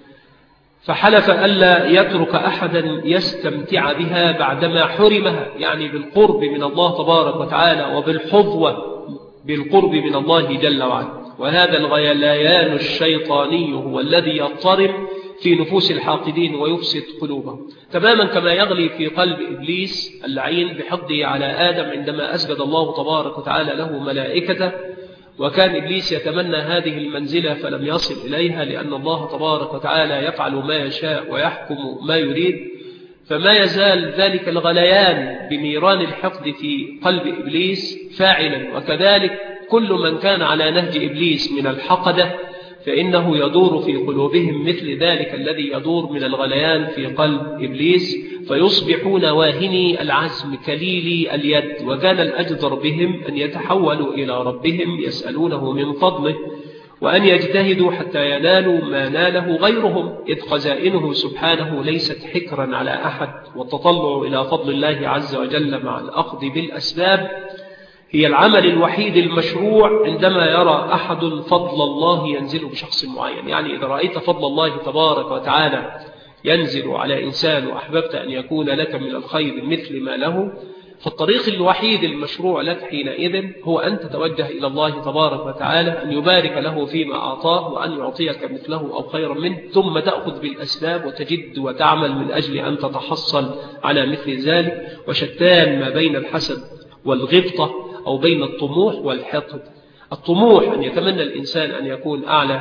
فحلف ألا يترك أحدا يستمتع بها بعدما حرمها، يعني بالقرب من الله تبارك وتعالى وبالحظوة بالقرب من الله جل وعلا. وهذا الغيليان الشيطاني هو الذي يضطرب في نفوس الحاقدين ويفسد قلوبهم، تماما كما يغلي في قلب إبليس اللعين بحقده على آدم عندما أسجد الله تبارك وتعالى له ملائكته، وكان إبليس يتمنى هذه المنزلة فلم يصل إليها، لأن الله تبارك وتعالى يفعل ما يشاء ويحكم ما يريد. فما يزال ذلك الغليان بنيران الحقد في قلب إبليس فاعلا. وكذلك كل من كان على نهج إبليس من الحقدة فإنه يدور في قلوبهم مثل ذلك الذي يدور من الغليان في قلب إبليس، فيصبحون واهني العزم كليلي اليد. وكان الأجدر بهم أن يتحولوا إلى ربهم يسألونه من فضله، وأن يجتهدوا حتى ينالوا ما ناله غيرهم، إذ خزائنه سبحانه ليست حكرا على أحد. والتطلع إلى فضل الله عز وجل مع الأخذ بالأسباب هي العمل الوحيد المشروع عندما يرى أحد فضل الله ينزل بشخص معين. يعني إذا رأيت فضل الله تبارك وتعالى ينزل على إنسان وأحببت أن يكون لك من الخير مثل ما له، فالطريق الوحيد المشروع لك حينئذ هو أن تتوجه إلى الله تبارك وتعالى أن يبارك له فيما أعطاه وأن يعطيك مثله أو خيرا منه، ثم تأخذ بالأسباب وتجد وتعمل من أجل أن تتحصل على مثل ذلك. وشتان ما بين الحسد والغبطة أو بين الطموح والحقد. الطموح أن يتمنى الإنسان أن يكون أعلى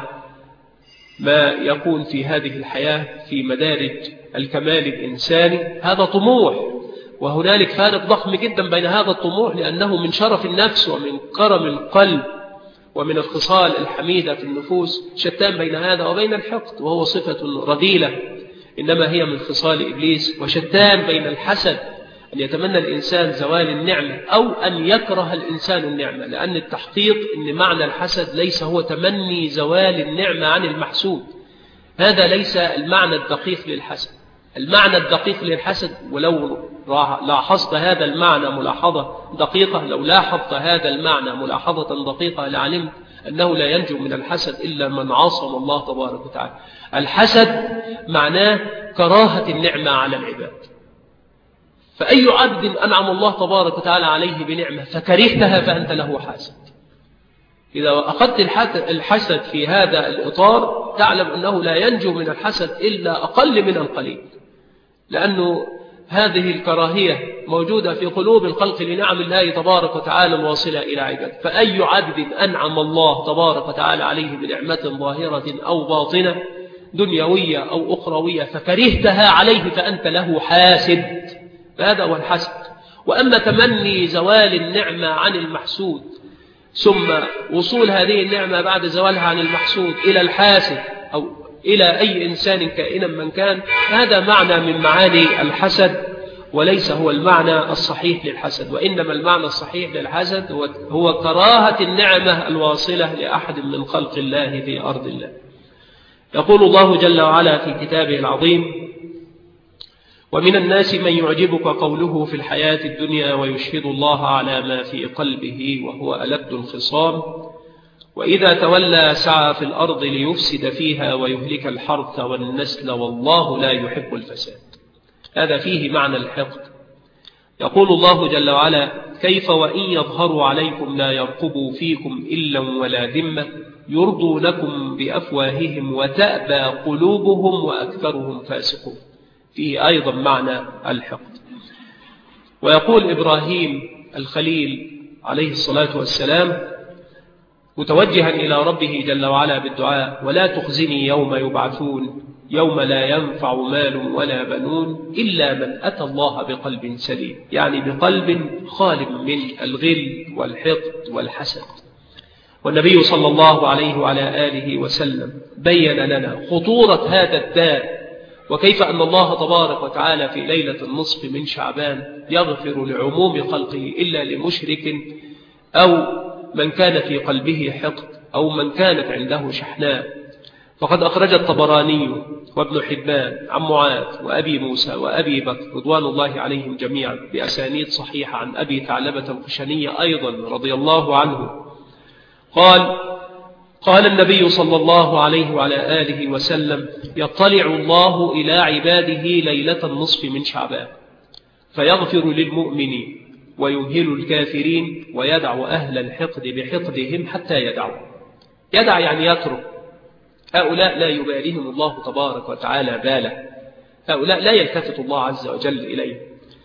ما يكون في هذه الحياة في مدارج الكمال الإنساني، هذا طموح، وهنالك فارق ضخم جدا بين هذا الطموح لأنه من شرف النفس ومن كرم القلب ومن الخصال الحميدة في النفوس. شتان بين هذا وبين الحقد، وهو صفة رذيلة إنما هي من خصال إبليس. وشتان بين الحسد، أن يتمنى الإنسان زوال النعمة أو أن يكره الإنسان النعمة، لأن التحقيق أن معنى الحسد ليس هو تمني زوال النعمة عن المحسود، هذا ليس المعنى الدقيق للحسد. المعنى الدقيق للحسد، ولو لاحظت هذا المعنى ملاحظة دقيقة، لو لاحظت هذا المعنى ملاحظة دقيقة لعلمت أنه لا ينجو من الحسد إلا من عاصم الله تبارك وتعالى. الحسد معناه كراهة النعمة على العباد. فأي عبد أنعم الله تبارك وتعالى عليه بنعمة فكرهتها فأنت له حاسد. إذا أخذت الحسد في هذا الإطار تعلم أنه لا ينجو من الحسد إلا أقل من القليل، لأنه هذه الكراهية موجودة في قلوب الخلق لنعم الله تبارك وتعالى الواصلة إلى عباد. فأي عبد أنعم الله تبارك وتعالى عليه بنعمة ظاهرة أو باطنة دنيوية أو أخروية فكرهتها عليه فأنت له حاسد، هذا هو الحسد. وأما تمني زوال النعمة عن المحسود ثم وصول هذه النعمة بعد زوالها عن المحسود إلى الحاسد أو إلى أي إنسان كائنا من كان، هذا معنى من معاني الحسد وليس هو المعنى الصحيح للحسد. وإنما المعنى الصحيح للحسد هو كراهة النعمة الواصلة لأحد من خلق الله في أرض الله. يقول الله جل وعلا في كتابه العظيم: ومن الناس من يعجبك قوله في الحياة الدنيا ويشهد الله على ما في قلبه وهو ألد الخصام وإذا تولى سعى في الأرض ليفسد فيها ويهلك الحرث والنسل والله لا يحب الفساد. هذا فيه معنى الحقد. يقول الله جل وعلا: كيف وإن يظهروا عليكم لا يرقبوا فيكم إلا ولا ذمة يرضونكم بأفواههم وتأبى قلوبهم وأكثرهم فاسقون. فيه أيضا معنى الحقد. ويقول إبراهيم الخليل عليه الصلاة والسلام متوجها إلى ربه جل وعلا بالدعاء: ولا تخزني يوم يبعثون يوم لا ينفع مال ولا بنون إلا من أتى الله بقلب سليم، يعني بقلب خال من الغل والحقد والحسد. والنبي صلى الله عليه وعلى آله وسلم بين لنا خطورة هذا الداء، وكيف أن الله تبارك وتعالى في ليلة النصف من شعبان يغفر لعموم خلقه إلا لمشرك أو من كان في قلبه حقد أو من كانت عنده شحناء. فقد أخرج الطبراني وابن حبان عن معاذ وأبي موسى وأبي بكر رضوان الله عليهم جميعا بأسانيد صحيحة عن أبي ثعلبة الخشني أيضا رضي الله عنه قال: قال النبي صلى الله عليه وعلى آله وسلم: يطلع الله إلى عباده ليلة النصف من شعبان فيغفر للمؤمنين ويمهل الكافرين ويدع أهل الحقد بحقدهم حتى يدعوا. يدع يعني يترك. هؤلاء لا يباليهم الله تبارك وتعالى باله، هؤلاء لا يلتفت الله عز وجل إليه.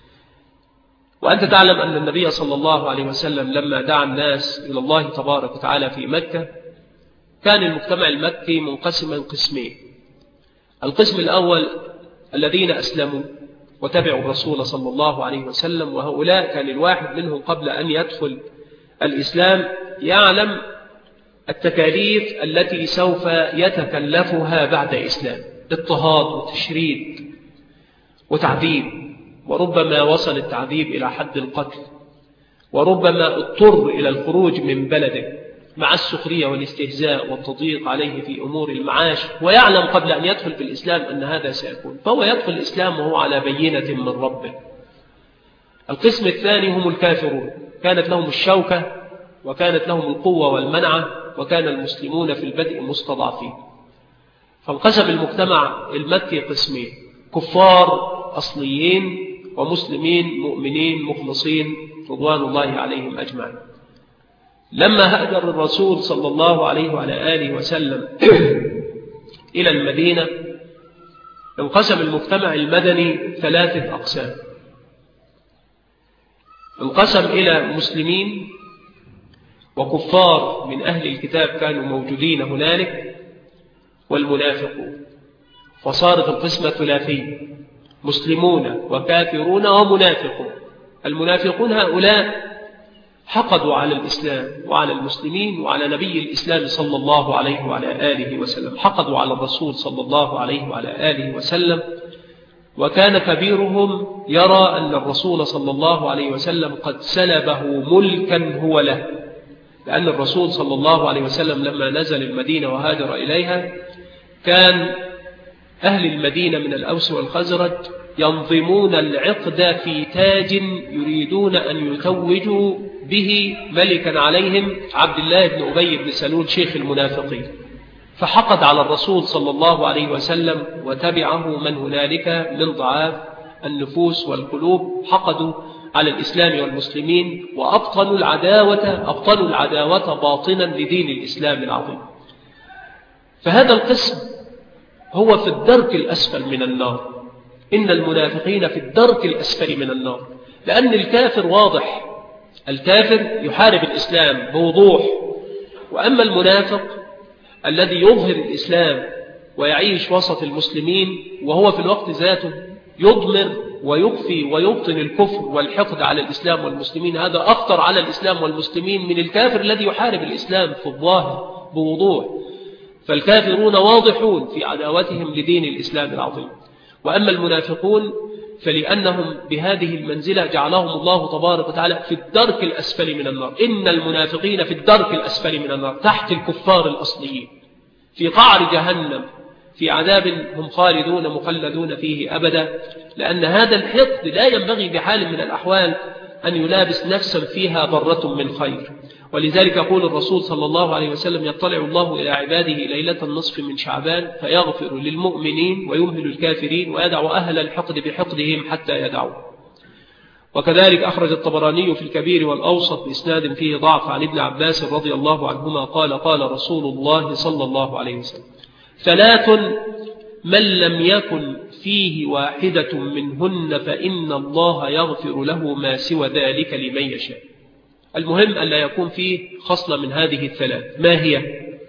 وأنت تعلم أن النبي صلى الله عليه وسلم لما دعا الناس إلى الله تبارك وتعالى في مكة كان المجتمع المكي منقسما قسمين. القسم الأول الذين أسلموا وتبعوا الرسول صلى الله عليه وسلم. وهؤلاء كان الواحد منهم قبل أن يدخل الإسلام يعلم التكاليف التي سوف يتكلفها بعد إسلام، اضطهاد وتشريد وتعذيب، وربما وصل التعذيب إلى حد القتل، وربما اضطر إلى الخروج من بلده مع السخرية والاستهزاء والتضييق عليه في أمور المعاش، ويعلم قبل أن يدخل في الإسلام أن هذا سيكون، فهو يدخل الإسلام وهو على بينة من ربه. القسم الثاني هم الكافرون، كانت لهم الشوكة وكانت لهم القوة والمنعة، وكان المسلمون في البدء مستضعفين. فانقسم المجتمع المكي قسمين: كفار أصليين ومسلمين مؤمنين مخلصين رضوان الله عليهم أجمعين. لما هاجر الرسول صلى الله عليه وعلى آله وسلم إلى المدينة انقسم المجتمع المدني ثلاثة أقسام. انقسم إلى مسلمين وكفار من أهل الكتاب كانوا موجودين هنالك، والمنافقون، فصارت القسمة ثلاثية: مسلمون وكافرون ومنافقون. المنافقون هؤلاء حقدوا على الإسلام وعلى المسلمين وعلى نبي الإسلام صلى الله عليه وعلى آله وسلم، حقدوا على الرسول صلى الله عليه وعلى آله وسلم، وكان كبيرهم يرى أن الرسول صلى الله عليه وسلم قد سلبه ملكا هو له، لأن الرسول صلى الله عليه وسلم لما نزل المدينة وهاجر إليها كان أهل المدينة من الأوس والخزرج ينظمون العقد في تاج يريدون أن يتوجوا به ملكا عليهم عبد الله بن أبي بن سلول شيخ المنافقين، فحقد على الرسول صلى الله عليه وسلم وتبعه من هنالك من ضعاف النفوس والقلوب، حقدوا على الإسلام والمسلمين وأبطلوا العداوة أبطلوا العداوة باطنا لدين الإسلام العظيم. فهذا القسم هو في الدرك الأسفل من النار، إن المنافقين في الدرك الأسفل من النار، لأن الكافر واضح، الكافر يحارب الإسلام بوضوح، وأما المنافق الذي يظهر الإسلام ويعيش وسط المسلمين وهو في الوقت ذاته يضمر ويخفي ويبطن الكفر والحقد على الإسلام والمسلمين، هذا أخطر على الإسلام والمسلمين من الكافر الذي يحارب الإسلام في الظاهر بوضوح. فالكافرون واضحون في عداوتهم لدين الإسلام العظيم، وأما المنافقون فلأنهم بهذه المنزلة جعلهم الله تبارك وتعالى في الدرك الأسفل من النار. إن المنافقين في الدرك الأسفل من النار تحت الكفار الأصليين في قعر جهنم، في عذاب هم خالدون مخلدون فيه أبدا، لأن هذا الحقد لا ينبغي بحال من الأحوال أن يلابس نفسا فيها ضرة من خير. ولذلك يقول الرسول صلى الله عليه وسلم: يطلع الله إلى عباده ليلة النصف من شعبان فيغفر للمؤمنين ويمهل الكافرين ويدع أهل الحقد بحقدهم حتى يدعوا. وكذلك أخرج الطبراني في الكبير والأوسط بإسناد فيه ضعف عن ابن عباس رضي الله عنهما قال: قال رسول الله صلى الله عليه وسلم: ثلاث من لم يكن فيه واحدة منهن فإن الله يغفر له ما سوى ذلك لمن يشاء. المهم أن لا يكون فيه خصلة من هذه الثلاث. ما هي؟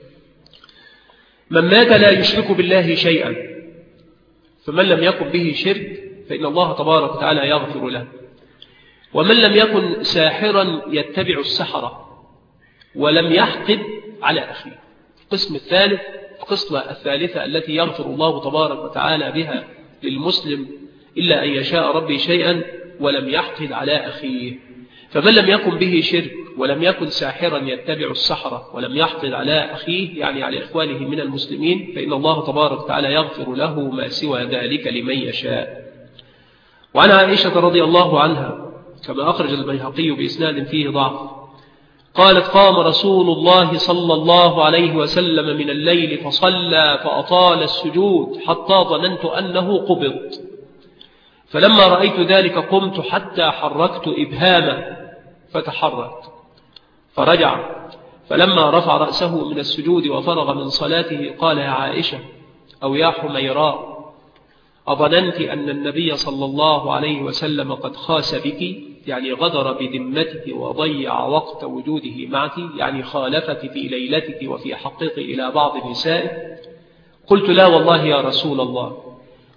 من مات لا يشرك بالله شيئا، فمن لم يكن به شرك فإن الله تبارك وتعالى يغفر له. ومن لم يكن ساحرا يتبع السحرة ولم يحقد على أخيه. القسم الثالث، القسمة الثالثة التي يغفر الله تبارك وتعالى بها للمسلم إلا أن يشاء ربي شيئا ولم يحقد على أخيه. فمن لم يكن به شرك ولم يكن ساحرا يتبع السحرة ولم يحقد على أخيه، يعني على إخوانه من المسلمين، فإن الله تبارك وتعالى يغفر له ما سوى ذلك لمن يشاء. وعن عائشة رضي الله عنها كما أخرج البيهقي بإسناد فيه ضعف قالت: قام رسول الله صلى الله عليه وسلم من الليل فصلى فأطال السجود حتى ظننت أنه قبض، فلما رأيت ذلك قمت حتى حركت إبهامه فتحرك فرجع، فلما رفع رأسه من السجود وفرغ من صلاته قال: يا عائشة أو يا حميراء، أظننت أن النبي صلى الله عليه وسلم قد خاس بك، يعني غدر بذمتك وضيع وقت وجوده معك، يعني خالفك في ليلتك وفي حقك إلى بعض النساء؟ قلت: لا والله يا رسول الله،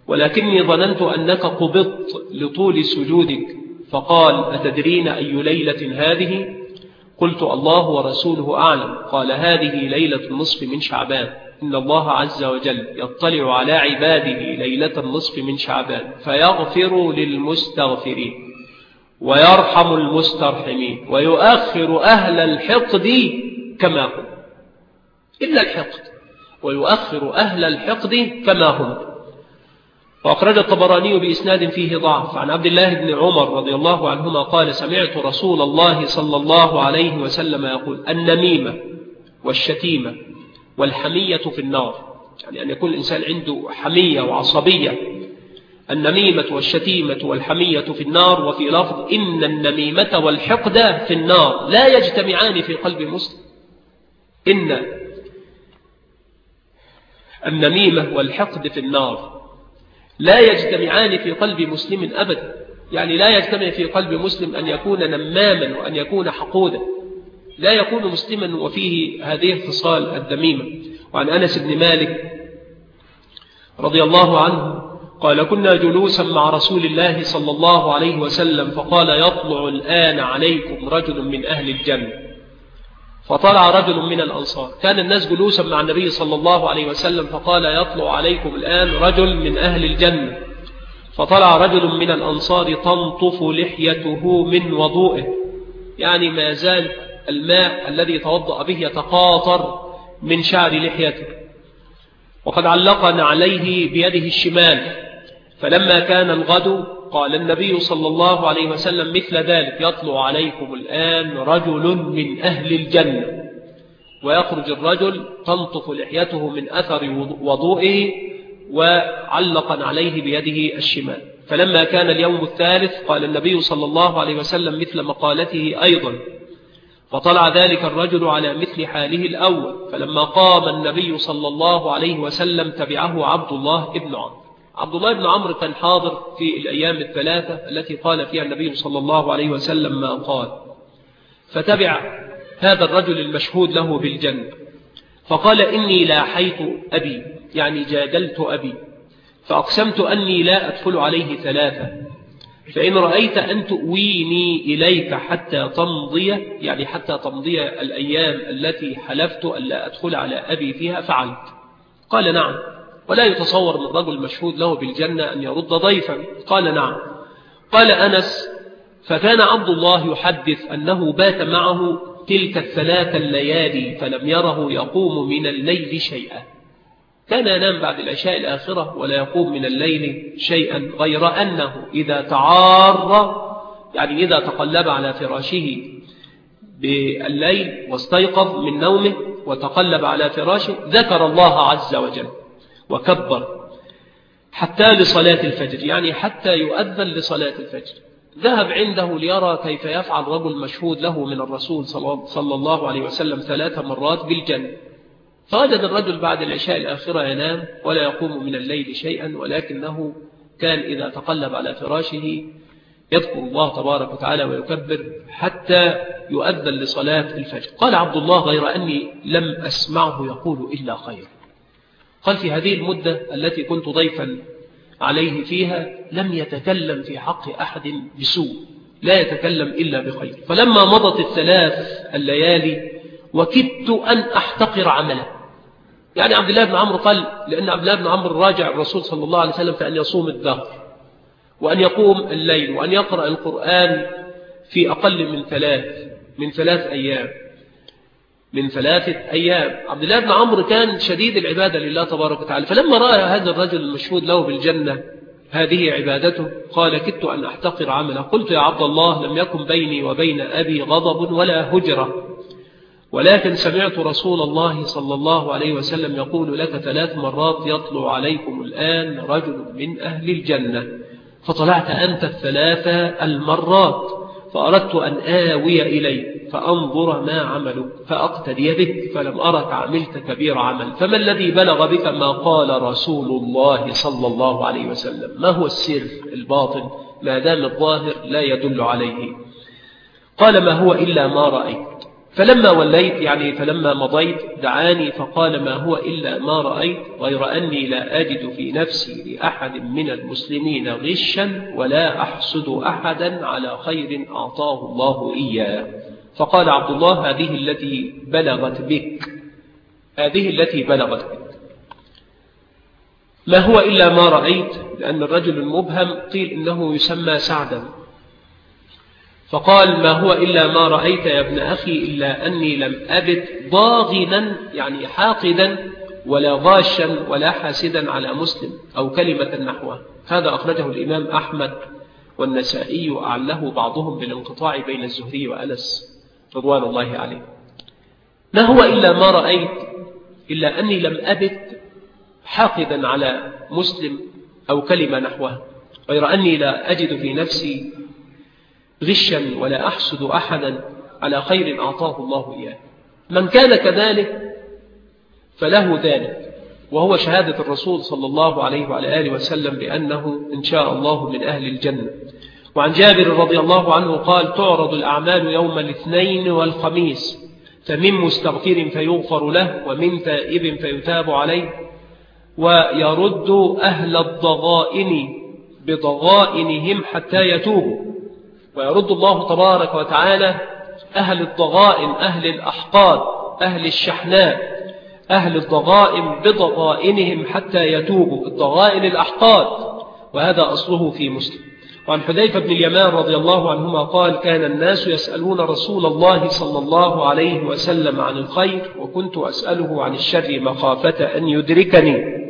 ولكني ظننت أنك قبضت لطول سجودك. فقال: أتدرين أي ليلة هذه؟ قلت: الله ورسوله أعلم. قال: هذه ليلة النصف من شعبان، إن الله عز وجل يطلع على عباده ليلة النصف من شعبان فيغفر للمستغفرين ويرحم المسترحمين ويؤخر أهل الحقد كما هم، إلا الحقد، ويؤخر أهل الحقد كما هم. وأخرج الطبراني بإسناد فيه ضعف عن عبد الله بن عمر رضي الله عنهما قال: سمعت رسول الله صلى الله عليه وسلم يقول: النميمة والشتيمة والحمية في النار، يعني أن يكون الإنسان عنده حمية وعصبية. النميمة والشتيمة والحمية في النار. وفي لفظ: إن النميمة والحقد في النار لا يجتمعان في قلب مسلم. إن النميمة والحقد في النار لا يجتمعان في قلب مسلم أبدا، يعني لا يجتمع في قلب مسلم أن يكون نماما وأن يكون حقودا، لا يكون مسلما وفيه هذه الخصال الذميمة. وعن أنس بن مالك رضي الله عنه قال: كنا جلوسا مع رسول الله صلى الله عليه وسلم فقال: يطلع الآن عليكم رجل من أهل الجنة. فطلع رجل من الأنصار. كان الناس جلوسا مع النبي صلى الله عليه وسلم فقال: يطلع عليكم الآن رجل من أهل الجنة. فطلع رجل من الأنصار تنطف لحيته من وضوئه، يعني ما زال الماء الذي توضأ به يتقاطر من شعر لحيته، وقد علقنا عليه بيده الشمال. فلما كان الغد قال النبي صلى الله عليه وسلم مثل ذلك: يطلع عليكم الآن رجل من أهل الجنة. ويخرج الرجل تنطف لحيته من أثر وضوئه وعلقا عليه بيده الشمال. فلما كان اليوم الثالث قال النبي صلى الله عليه وسلم مثل مقالته أيضا، فطلع ذلك الرجل على مثل حاله الأول. فلما قام النبي صلى الله عليه وسلم تبعه عبد الله بن عمرو. عبد الله بن عمرو كان حاضر في الأيام الثلاثة التي قال فيها النبي صلى الله عليه وسلم ما قال، فتبع هذا الرجل المشهود له بالجنة فقال: إني لاحيت أبي، يعني جادلت أبي، فأقسمت أني لا أدخل عليه ثلاثة، فإن رأيت أن تؤويني إليك حتى تمضي، يعني حتى تمضي الأيام التي حلفت أن لا أدخل على أبي فيها فعلت. قال: نعم. ولا يتصور من رجل مشهود له بالجنة أن يرد ضيفا. قال: نعم. قال أنس: فكان عبد الله يحدث أنه بات معه تلك الثلاث الليالي فلم يره يقوم من الليل شيئا. كان ينام بعد العشاء الآخرة ولا يقوم من الليل شيئا، غير أنه إذا تعار، يعني إذا تقلب على فراشه بالليل واستيقظ من نومه وتقلب على فراشه ذكر الله عز وجل وكبر حتى لصلاة الفجر، يعني حتى يؤذن لصلاة الفجر. ذهب عنده ليرى كيف يفعل رجل مشهود له من الرسول صلى الله عليه وسلم ثلاث مرات بالجنة. فوجد الرجل بعد العشاء الآخرة ينام ولا يقوم من الليل شيئا، ولكنه كان إذا تقلب على فراشه يذكر الله تبارك وتعالى ويكبر حتى يؤذن لصلاة الفجر. قال عبد الله: غير أني لم أسمعه يقول إلا خير. قال: في هذه المدة التي كنت ضيفا عليه فيها لم يتكلم في حق أحد بسوء، لا يتكلم إلا بخير. فلما مضت الثلاث الليالي وكدت أن أحتقر عمله. يعني عبد الله بن عمرو قال: لأن عبد الله بن عمرو راجع الرسول صلى الله عليه وسلم في أن يصوم الدهر وأن يقوم الليل وأن يقرأ القرآن في أقل من ثلاث من ثلاث أيام من ثلاثة أيام. عبد الله بن عمرو كان شديد العبادة لله تبارك وتعالى. فلما رأى هذا الرجل المشهود له بالجنة هذه عبادته قال: كدت أن أحتقر عمله. قلت: يا عبد الله، لم يكن بيني وبين أبي غضب ولا هجرة، ولكن سمعت رسول الله صلى الله عليه وسلم يقول لك ثلاث مرات: يطلع عليكم الآن رجل من أهل الجنة. فطلعت أنت الثلاثة المرات، فأردت أن آوي إليه فأنظر ما عملك فأقتدي بك، فلم أرك عملت كبير عمل. فما الذي بلغ بك ما قال رسول الله صلى الله عليه وسلم؟ ما هو السر الباطن ما دام الظاهر لا يدل عليه؟ قال: ما هو إلا ما رأيت. فلما وليت يعني فلما مضيت دعاني فقال: ما هو إلا ما رأيت غير أني لا أجد في نفسي لأحد من المسلمين غشا ولا أحسد أحدا على خير أعطاه الله إياه. فقال عبد الله: هذه التي بلغت بك هذه التي بلغت بك ما هو إلا ما رأيت، لأن الرجل المبهم قيل إنه يسمى سعدا. فقال: ما هو إلا ما رأيت يا ابن أخي إلا أني لم أبت ضاغنا يعني حاقدا ولا غاشا ولا حاسدا على مسلم أو كلمة نحوه. هذا أخرجه الإمام أحمد والنسائي، أعله بعضهم بالانقطاع بين الزهري وأنس رضوان الله عليه. ما هو إلا ما رأيت إلا أني لم أبت حاقدا على مسلم أو كلمة نحوه غير أني لا أجد في نفسي غشا ولا أحسد أحدا على خير أعطاه الله إياه. من كان كذلك فله ذلك، وهو شهادة الرسول صلى الله عليه وعلى آله وسلم بأنه إن شاء الله من أهل الجنة. وعن جابر رضي الله عنه قال: تعرض الأعمال يوم الاثنين والخميس، فمن مستغفر فيغفر له ومن تائب فيتاب عليه، ويرد أهل الضغائن بضغائنهم حتى يتوبوا. ويرد الله تبارك وتعالى أهل الضغائن، أهل الأحقاد، أهل الشحناء، أهل الضغائن بضغائنهم حتى يتوبوا. الضغائن الأحقاد، وهذا أصله في مسلم. وعن حذيفة بن اليمان رضي الله عنهما قال: كان الناس يسألون رسول الله صلى الله عليه وسلم عن الخير، وكنت أسأله عن الشر مخافة أن يدركني.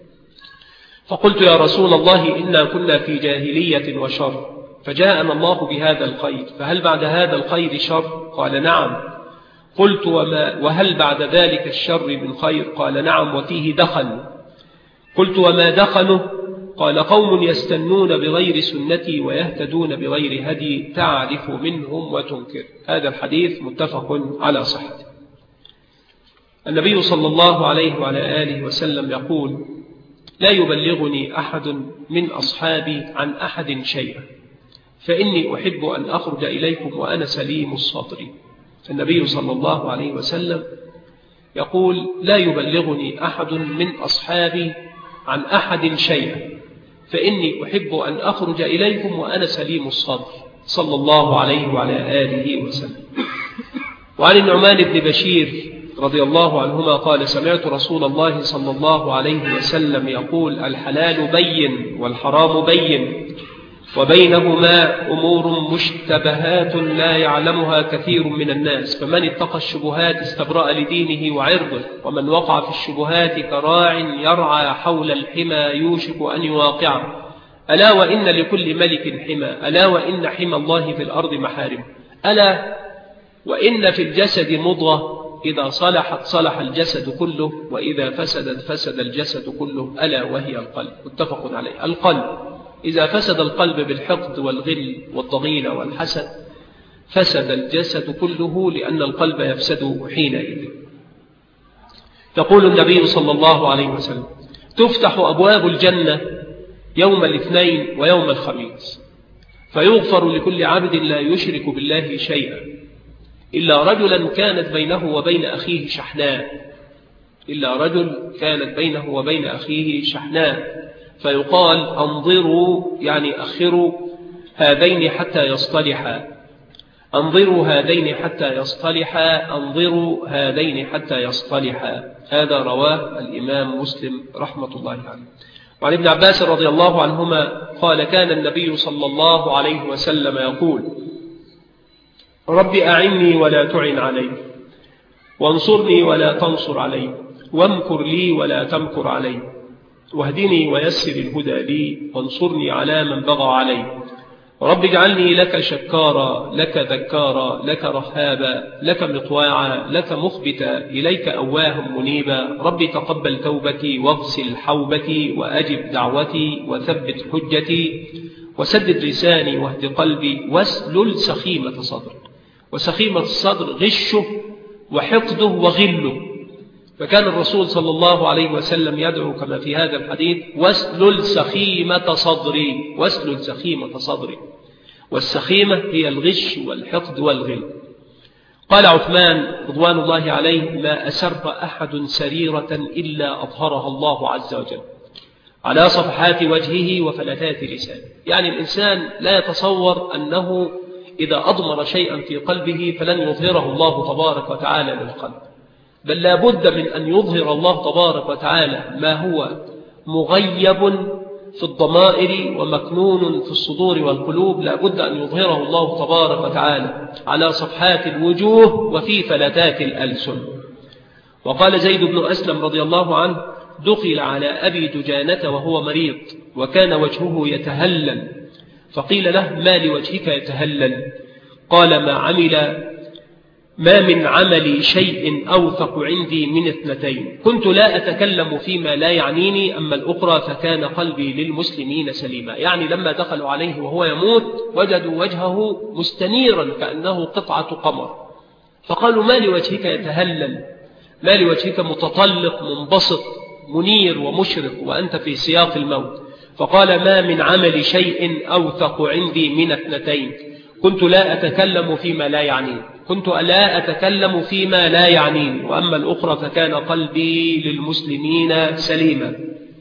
فقلت: يا رسول الله إنا كنا في جاهلية وشر، فجاءنا الله بهذا الخير، فهل بعد هذا الخير شر؟ قال: نعم. قلت: وما وهل بعد ذلك الشر من خير؟ قال: نعم، وفيه دخن. قلت: وما دخنه؟ قال: قوم يستنون بغير سنتي ويهتدون بغير هدي، تعرف منهم وتنكر. هذا الحديث متفق على صحته. النبي صلى الله عليه وعلى آله وسلم يقول: لا يبلغني أحد من أصحابي عن أحد شيئا، فإني أحب أن أخرج إليكم وأنا سليم الصدر. النبي صلى الله عليه وسلم يقول: لا يبلغني أحد من أصحابي عن أحد شيئا، فإني أحب أن أخرج إليكم وأنا سليم الصدر، صلى الله عليه وعلى آله وسلم. وعن النعمان بن بشير رضي الله عنهما قال: سمعت رسول الله صلى الله عليه وسلم يقول: الحلال بين والحرام بين، وبينهما أمور مشتبهات لا يعلمها كثير من الناس، فمن اتقى الشبهات استبرأ لدينه وعرضه، ومن وقع في الشبهات كراع يرعى حول الحمى يوشك أن يواقعه. ألا وإن لكل ملك حمى، ألا وإن حمى الله في الأرض محارم، ألا وإن في الجسد مضغة إذا صلحت صلح الجسد كله، وإذا فسدت فسد الجسد كله، ألا وهي القلب. متفق عليه. القلب إذا فسد القلب بالحقد والغل والضغينة والحسد فسد الجسد كله، لأن القلب يفسد حينئذ. يقول النبي صلى الله عليه وسلم: تفتح أبواب الجنة يوم الاثنين ويوم الخميس، فيغفر لكل عبد لا يشرك بالله شيئا إلا رجلا كانت بينه وبين أخيه شحناء إلا رجل كانت بينه وبين أخيه شحناء فيقال: أنظروا يعني أخروا هذين حتى يصطلحا، أنظروا هذين حتى يصطلحا، أنظروا هذين حتى يصطلحا. هذا رواه الإمام مسلم رحمة الله عليه. وعن ابن عباس رضي الله عنهما قال: كان النبي صلى الله عليه وسلم يقول: رب أعني ولا تعن علي، وانصرني ولا تنصر علي، وامكر لي ولا تمكر علي، واهدني ويسر الهدى لي، وانصرني على من بغى علي. رب اجعلني لك شكارا، لك ذكارا، لك رهابا، لك مطواعا، لك مخبتا، إليك أواه منيبا. رب تقبل توبتي واغسل حوبتي وأجب دعوتي وثبت حجتي وسدد لساني واهد قلبي واسلل سخيمة صدري. وسخيمة الصدر غشه وحقده وغله. فكان الرسول صلى الله عليه وسلم يدعو كما في هذا الحديث: واسلل سخيمة صدري، واسلل سخيمة صدري. والسخيمة هي الغش والحقد والغل. قال عثمان رضوان الله عليه: ما أسر أحد سريرة إلا أظهرها الله عز وجل على صفحات وجهه وفلتات لسانه. يعني الإنسان لا يتصور أنه إذا أضمر شيئا في قلبه فلن يظهره الله تبارك وتعالى للقلب، بل لا بد من أن يظهر الله تبارك وتعالى ما هو مغيب في الضمائر ومكنون في الصدور والقلوب، لا بد أن يظهره الله تبارك وتعالى على صفحات الوجوه وفي فلتات الألسن. وقال زيد بن أسلم رضي الله عنه: دخل على أبي دجانة وهو مريض وكان وجهه يتهلل، فقيل له: ما لوجهك يتهلل؟ قال: ما عمل ما من عملي شيء أوثق عندي من اثنتين، كنت لا أتكلم فيما لا يعنيني، أما الأخرى فكان قلبي للمسلمين سليما. يعني لما دخلوا عليه وهو يموت وجدوا وجهه مستنيرا كأنه قطعة قمر، فقالوا: ما لوجهك يتهلل؟ ما لوجهك متطلق منبسط منير ومشرق وأنت في سياق الموت؟ فقال: ما من عمل شيء أوثق عندي من اثنتين، كنت لا أتكلم فيما لا يعنيني كنت لا أتكلم فيما لا يعنيني وأما الأخرى فكان قلبي للمسلمين سليما.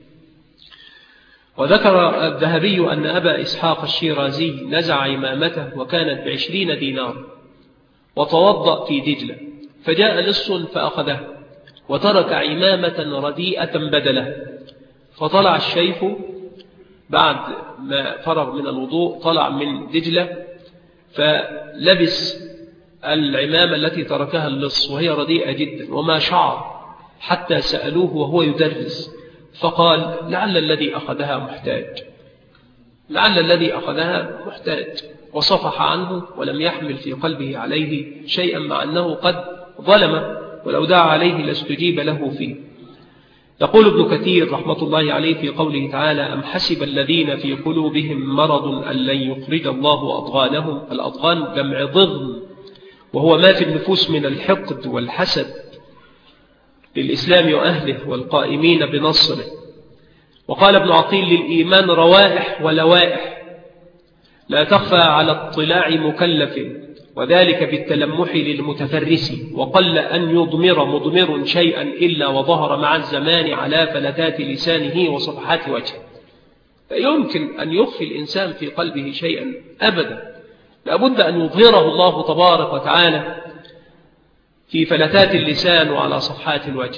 وذكر الذهبي أن أبا إسحاق الشيرازي نزع عمامته وكانت بعشرين دينار وتوضأ في دجلة، فجاء لص فأخذه وترك عمامة رديئة بدله، فطلع الشيخ بعد ما فرغ من الوضوء، طلع من دجلة فلبس العمامة التي تركها اللص وهي رديئة جدا وما شعر، حتى سألوه وهو يدرس فقال: لعل الذي أخذها محتاج لعل الذي أخذها محتاج وصفح عنه ولم يحمل في قلبه عليه شيئا، مع أنه قد ظلمه، ولو دعا عليه لاستجيب له فيه. يقول ابن كثير رحمة الله عليه في قوله تعالى: أم حسب الذين في قلوبهم مرض أن لن يخرج الله أضغانهم. الأضغان جمع ضغن، وهو ما في النفوس من الحقد والحسد للإسلام وأهله والقائمين بنصره. وقال ابن عقيل: للإيمان روائح ولوائح لا تخفى على اطلاع مكلف، وذلك بالتلمح للمتفرس، وقل أن يضمر مضمر شيئا إلا وظهر مع الزمان على فلتات لسانه وصفحات وجهه. يمكن أن يخفي الإنسان في قلبه شيئا أبدا، لابد أن يظهره الله تبارك وتعالى في فلتات اللسان وعلى صفحات الوجه.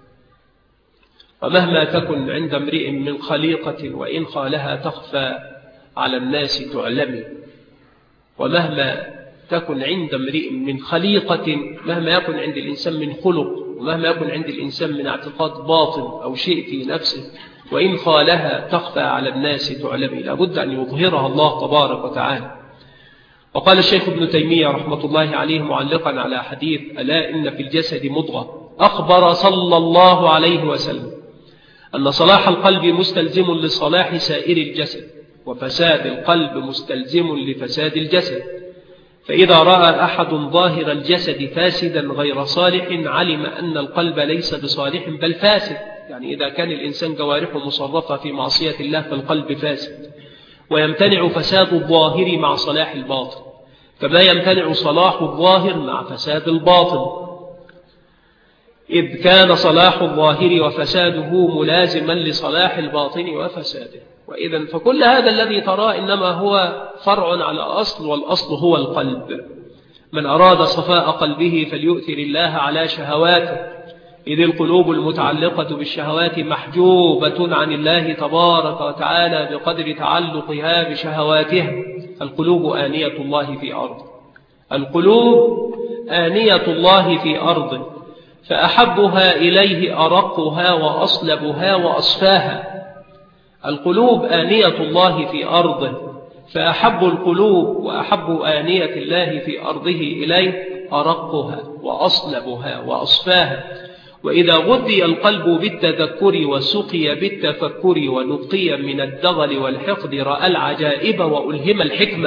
ومهما تكن عند امرئ من خليقة وإن خالها تخفى على الناس تعلمي. ومهما تكن عند امرئ من خليقة، مهما يكن عند الإنسان من خلق، ومهما يكن عند الإنسان من اعتقاد باطن أو شيء في نفسه، وإن خالها تخفى على الناس تعلمي، لابد أن يظهرها الله تبارك وتعالى. وقال الشيخ ابن تيمية رحمة الله عليه معلقا على حديث: ألا إن في الجسد مضغة، أخبر صلى الله عليه وسلم أن صلاح القلب مستلزم لصلاح سائر الجسد، وفساد القلب مستلزم لفساد الجسد. فإذا رأى أحد ظاهر الجسد فاسدا غير صالح علم أن القلب ليس بصالح بل فاسد. يعني إذا كان الإنسان جوارحه مصرفة في معصية الله فالقلب فاسد، ويمتنع فساد الظاهر مع صلاح الباطن، كما يمتنع صلاح الظاهر مع فساد الباطن، إذ كان صلاح الظاهر وفساده ملازما لصلاح الباطن وفساده. وإذا فكل هذا الذي تراه إنما هو فرع على أصل، والأصل هو القلب. من أراد صفاء قلبه فليؤثر الله على شهواته، إذ القلوب المتعلقة بالشهوات محجوبة عن الله تبارك وتعالى بقدر تعلقها بشهواتها. القلوب آنية الله في أرضه القلوب آنية الله في أرضه فأحبها إليه أرقها وأصلبها وأصفاها. القلوب آنية الله في أرضه فأحب القلوب وأحب آنية الله في أرضه إليه أرقها وأصلبها وأصفاها. وإذا غذي القلب بالتذكر وسقي بالتفكر ونقي من الدغل والحقد رأى العجائب وألهم الحكمة.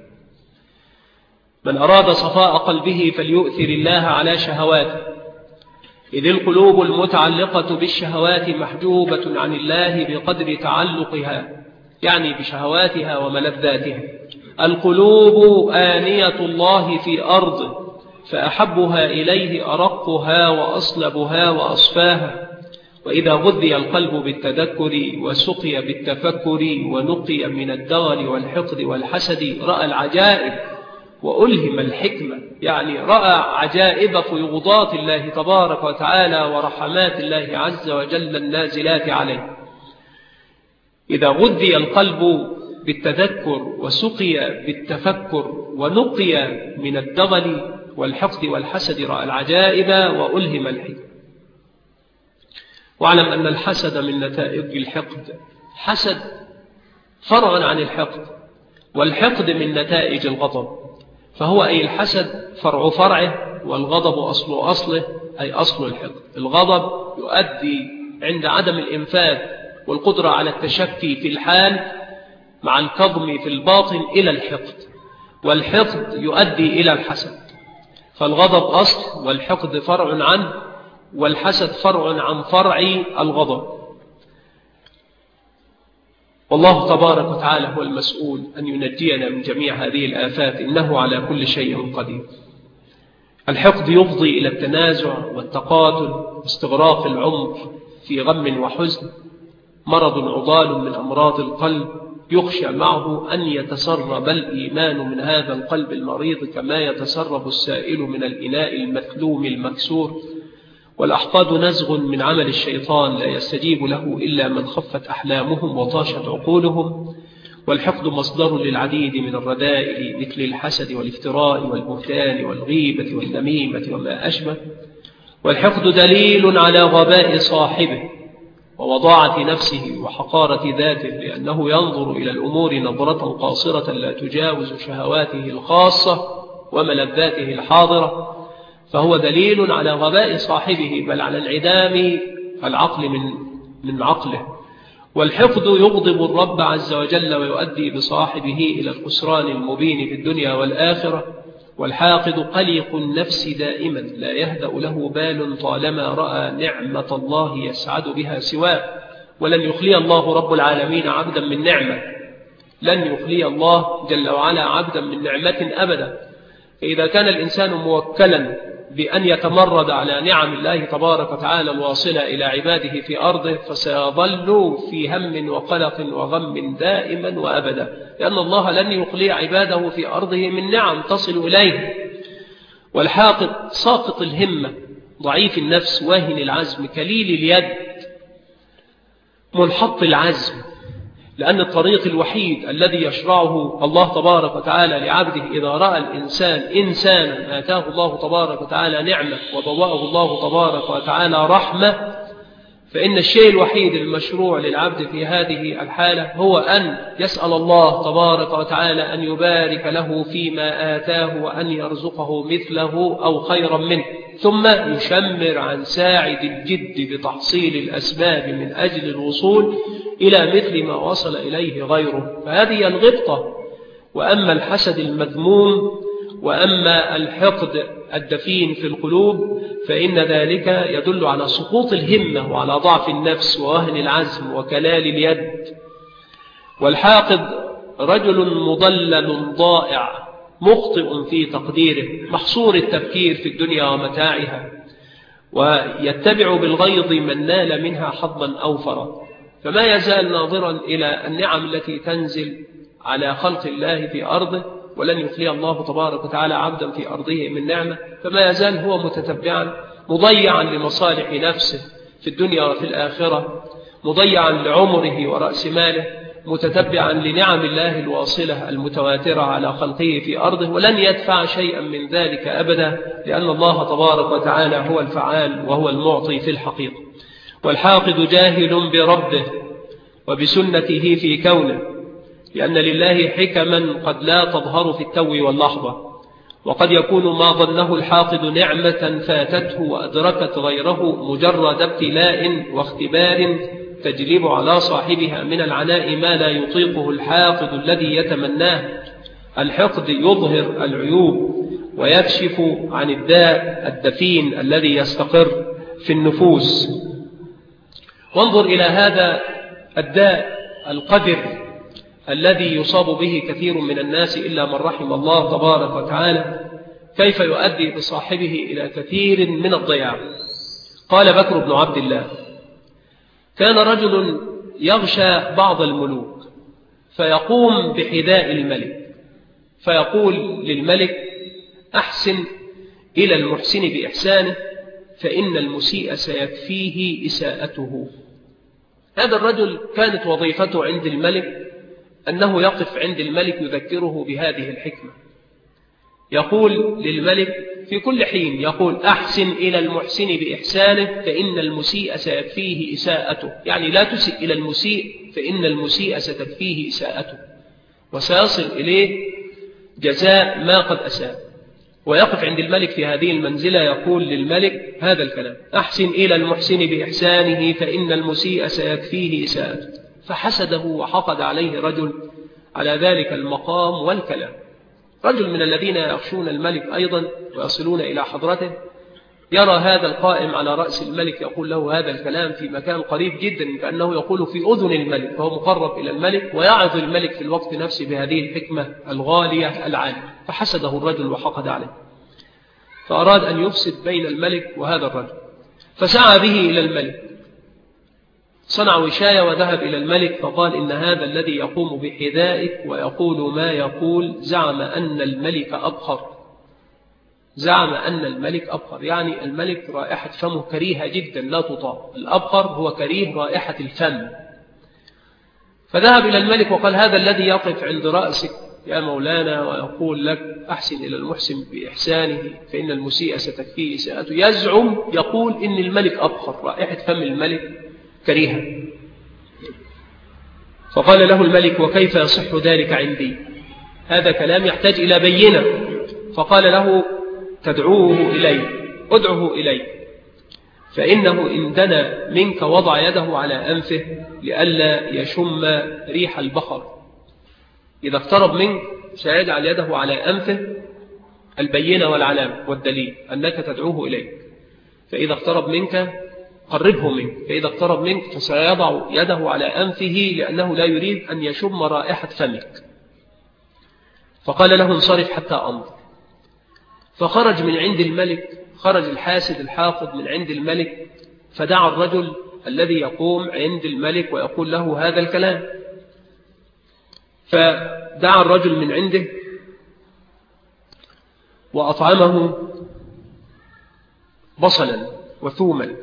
من أراد صفاء قلبه فليؤثر الله على شهواته، إذ القلوب المتعلقة بالشهوات محجوبة عن الله بقدر تعلقها، يعني بشهواتها وملذاتها. القلوب آنية الله في أرضه فأحبها إليه أرقها وأصلبها وأصفاها. وإذا غذي القلب بالتذكر وسقي بالتفكر ونقي من الدغل والحقد والحسد رأى العجائب وألهم الحكمة، يعني رأى عجائب فيوضات الله تبارك وتعالى ورحمات الله عز وجل النازلات عليه. إذا غذي القلب بالتذكر وسقي بالتفكر ونقي من الدغل والحقد والحسد رأى العجائب وألهم الحكمة. واعلم أن الحسد من نتائج الحقد، حسد فرع عن الحقد، والحقد من نتائج الغضب، فهو أي الحسد فرع فرعه، والغضب أصل أصله أي أصل الحقد. الغضب يؤدي عند عدم الإنفاذ والقدرة على التشفي في الحال مع الكظم في الباطن إلى الحقد، والحقد يؤدي إلى الحسد. فالغضب أصل والحقد فرع عنه، والحسد فرع عن فرع الغضب. والله تبارك وتعالى هو المسؤول أن ينجينا من جميع هذه الآفات، إنه على كل شيء قدير. الحقد يفضي إلى التنازع والتقاتل واستغراق العمر في غم وحزن، مرض عضال من أمراض القلب يخشى معه أن يتسرب الإيمان من هذا القلب المريض كما يتسرب السائل من الإناء المثلوم المكسور. والأحقاد نزغ من عمل الشيطان لا يستجيب له إلا من خفت أحلامهم وطاشت عقولهم. والحقد مصدر للعديد من الرذائل مثل الحسد والافتراء والبهتان والغيبة والنميمة وما أشبه. والحقد دليل على غباء صاحبه ووضاعة نفسه وحقارة ذاته، لأنه ينظر إلى الأمور نظرة قاصرة لا تجاوز شهواته الخاصة وملذاته الحاضرة، فهو دليل على غباء صاحبه بل على انعدام العقل من من عقله. والحقد يغضب الرب عز وجل ويؤدي بصاحبه إلى الخسران المبين في الدنيا والآخرة. والحاقد قلق النفس دائما لا يهدأ له بال طالما رأى نعمة الله يسعد بها سواه. ولن يخلي الله رب العالمين عبدا من نعمة، لن يخلي الله جل وعلا عبدا من نعمة أبدا. فإذا كان الإنسان موكلا بأن يتمرد على نعم الله تبارك وتعالى الواصلة إلى عباده في أرضه، فسيظل في هم وقلق وغم دائما وأبدا، لأن الله لن يخلي عباده في أرضه من نعم تصل إليه. والحاقد ساقط الهمة ضعيف النفس واهن العزم كليل اليد منحط العزم، لأن الطريق الوحيد الذي يشرعه الله تبارك وتعالى لعبده إذا رأى الإنسان إنسانا آتاه الله تبارك وتعالى نعمة وضوأه الله تبارك وتعالى رحمة، فإن الشيء الوحيد المشروع للعبد في هذه الحالة هو أن يسأل الله تبارك وتعالى أن يبارك له فيما آتاه وأن يرزقه مثله أو خيرا منه، ثم يشمر عن ساعد الجد بتحصيل الأسباب من أجل الوصول إلى مثل ما وصل إليه غيره. فهذه الغبطة. وأما الحسد المذموم وأما الحقد الدفين في القلوب فإن ذلك يدل على سقوط الهمة وعلى ضعف النفس ووهن العزم وكلال اليد. والحاقد رجل مضلل ضائع مخطئ في تقديره محصور التفكير في الدنيا ومتاعها، ويتبع بالغيظ من نال منها حظا أوفرا، فما يزال ناظرا إلى النعم التي تنزل على خلق الله في أرضه، ولن يخلي الله تبارك وتعالى عبدا في أرضه من نعمة، فما يزال هو متتبعا مضيعا لمصالح نفسه في الدنيا وفي الآخرة، مضيعا لعمره ورأس ماله، متتبعا لنعم الله الواصلة المتواترة على خلقه في أرضه، ولن يدفع شيئا من ذلك أبدا، لأن الله تبارك وتعالى هو الفعال وهو المعطي في الحقيقة. والحاقد جاهل بربه وبسنته في كونه، لأن لله حكما قد لا تظهر في التو واللحظة، وقد يكون ما ظنه الحاقد نعمة فاتته وأدركت غيره مجرد ابتلاء واختبار تجلب على صاحبها من العناء ما لا يطيقه الحاقد الذي يتمناه. الحقد يظهر العيوب ويكشف عن الداء الدفين الذي يستقر في النفوس. وانظر إلى هذا الداء القدر الذي يصاب به كثير من الناس إلا من رحم الله تبارك وتعالى، كيف يؤدي بصاحبه إلى كثير من الضياع. قال بكر بن عبد الله: كان رجل يغشى بعض الملوك فيقوم بحذاء الملك فيقول للملك: أحسن إلى المحسن بإحسانه فإن المسيء سيكفيه إساءته. هذا الرجل كانت وظيفته عند الملك أنه يقف عند الملك يذكره بهذه الحكمة، يقول للملك في كل حين، يقول: أحسن إلى المحسن بإحسانه فإن المسيء سيكفيه إساءته، يعني لا تسئ إلى المسيء فإن المسيء ستكفيه إساءته وسيصل إليه جزاء ما قد أساء. ويقف عند الملك في هذه المنزلة يقول للملك هذا الكلام: أحسن إلى المحسن بإحسانه فإن المسيء سيكفيه إساءته. فحسده وحقد عليه رجل على ذلك المقام والكلام، رجل من الذين يخشون الملك أيضا ويصلون إلى حضرته، يرى هذا القائم على رأس الملك يقول له هذا الكلام في مكان قريب جدا كأنه يقول في أذن الملك، فهو مقرب إلى الملك ويعظ الملك في الوقت نفسه بهذه الحكمة الغالية العالية. فحسده الرجل وحقد عليه، فأراد أن يفسد بين الملك وهذا الرجل، فسعى به إلى الملك، صنع وشاية وذهب إلى الملك فقال: إن هذا الذي يقوم بحذائك ويقول ما يقول زعم أن الملك أبخر زعم أن الملك أبخر يعني الملك رائحة فمه كريهة جدا لا تطاق، الأبخر هو كريه رائحة الفم. فذهب إلى الملك وقال: هذا الذي يقف عند رأسك يا مولانا ويقول لك أحسن إلى المحسن بإحسانه فإن المسيء ستكفيه إساءته، يزعم يقول إن الملك أبخر، رائحة فم الملك كريهة. فقال له الملك: وكيف يصح ذلك عندي؟ هذا كلام يحتاج إلى بينة. فقال له: تدعوه إلي ادعه إلي فإنه إن دنا منك وضع يده على أنفه لئلا يشم ريح البخر. إذا اقترب منك سيجعل يده على أنفه، البينة والعلامة والدليل أنك تدعوه إليك، فإذا اقترب منك قربه منك، فإذا اقترب منك فسيضع يده على أنفه لأنه لا يريد أن يشم رائحة فمك. فقال له: انصرف حتى أنظر. فخرج من عند الملك، خرج الحاسد الحاقد من عند الملك، فدعا الرجل الذي يقوم عند الملك ويقول له هذا الكلام. فدعا الرجل من عنده وأطعمه بصلا وثوما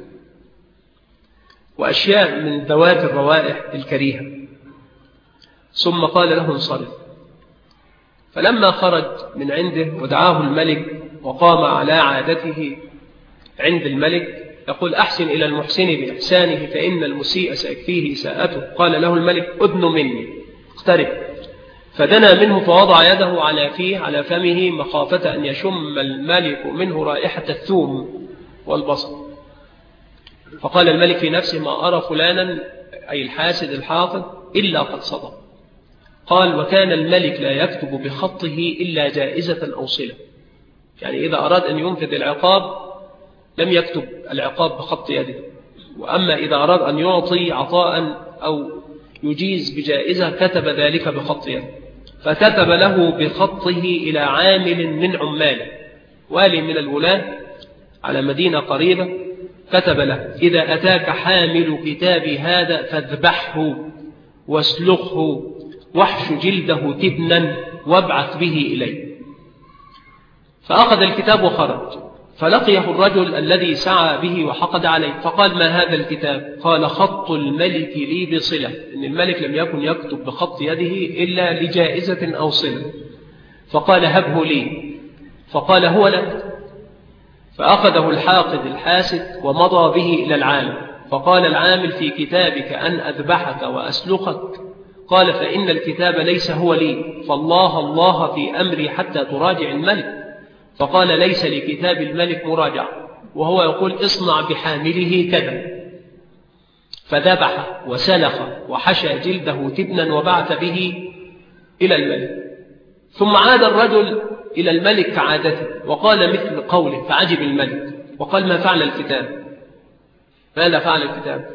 وأشياء من ذوات الروائح الكريهة، ثم قال له: انصرف. فلما خرج من عنده ودعاه الملك وقام على عادته عند الملك يقول: أحسن إلى المحسن بإحسانه فإن المسيء سيكفيه إساءته. قال له الملك: أدن مني، اقترب. فدنا منه فوضع يده على فيه على فمه مخافة أن يشم الملك منه رائحة الثوم والبصل. فقال الملك في نفسه: ما أرى فلانا أي الحاسد الحاقد إلا قد صدق. قال: وكان الملك لا يكتب بخطه إلا جائزة أو صلة، يعني إذا أراد أن ينفذ العقاب لم يكتب العقاب بخط يده، وأما إذا أراد أن يعطي عطاء أو يجيز بجائزة كتب ذلك بخط يده. فكتب له بخطه إلى عامل من عماله، والي من الولاة على مدينة قريبة، كتب له: إذا أتاك حامل كتابي هذا فاذبحه واسلخه واحش جلده تبنا وابعث به إليه. فأخذ الكتاب وخرج، فلقيه الرجل الذي سعى به وحقد عليه، فقال: ما هذا الكتاب؟ قال: خط الملك لي بصلة، إن الملك لم يكن يكتب بخط يده إلا لجائزة أو صلة. فقال: هبه لي. فقال: هو لك. فأخذه الحاقد الحاسد ومضى به إلى العامل، فقال العامل: في كتابك أن أذبحك وأسلخك؟ قال: فإن الكتاب ليس هو لي، فالله الله في أمري حتى تراجع الملك. فقال: ليس لكتاب الملك مراجع، وهو يقول: اصنع بحامله كذا. فذبح وسلخ وحشى جلده تبنا وبعث به إلى الملك. ثم عاد الرجل إلى الملك كعادته وقال مثل قوله، فعجب الملك وقال: ما فعل الكتاب؟ ماذا فعل الكتاب؟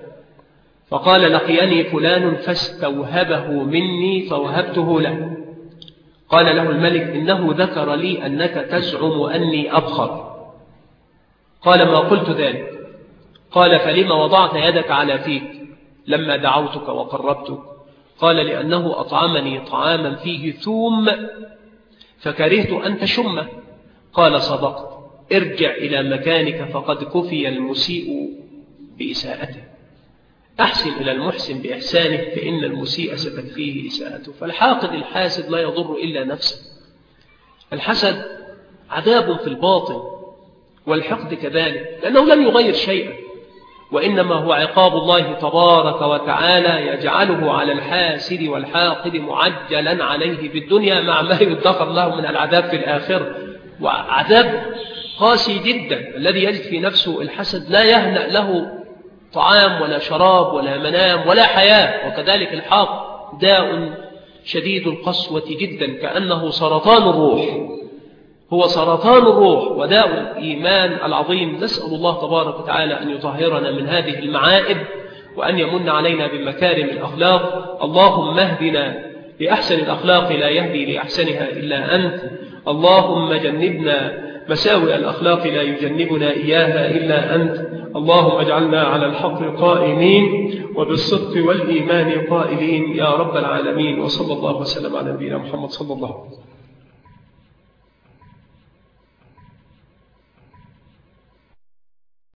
فقال: لقيني فلان فاستوهبه مني فوهبته له. قال له الملك: إنه ذكر لي أنك تزعم أني أبخر. قال: ما قلت ذلك. قال: فلم وضعت يدك على فيك لما دعوتك وقربتك؟ قال: لأنه أطعمني طعاما فيه ثوم فكرهت أن تشمه. قال: صدقت، ارجع إلى مكانك فقد كفي المسيء بإساءته. أحسن إلى المحسن بإحسانه فإن المسيء ستكفيه إساءته. فالحاقد الحاسد لا يضر إلا نفسه. الحسد عذاب في الباطن، والحقد كذلك، لأنه لم يغير شيئا، وإنما هو عقاب الله تبارك وتعالى يجعله على الحاسد والحاقد معجلا عليه في الدنيا مع ما يدخر له من العذاب في الآخرة، وعذاب قاسي جدا. الذي يجد في نفسه الحسد لا يهنأ له طعام ولا شراب ولا منام ولا حياة. وكذلك الحاقد داء شديد القسوة جدا، كأنه سرطان الروح، هو سرطان الروح وداء الإيمان العظيم. نسأل الله تبارك وتعالى أن يطهرنا من هذه المعائب وأن يمن علينا بمكارم الأخلاق. اللهم اهدنا لأحسن الأخلاق لا يهدي لأحسنها إلا أنت. اللهم جنبنا مساوئ الأخلاق لا يجنبنا إياها إلا أنت. اللهم اجعلنا على الحق قائمين وبالصدق والإيمان قائلين يا رب العالمين. وصلى الله وسلم على نبينا محمد صلى الله عليه وسلم.